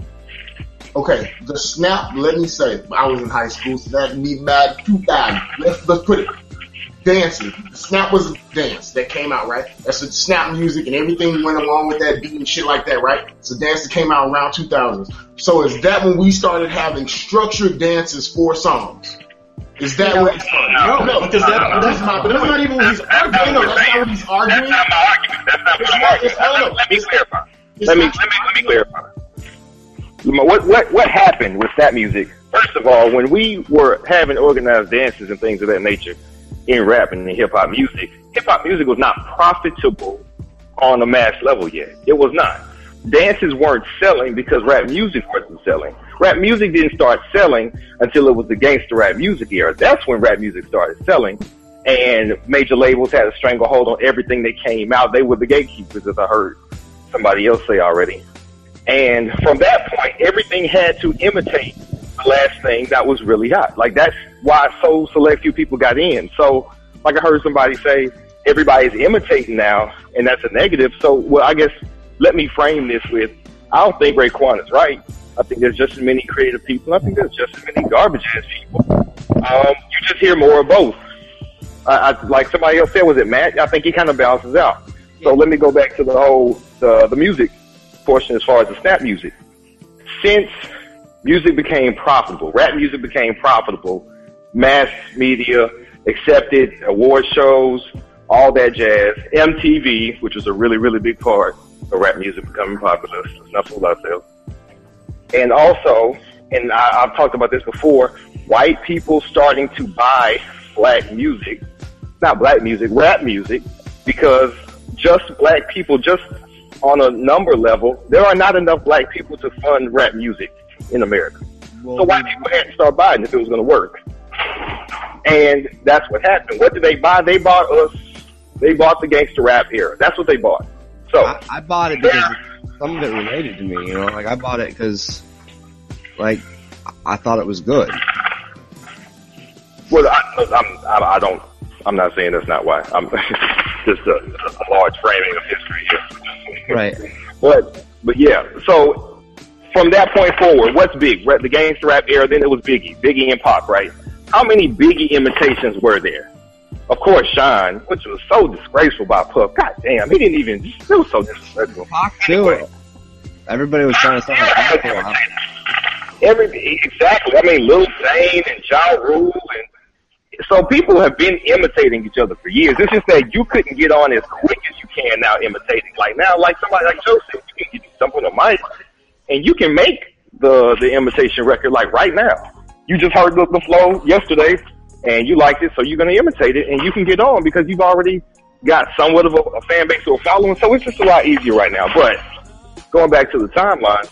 Okay, the Snap, let me say, I was in high school, so that me mad two thousand. Let's, let's put it. Dancing. The Snap was a dance that came out, right? That's the Snap Music and everything went along with that beat and shit like that, right? It's a dance that came out around two thousands. So is that when we started having structured dances for songs? Is that No. when it started? No, no, because that, that's not, but that's not even what he's arguing. No, that's not what he's arguing. That's not my argument. That's not It's my not- argument. it's not- Let, let me clarify. It's Let me not- let me let me clarify. What what what happened with Snap Music? First of all, when we were having organized dances and things of that nature in rap and in hip hop music, hip hop music was not profitable on a mass level yet. It was not. Dances weren't selling because rap music wasn't selling. Rap music didn't start selling until it was the gangster rap music era. That's when rap music started selling, and major labels had a stranglehold on everything that came out. They were the gatekeepers, as I heard somebody else say already. And from that point, everything had to imitate the last thing that was really hot. Like, that's why so select few people got in. So, like I heard somebody say, everybody's imitating now, and that's a negative. So, well, I guess let me frame this with, I don't think Raekwon is right. I think there's just as many creative people. I think there's just as many garbage-ass people. Um, you just hear more of both. I, I, like somebody else said, was it Matt? I think he kind of balances out. So let me go back to the whole, the, the music portion as far as the Snap Music. Since music became profitable, rap music became profitable, mass media accepted, award shows, all that jazz, M T V, which was a really, really big part of rap music becoming popular. Let's not fool ourselves. And also, and I, I've talked about this before, white people starting to buy black music, not black music, rap music, because just black people, just on a number level, there are not enough black people to fund rap music in America. So white people had to start buying if it was going to work. And that's what happened. What did they buy? They bought us, they bought the gangster rap era. That's what they bought. So I, I bought it because some of it related to me, you know, like I bought it because, like, I thought it was good. Well, I, I'm, I, I don't, I'm not saying that's not why. I'm just a, a large framing of history here. Right. But, but yeah, so from that point forward, what's big? Rap- The gangster rap era, then it was Biggie, Biggie and Pac, right? How many Biggie imitations were there? Of course, Shine, which was so disgraceful by Puff. God damn, he didn't even, it was so disrespectful. Pac too. Everybody was trying to sound like Pac for a while. Every, exactly. I mean, Lil Zane and Ja Rule, and so people have been imitating each other for years. It's just that you couldn't get on as quick as you can now imitating. Like now, like somebody like Joseph, you can get something on the mic, and you can make the the imitation record like right now. You just heard the, the flow yesterday, and you liked it, so you're going to imitate it, and you can get on because you've already got somewhat of a, a fan base or a following. So it's just a lot easier right now. But going back to the timeline,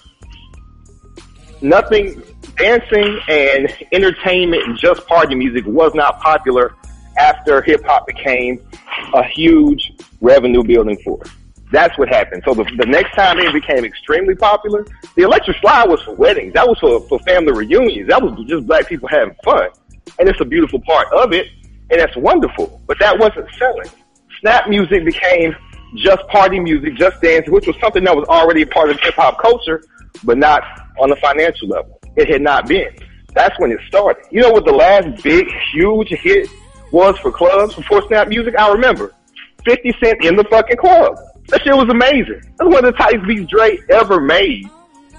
nothing, dancing and entertainment and just party music was not popular after hip hop became a huge revenue building force. That's what happened. So the, the next time it became extremely popular, the electric slide was for weddings. That was for, for family reunions. That was just black people having fun. And it's a beautiful part of it, and that's wonderful. But that wasn't selling. Snap music became just party music, just dance, which was something that was already a part of hip hop culture, but not on the financial level. It had not been. That's when it started. You know what the last big, huge hit was for clubs before Snap music? I remember. fifty Cent in the fucking club. That shit was amazing. That's one of the tightest beats Dre ever made.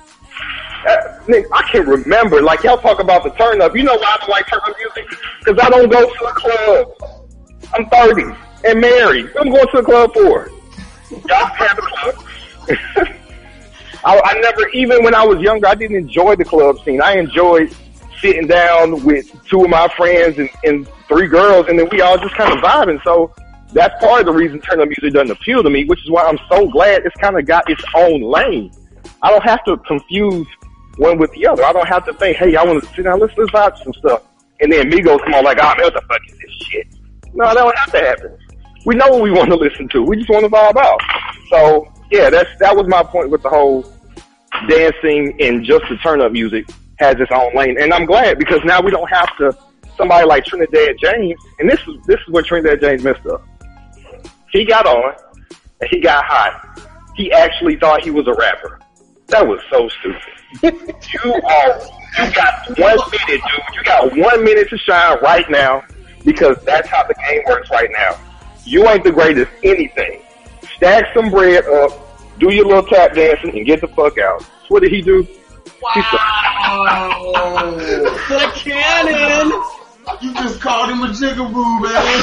Uh, Nick, I can remember, like y'all talk about the turn up. You know why I don't like turn up music? Because I don't go to a club. I'm thirty and married. What I'm going to a club for? Y'all have a club. I, I never, even when I was younger, I didn't enjoy the club scene. I enjoyed sitting down with two of my friends and, and three girls, and then we all just kind of vibing. So that's part of the reason turn up music doesn't appeal to me, which is why I'm so glad it's kind of got its own lane. I don't have to confuse one with the other. I don't have to think, hey, I want to sit down, let's, let's vibe some stuff. And then Migos come on like, oh, man, what the fuck is this shit? No, that don't have to happen. We know what we want to listen to. We just want to vibe out. So yeah, that's that was my point with the whole dancing and just the turn up music has its own lane. And I'm glad because now we don't have to somebody like Trinidad James. And this is this is where Trinidad James messed up. He got on and he got hot. He actually thought he was a rapper. That was so stupid. You are you got one minute, dude. You got one minute to shine right now because that's how the game works right now. You ain't the greatest anything. Stack some bread up, do your little tap dancing, and get the fuck out. So what did he do? Wow! The cannon! You just called him a jigaboo, man.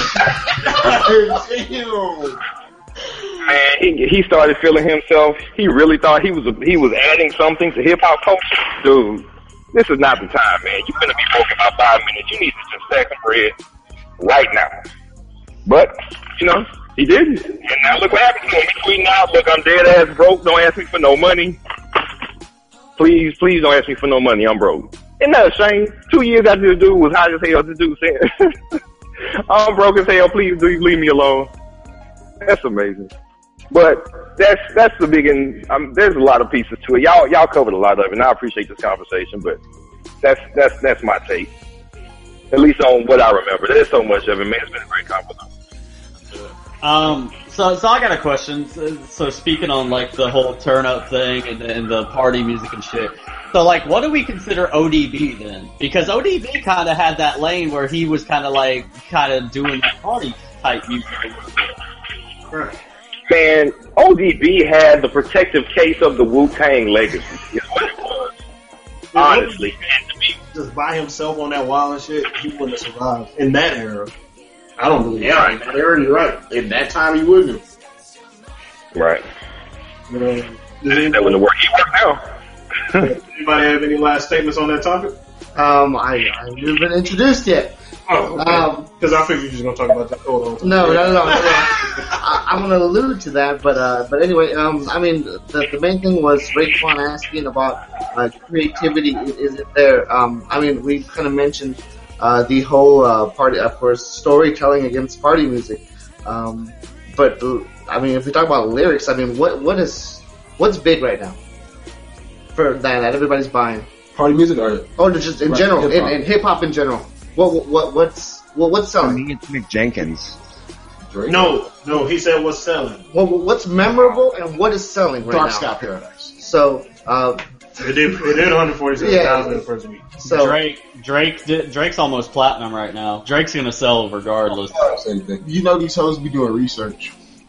Damn. Man, he he started feeling himself. He really thought he was a, he was adding something to hip hop culture. Dude, this is not the time, man. You're gonna be broke in about five minutes. You need to just stack some bread right now. But you know, he didn't. And now look what happened to him. He's tweeting out, "Look, I'm dead ass broke. Don't ask me for no money. Please, please don't ask me for no money. I'm broke." Isn't that a shame? Two years after the dude was hot as hell, this dude said, "I'm broke as hell. Please, do leave me alone." That's amazing. But that's that's the big. And um, there's a lot of pieces to it. Y'all y'all covered a lot of it, and I appreciate this conversation. But that's that's that's my take, at least on what I remember. There's so much of it, man. It's been a great conversation. Um, so, so I got a question. So, so speaking on like the whole turn up thing and, and the party music and shit. So like, what do we consider O D B then? Because O D B kind of had that lane where he was kind of like, kind of doing the party type music. Man, O D B had the protective case of the Wu-Tang legacy, is what it was. Honestly. Just by himself on that wild and shit, he wouldn't have survived in that era. I don't believe Yeah, in that era, you're right. In that time, he wouldn't have. Right. Um, that wouldn't work. He worked now. Anybody have any last statements on that topic? Um, I, I haven't even been introduced yet. Oh, okay. Because um, I figured you were just going to talk about that. Hold on. No, no, no, no. I, I'm going to allude to that, but uh, but anyway, um, I mean, the, the main thing was Raekwon asking about uh, creativity. Is it there? Um, I mean, we kind of mentioned uh, the whole uh, party, of course, storytelling against party music. Um, but I mean, if we talk about lyrics, I mean, what what is what's big right now for that that everybody's buying? Party music or oh, just in right, general, hip-hop. in, in hip hop in general. What what what's what what's selling? I think it's Mick Jenkins. Drake? No, no, he said what's selling. Well, what's memorable and what is selling right Dark now? Sky Paradise. So, uh, It did, it did one hundred forty-seven thousand in the first week. so Drake, Drake, did, Drake's almost platinum right now. Drake's gonna sell regardless. Same thing. You know these hoes be doing research.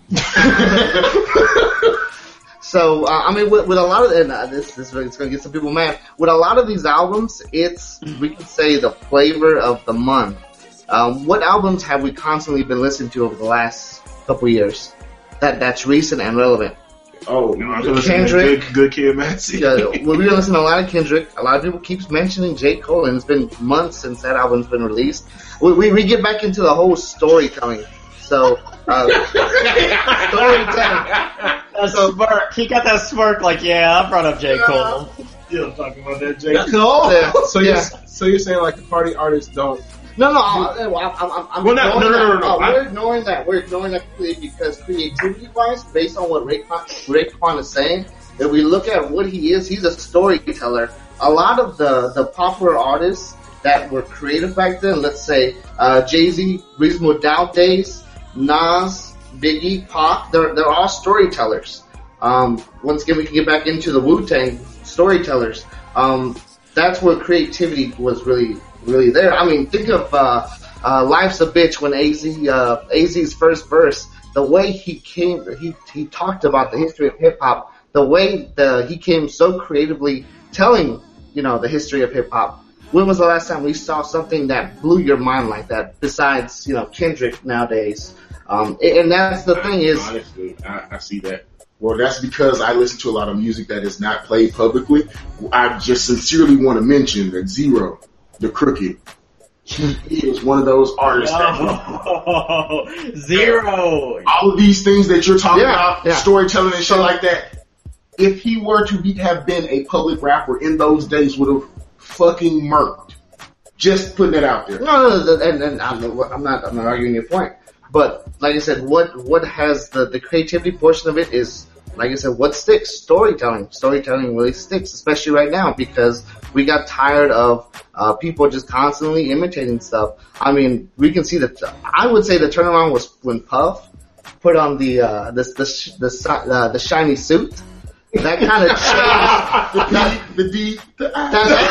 So, uh, I mean, with, with a lot of, and uh, this, this is going to get some people mad. With a lot of these albums, it's, we can say, the flavor of the month. Um, what albums have we constantly been listening to over the last couple years? That That's recent and relevant. Oh, no, I'm listening Kendrick. to good, good Kid, Maxi. Yeah, well, we listen to a lot of Kendrick. A lot of people keep mentioning J. Cole, and it's been months since that album's been released. We, we, we get back into the whole storytelling. So, uh, storytelling. That smirk. He got that smirk like, yeah, I brought up J. Cole. Yeah, I'm talking about that J. Cole. Yeah. So Yeah. you're so you're saying like the party artists don't. No, no, I'm, I'm, I'm, I'm Well, no, ignoring no, no, no, that. no, Uh, I- we're ignoring that. We're ignoring that completely because creativity-wise, based on what Raekwon, Raekwon is saying, if we look at what he is, he's a storyteller. A lot of the, the popular artists that were creative back then, let's say uh, Jay-Z, Reasonable Doubt days, Nas, Biggie, Pac, they're, they're all storytellers. Um, once again, we can get back into the Wu-Tang storytellers. Um, that's where creativity was really, really there. I mean, think of uh, uh, "Life's a Bitch" when A Z, uh, A Z's first verse, the way he came, he he talked about the history of hip hop, the way the he came so creatively telling, you know, the history of hip hop. When was the last time we saw something that blew your mind like that? Besides, you know, Kendrick nowadays. Um, and that's the thing is, Honestly, I, I see that. Well, that's because I listen to a lot of music that is not played publicly. I just sincerely want to mention that Zero, the Crooked, he is one of those artists that Oh, Zero. all of these things that you're talking Yeah, about, yeah. storytelling and shit like that. If he were to be, have been a public rapper in those days, would have fucking murked. Just putting it out there. No, no, no, and, and I'm, I'm not, I'm not arguing your point. But like I said, what what has the the creativity portion of it is, like I said, what sticks? Storytelling. Storytelling really sticks, especially right now because we got tired of uh, people just constantly imitating stuff. I mean, we can see that. I would say the turnaround was when Puff put on the uh, the the the, uh, the shiny suit. That kind of changed the D. The, that,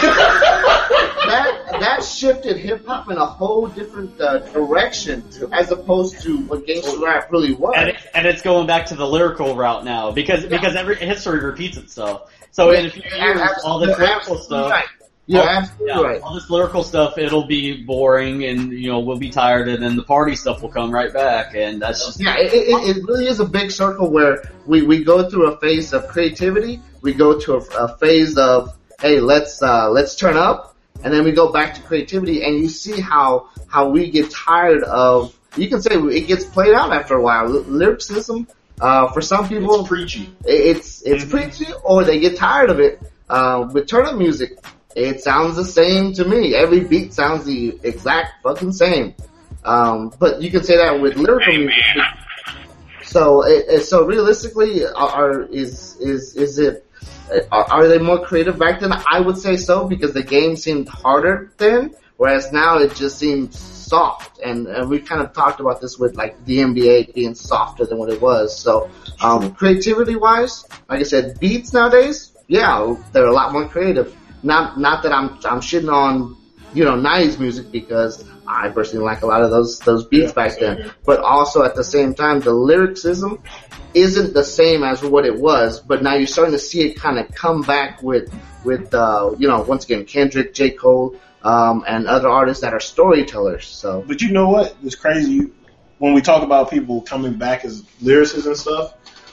that that shifted hip hop in a whole different uh, direction as opposed to what gangster rap really was. And, it, and it's going back to the lyrical route now because yeah. because every history repeats itself. So yeah, in a few years, all this lyrical stuff. Right. You're all, absolutely yeah, right. All this lyrical stuff, it'll be boring, and you know we'll be tired, and then the party stuff will come right back, and that's just yeah. It, it, it really is a big circle where we, we go through a phase of creativity, we go to a, a phase of hey, let's uh, let's turn up, and then we go back to creativity, and you see how how we get tired of. You can say it gets played out after a while. L- lyricism, uh, for some people, it's preachy. It's it's mm-hmm. preachy, or they get tired of it. Uh, with turn up music. It sounds the same to me. Every beat sounds the exact fucking same. Um, but you can say that with lyrical hey, music. So, it, so realistically, are is is is it? Are, are they more creative back then? I would say so because the game seemed harder then, whereas now it just seems soft. And, and we kind of talked about this with like the N B A being softer than what it was. So, um, creativity wise, like I said, beats nowadays, yeah, they're a lot more creative. Not not that I'm I'm shitting on, you know, nineties music because I personally like a lot of those those beats back then. But also at the same time, the lyricism isn't the same as what it was. But now you're starting to see it kind of come back with with uh, you know, once again Kendrick, J. Cole, um, and other artists that are storytellers. So, but you know what? It's crazy when we talk about people coming back as lyricists and stuff.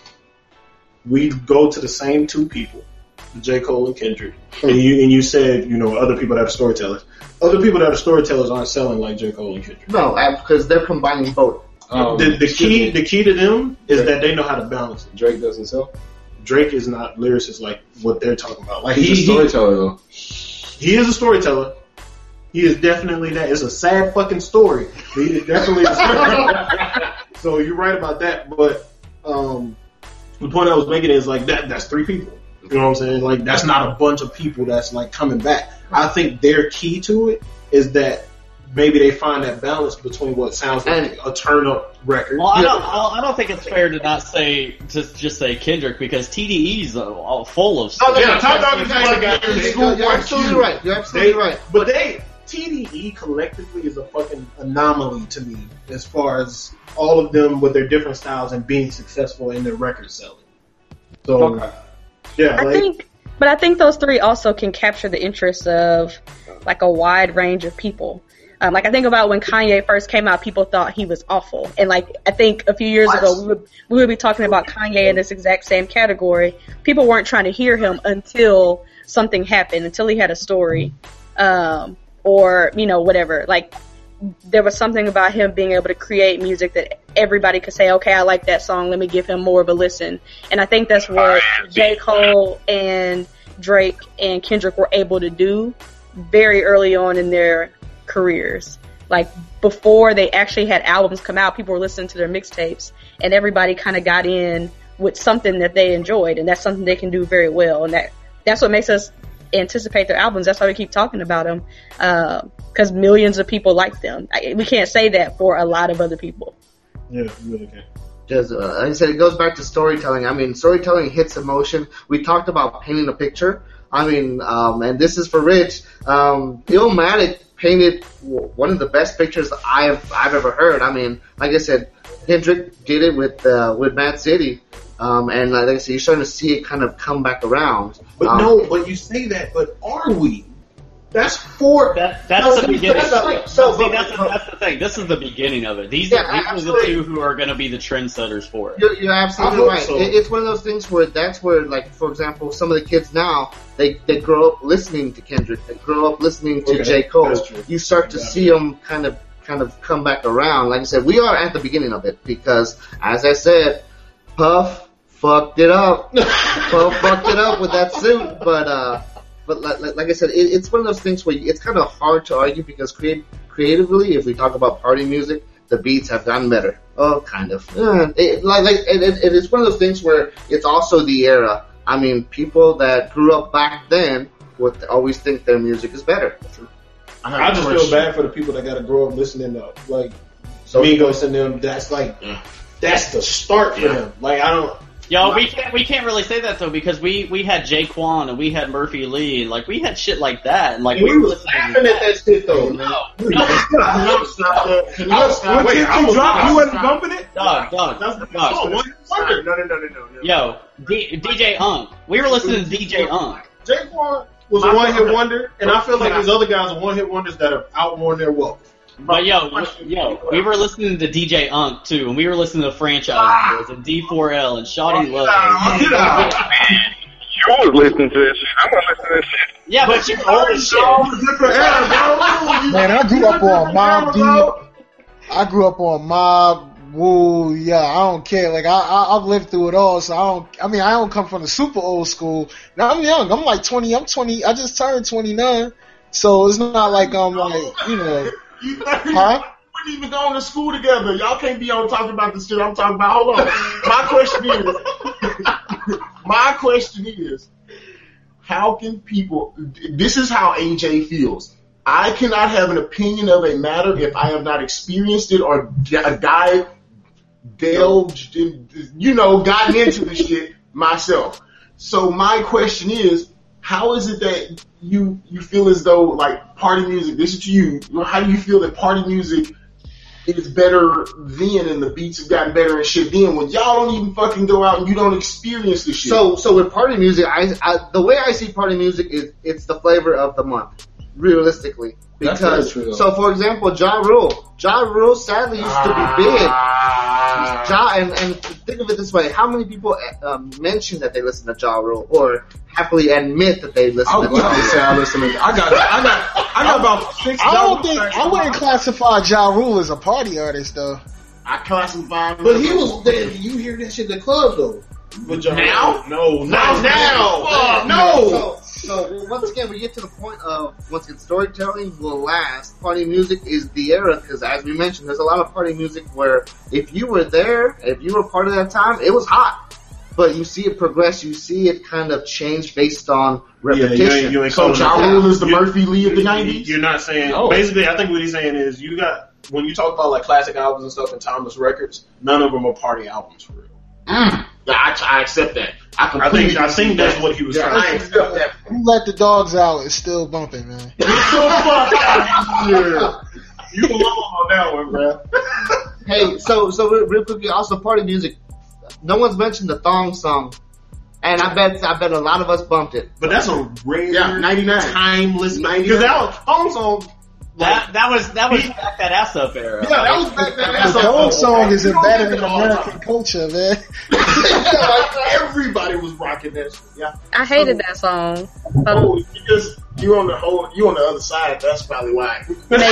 We go to the same two people. J. Cole and Kendrick, and you and you said you know other people that are storytellers. Other people that are storytellers aren't selling like J. Cole and Kendrick. No, because they're combining both. Um, the, the key, the key to them is Drake. That they know how to balance it. Drake doesn't sell. Drake is not lyricist like what they're talking about. Like he's he, a storyteller though. He is a storyteller. He is definitely that. It's a sad fucking story. He is definitely a storyteller. So you're right about that. But um, the point I was making is like that. That's three people. You know what I'm saying? Like, that's not a bunch of people that's, like, coming back. I think their key to it is that maybe they find that balance between what sounds like a turn-up record. Well, I don't, I don't think it's fair to not say, to just say Kendrick, because T D E's uh, full of stuff. Oh, yeah, Top Dog is like You're, you're absolutely right. You're absolutely they, right. But they, T D E collectively is a fucking anomaly to me as far as all of them with their different styles and being successful in their record selling. So... Okay. Yeah, I like, think, but I think those three also can capture the interest of like a wide range of people. Um, like I think about when Kanye first came out, people thought he was awful, and like I think a few years what? ago we would, we would be talking about Kanye in this exact same category. People weren't trying to hear him until something happened, until he had a story, um, or you know whatever. Like there was something about him being able to create music that everybody could say, okay, I like that song, let me give him more of a listen. And I think that's what J. Cole and Drake and Kendrick were able to do very early on in their careers. Like, before they actually had albums come out, people were listening to their mixtapes, and everybody kind of got in with something that they enjoyed, and that's something they can do very well. And that that's what makes us anticipate their albums. That's why we keep talking about them, because uh, millions of people like them. I, we can't say that for a lot of other people. Yeah, you really can. Because, uh, like I said, it goes back to storytelling. I mean, storytelling hits emotion. We talked about painting a picture. I mean, um, and this is for Rich. Um, Illmatic painted one of the best pictures I've I've ever heard. I mean, like I said, Kendrick did it with uh, with Mad City. Um, and like I said, you're starting to see it kind of come back around. But um, no, but you say that, but are we? That's four. That, that's no, the beginning. That's the, so, See, that's, the, that's the thing. This is the beginning of it. These, yeah, are, these are the two who are going to be the trendsetters for it. You're, you're absolutely right. So. It, it's one of those things where that's where, like, for example, some of the kids now, they, they grow up listening to Kendrick. They grow up listening to okay, J. Cole. you start to yeah. see them kind of kind of come back around. Like I said, we are at the beginning of it because, as I said, Puff fucked it up. Puff fucked it up with that suit, but uh, but like, like, like I said, it, it's one of those things where it's kind of hard to argue because create, creatively, if we talk about party music, the beats have gotten better. Oh, kind of. Uh, it, like, like, it, it, it's one of those things where it's also the era. I mean, people that grew up back then would always think their music is better. I, I just feel bad for the people that got to grow up listening to like so Migos and them. That's like that's the start for yeah. them. Like I don't. Yo, we can't we can't really say that though because we, we had Jaquan and we had Murphy Lee and like we had shit like that and like and we, we were laughing at that shit though. No, no, no, no, stop that. Can you stop? Wait, I was dropping. You wasn't bumping it? Dog, dog, dog. No, no, no, no, no, no. Yo, D, DJ Unk. We were listening to D J Unk. Jaquan was a one hit wonder, and I feel like these other guys are one hit wonders that have outworn their welcome. But yo, yo, we were listening to D J Unk too, and we were listening to Franchise Boys and D four L and Shawty Love. You was listening to this shit. I'm gonna listen to this shit. Yeah, but you're old as shit. Man, I grew up on Mob Deep. I grew up on Mob. Woo, yeah, I don't care. Like I, I, I've lived through it all, so I don't. I mean, I don't come from the super old school. Now I'm young. I'm like twenty. I'm twenty. I just turned twenty-nine, so it's not like I'm like you know. You huh? We didn't even go to school together. Y'all can't be on talking about the shit I'm talking about. Hold on. My question is, my question is, how can people? This is how A J feels. I cannot have an opinion of a matter if I have not experienced it or a guy delved, in, you know, gotten into the shit myself. So my question is, how is it that you you feel as though like party music? This is to you. How do you feel that party music is better then, and the beats have gotten better and shit then, when y'all don't even fucking go out and you don't experience the shit? So, so with party music, I, I the way I see party music is it's the flavor of the month, realistically. Because true, so, for example, Ja Rule, Ja Rule sadly used to be big. Ja, and, and think of it this way: how many people um, mention that they listen to Ja Rule, or happily admit that they listen I to Ja Rule? Say I listen to. I got, I got, I got about six. I don't think I wouldn't classify Ja Rule as a party artist though. I classify him, but he was there. You hear that shit in the club though. But ja now, no, not now, now. no. So, so once again, we get to the point of once again, storytelling will last. Party music is the era because, as we mentioned, there's a lot of party music where if you were there, if you were part of that time, it was hot. But you see it progress, you see it kind of change based on repetition. Yeah, you ain't, you ain't so Ja Rule is the Murphy Lee of the nineties? You're not saying, oh. Basically I think what he's saying is you got, when you talk about like classic albums and stuff and timeless records, none of them are party albums for real. Mm. Yeah, I, I accept that. I, I think I think that's what he was yeah, trying I to accept that. Who let the dogs out is still bumping, man. Get the fuck out of here. You belong on that one, bro. Hey, so so real, real quickly, also party music. No one's mentioned the thong song, and I bet I bet a lot of us bumped it. But that's a rare, yeah, ninety-nine timeless, because that was thong song. That that was that was back that ass up era. Yeah, that was back that ass up. The thong song is embedded in American culture, man. Like everybody was rocking that shit. Yeah, I hated that song. Oh, because you on the whole, you on the other side. That's probably why. Maybe.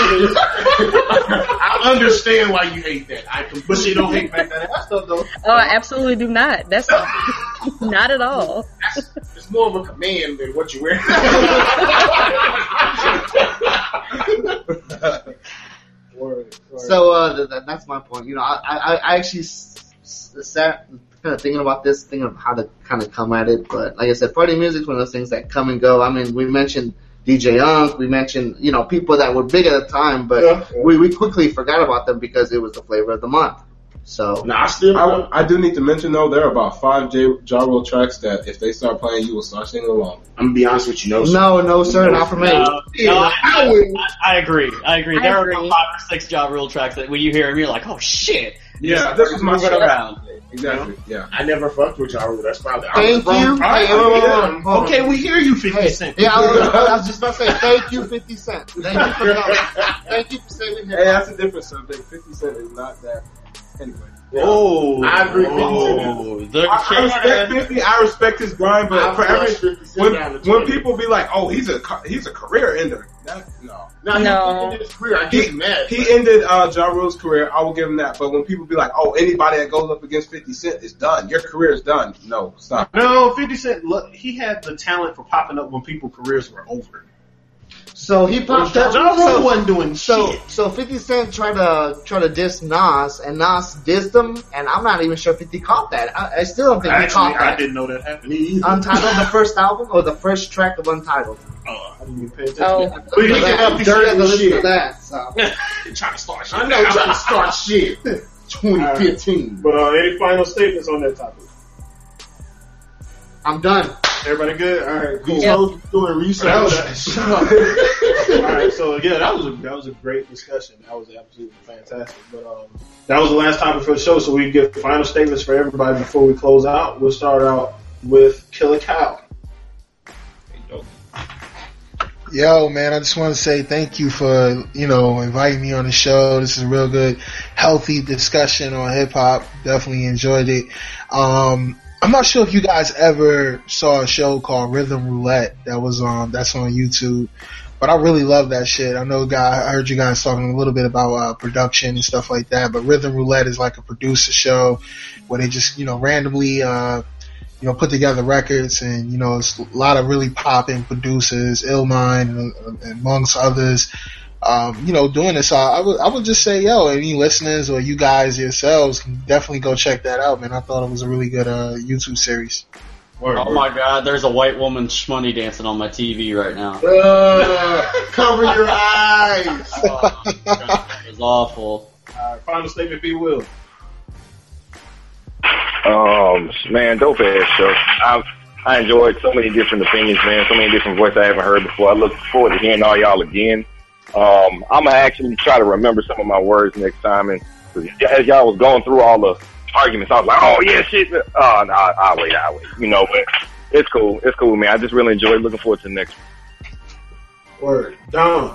I understand why you hate that. I can, but you don't hate back that ass stuff though. Oh, I absolutely do not. That's not at all. It's more of a command than what you wear. Word, word. So uh, th- th- that's my point. You know, I I, I actually s- s- sat kind of thinking about this, thinking of how to kind of come at it. But like I said, party music's one of those things that come and go. I mean, we mentioned D J Unk, we mentioned you know people that were big at the time, but yeah, yeah. we we quickly forgot about them because it was the flavor of the month. So nah, I still I, I do need to mention though there are about five J, Ja Rule tracks that if they start playing, you will start singing along. I'm gonna be honest with you, no, sir. no, no, sir, no, not for me. No, no, yeah, I, I, I agree. I agree. I there agree. are five or six Ja Rule tracks that when you hear them, you're like, oh shit. Yeah, this is my moving around. Exactly. Yeah. I never fucked with Ja Rule. That's probably. Thank I you. Right, hey, yeah. yeah. Okay, we hear you, Fifty hey, Cent. Yeah, I was, I was just about to say thank you, Fifty Cent. Thank you for coming. Thank you for saving him. Hey, that's a different subject. Fifty Cent is not that. Anyway. Yeah. Oh, I agree. Oh, the I, I respect fifty. I respect his grind, but I for every when, when people be like, "Oh, he's a he's a career ender," that, no. Now, he No. ended his career. I He, get mad. he ended uh, Ja Rule's career. I will give him that. But when people be like, "Oh, anybody that goes up against fifty Cent is done. Your career is done." No, stop. No, fifty Cent, look, he had the talent for popping up when people's careers were over. So he popped up. Ja Rule so, wasn't doing so, shit. So fifty Cent tried to try to diss Nas, and Nas dissed him, and I'm not even sure if fifty caught that. I, I still don't think he Actually, caught that. I didn't know that happened either. Untitled, the first album, or the first track of Untitled? Oh, I didn't even pay attention. Oh. But he Look can at have that. the Dirty shit. to listen to shit. that. So. He trying to start shit. I know he's trying to start shit. twenty fifteen. But uh, any final statements on that topic? I'm done. Everybody good? All right, cool. These Yep. hoes doing research. That was, all right, so yeah, that was a that was a great discussion. That was absolutely fantastic. But um, that was the last topic for the show, so we can get final statements for everybody before we close out. We'll start out with Killer Cow. Yo, man, I just want to say thank you for, you know, inviting me on the show. This is a real good, healthy discussion on hip hop. Definitely enjoyed it. Um, I'm not sure if you guys ever saw a show called Rhythm Roulette that was on, that's on YouTube, but I really love that shit. I know guy, I heard you guys talking a little bit about, uh, production and stuff like that, but Rhythm Roulette is like a producer show where they just, you know, randomly, uh, you know, put together records, and, you know, it's a lot of really popping producers, Illmind and, and amongst others, um, you know, doing this. So I would, I would just say, yo, any listeners or you guys yourselves can definitely go check that out, man. I thought it was a really good, uh, YouTube series. Word, Oh word. my god, there's a white woman shmoney dancing on my T V right now. Uh, cover your eyes. Oh, God, it was awful. All right, final statement, B. Will. Um, man, dope ass show. I I enjoyed so many different opinions, man. So many different voices I haven't heard before. I look forward to hearing all y'all again. Um, I'm gonna actually try to remember some of my words next time. And 'cause as y'all was going through all the arguments, I was like, oh yeah, shit. Oh no, I'll wait, I'll wait. You know, but it's cool. It's cool, man. I just really enjoyed. Looking forward to the next one. Word. Don.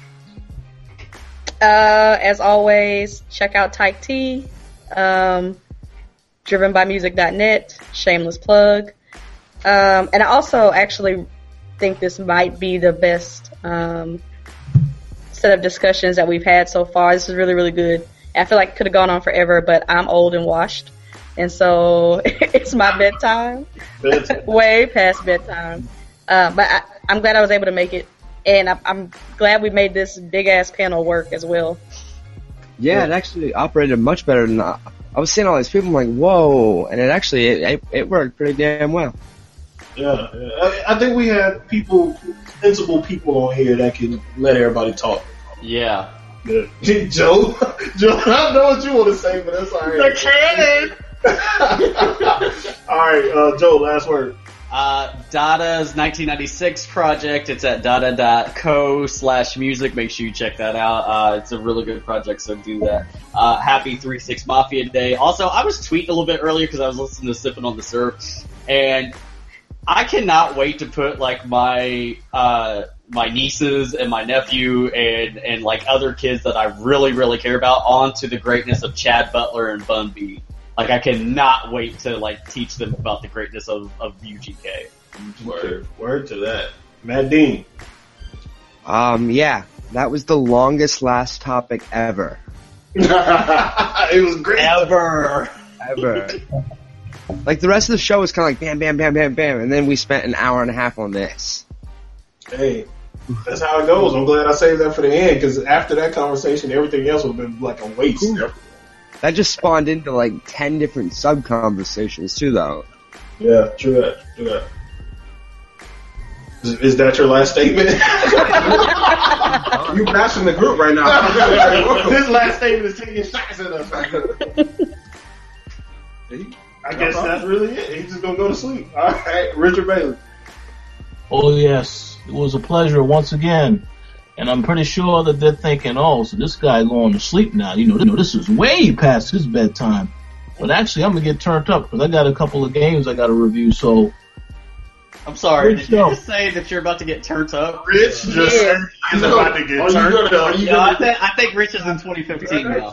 Uh, as always, check out Tyke T, um, driven by music dot net, shameless plug. Um, and I also actually think this might be the best um, set of discussions that we've had so far. This is really, really good. I feel like it could have gone on forever, but I'm old and washed, and so it's my bedtime, way past bedtime. Uh, but I, I'm glad I was able to make it, and I, I'm glad we made this big ass panel work as well. Yeah, it actually operated much better than I, I was seeing all these people. I'm like, whoa, and it actually it, it, it worked pretty damn well. Yeah, yeah. I, I think we had people, sensible people on here that can let everybody talk. Yeah. Yeah. Joe, Joe, I know what you want to say, but that's all right. The cannon. All right, uh, Joe, last word. Uh, Dada's nineteen ninety-six project. It's at dada dot co slash music. Make sure you check that out. Uh, it's a really good project, so do that. Uh, happy three six Mafia Day. Also, I was tweeting a little bit earlier because I was listening to Sipping on the Surf, and I cannot wait to put like my uh my nieces and my nephew and and like other kids that I really really care about onto the greatness of Chad Butler and Bun B. Like I cannot wait to like teach them about the greatness of of U G K. Word, word to that, Matt Dean. Um, yeah, that was the longest last topic ever. It was great. Ever. Ever. Like the rest of the show was kind of like bam, bam, bam, bam, bam, and then we spent an hour and a half on this. Hey, that's how it goes. I'm glad I saved that for the end, because after that conversation, everything else would have been like a waste. That just spawned into like ten different sub conversations too, though. Yeah, true that. True that. Is, is that your last statement? You bashing the group right now. His last statement is taking shots at us. I guess that's really it. He's just gonna go to sleep. All right, Richard Bailey. Oh yes, it was a pleasure once again. And I'm pretty sure that they're thinking, oh, so this guy going to sleep now. You know, you know, this is way past his bedtime. But actually, I'm gonna get turned up because I got a couple of games I got to review. So, I'm sorry. Good Did you show. just say that you're about to get turned up? Rich just said he's about to get Are you turned gonna- up. are you Yeah, I gonna- think I think Rich is in twenty fifteen now.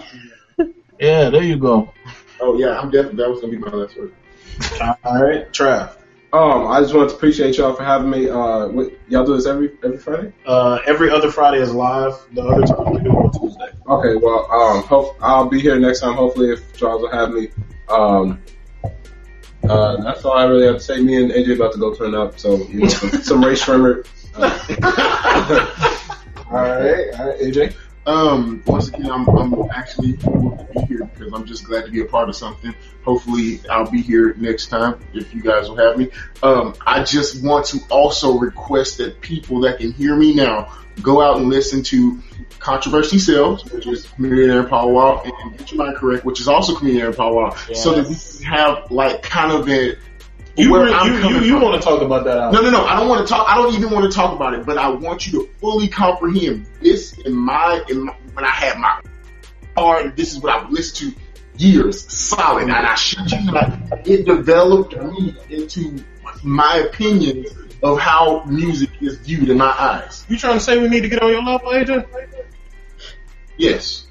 yeah, there you go. Oh yeah, I'm definitely that was gonna be my last word. All right, Trav. Um, I just want to appreciate y'all for having me. Uh, what, y'all do this every every Friday? Uh, every other Friday is live. The other time we do it on Tuesday. Okay, well, um, hope I'll be here next time. Hopefully, if Charles will have me. Um, uh, that's all I really have to say. Me and A J about to go turn up, so you know, some, some Ray Shrimmer. Uh, all right, all right, A J. Um, once again, I'm, I'm actually able to be here because I'm just glad to be a part of something. Hopefully, I'll be here next time if you guys will have me. Um, I just want to also request that people that can hear me now go out and listen to Controversy Sells, which is Comedian Aaron Powell, and Get Your Mind Correct, which is also Comedian Aaron Powell, yes. So that we can have like kind of a You where really, I'm you, coming you, you from. want to talk about that album? No, no, no. I don't want to talk. I don't even want to talk about it. But I want you to fully comprehend this in my, in my when I had my car. This is what I would listen to years solid, and I shit you not. It developed me into my opinion of how music is viewed in my eyes. You trying to say we need to get on your level, A J? Yes.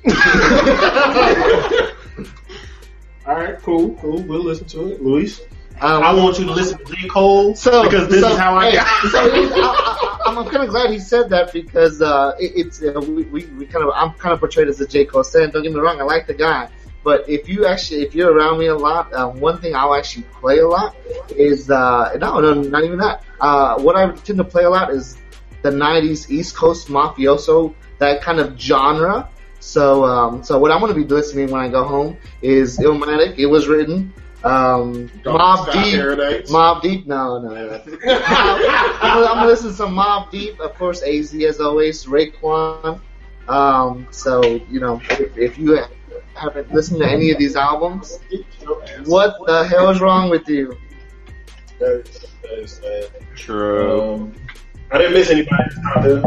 All right, cool, cool. We'll listen to it, Luis. Um, I want you to listen to J. Cole so, because this so, is how I hey, got. So I, I, I'm kind of glad he said that because uh, it, it's uh, we, we, we kind of I'm kind of portrayed as a J. Cole fan. Don't get me wrong, I like the guy, but if you actually if you're around me a lot, uh, one thing I'll actually play a lot is uh, no, no, not even that. Uh, what I tend to play a lot is the nineties East Coast mafioso, that kind of genre. So um, so what I'm going to be listening when I go home is Illmatic. It was written. Um, Mob Deep, Paradise. Mob Deep, no, no, no. I'm, I'm gonna listen to some Mob Deep, of course, A Z as always, Raekwon. Um, so, you know, if, if you haven't listened to any of these albums, what the hell is wrong with you? That is, that is sad. True. Um, I didn't miss anybody this time, dude.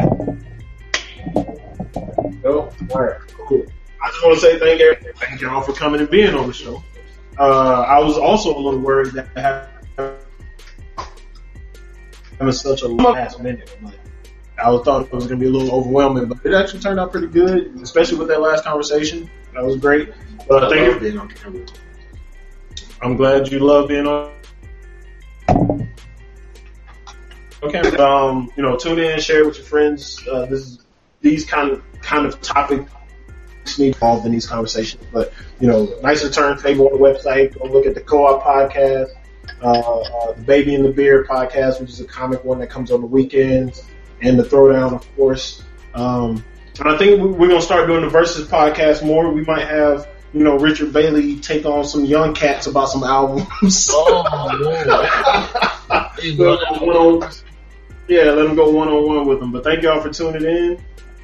No? Alright, cool. I just want to say thank you, thank y'all for coming and being on the show. Uh, I was also a little worried that having such a last minute. Like, I thought it was going to be a little overwhelming, but it actually turned out pretty good, especially with that last conversation. That was great. Uh, thank you. Being on camera. I'm glad you love being on. Okay, um, you know, tune in, share it with your friends. Uh, this is these kind of kind of topics need involved in these conversations. But you know, Nicer Turntable on the website. Go look at the Co-op podcast, uh, uh, the Baby and the Beard podcast, which is a comic one that comes on the weekends, and the Throwdown, of course. Um, and I think we're gonna start doing the Versus podcast more. We might have, you know, Richard Bailey take on some young cats about some albums. Oh, Lord. Yeah, let them go one on one with them. But thank y'all for tuning in.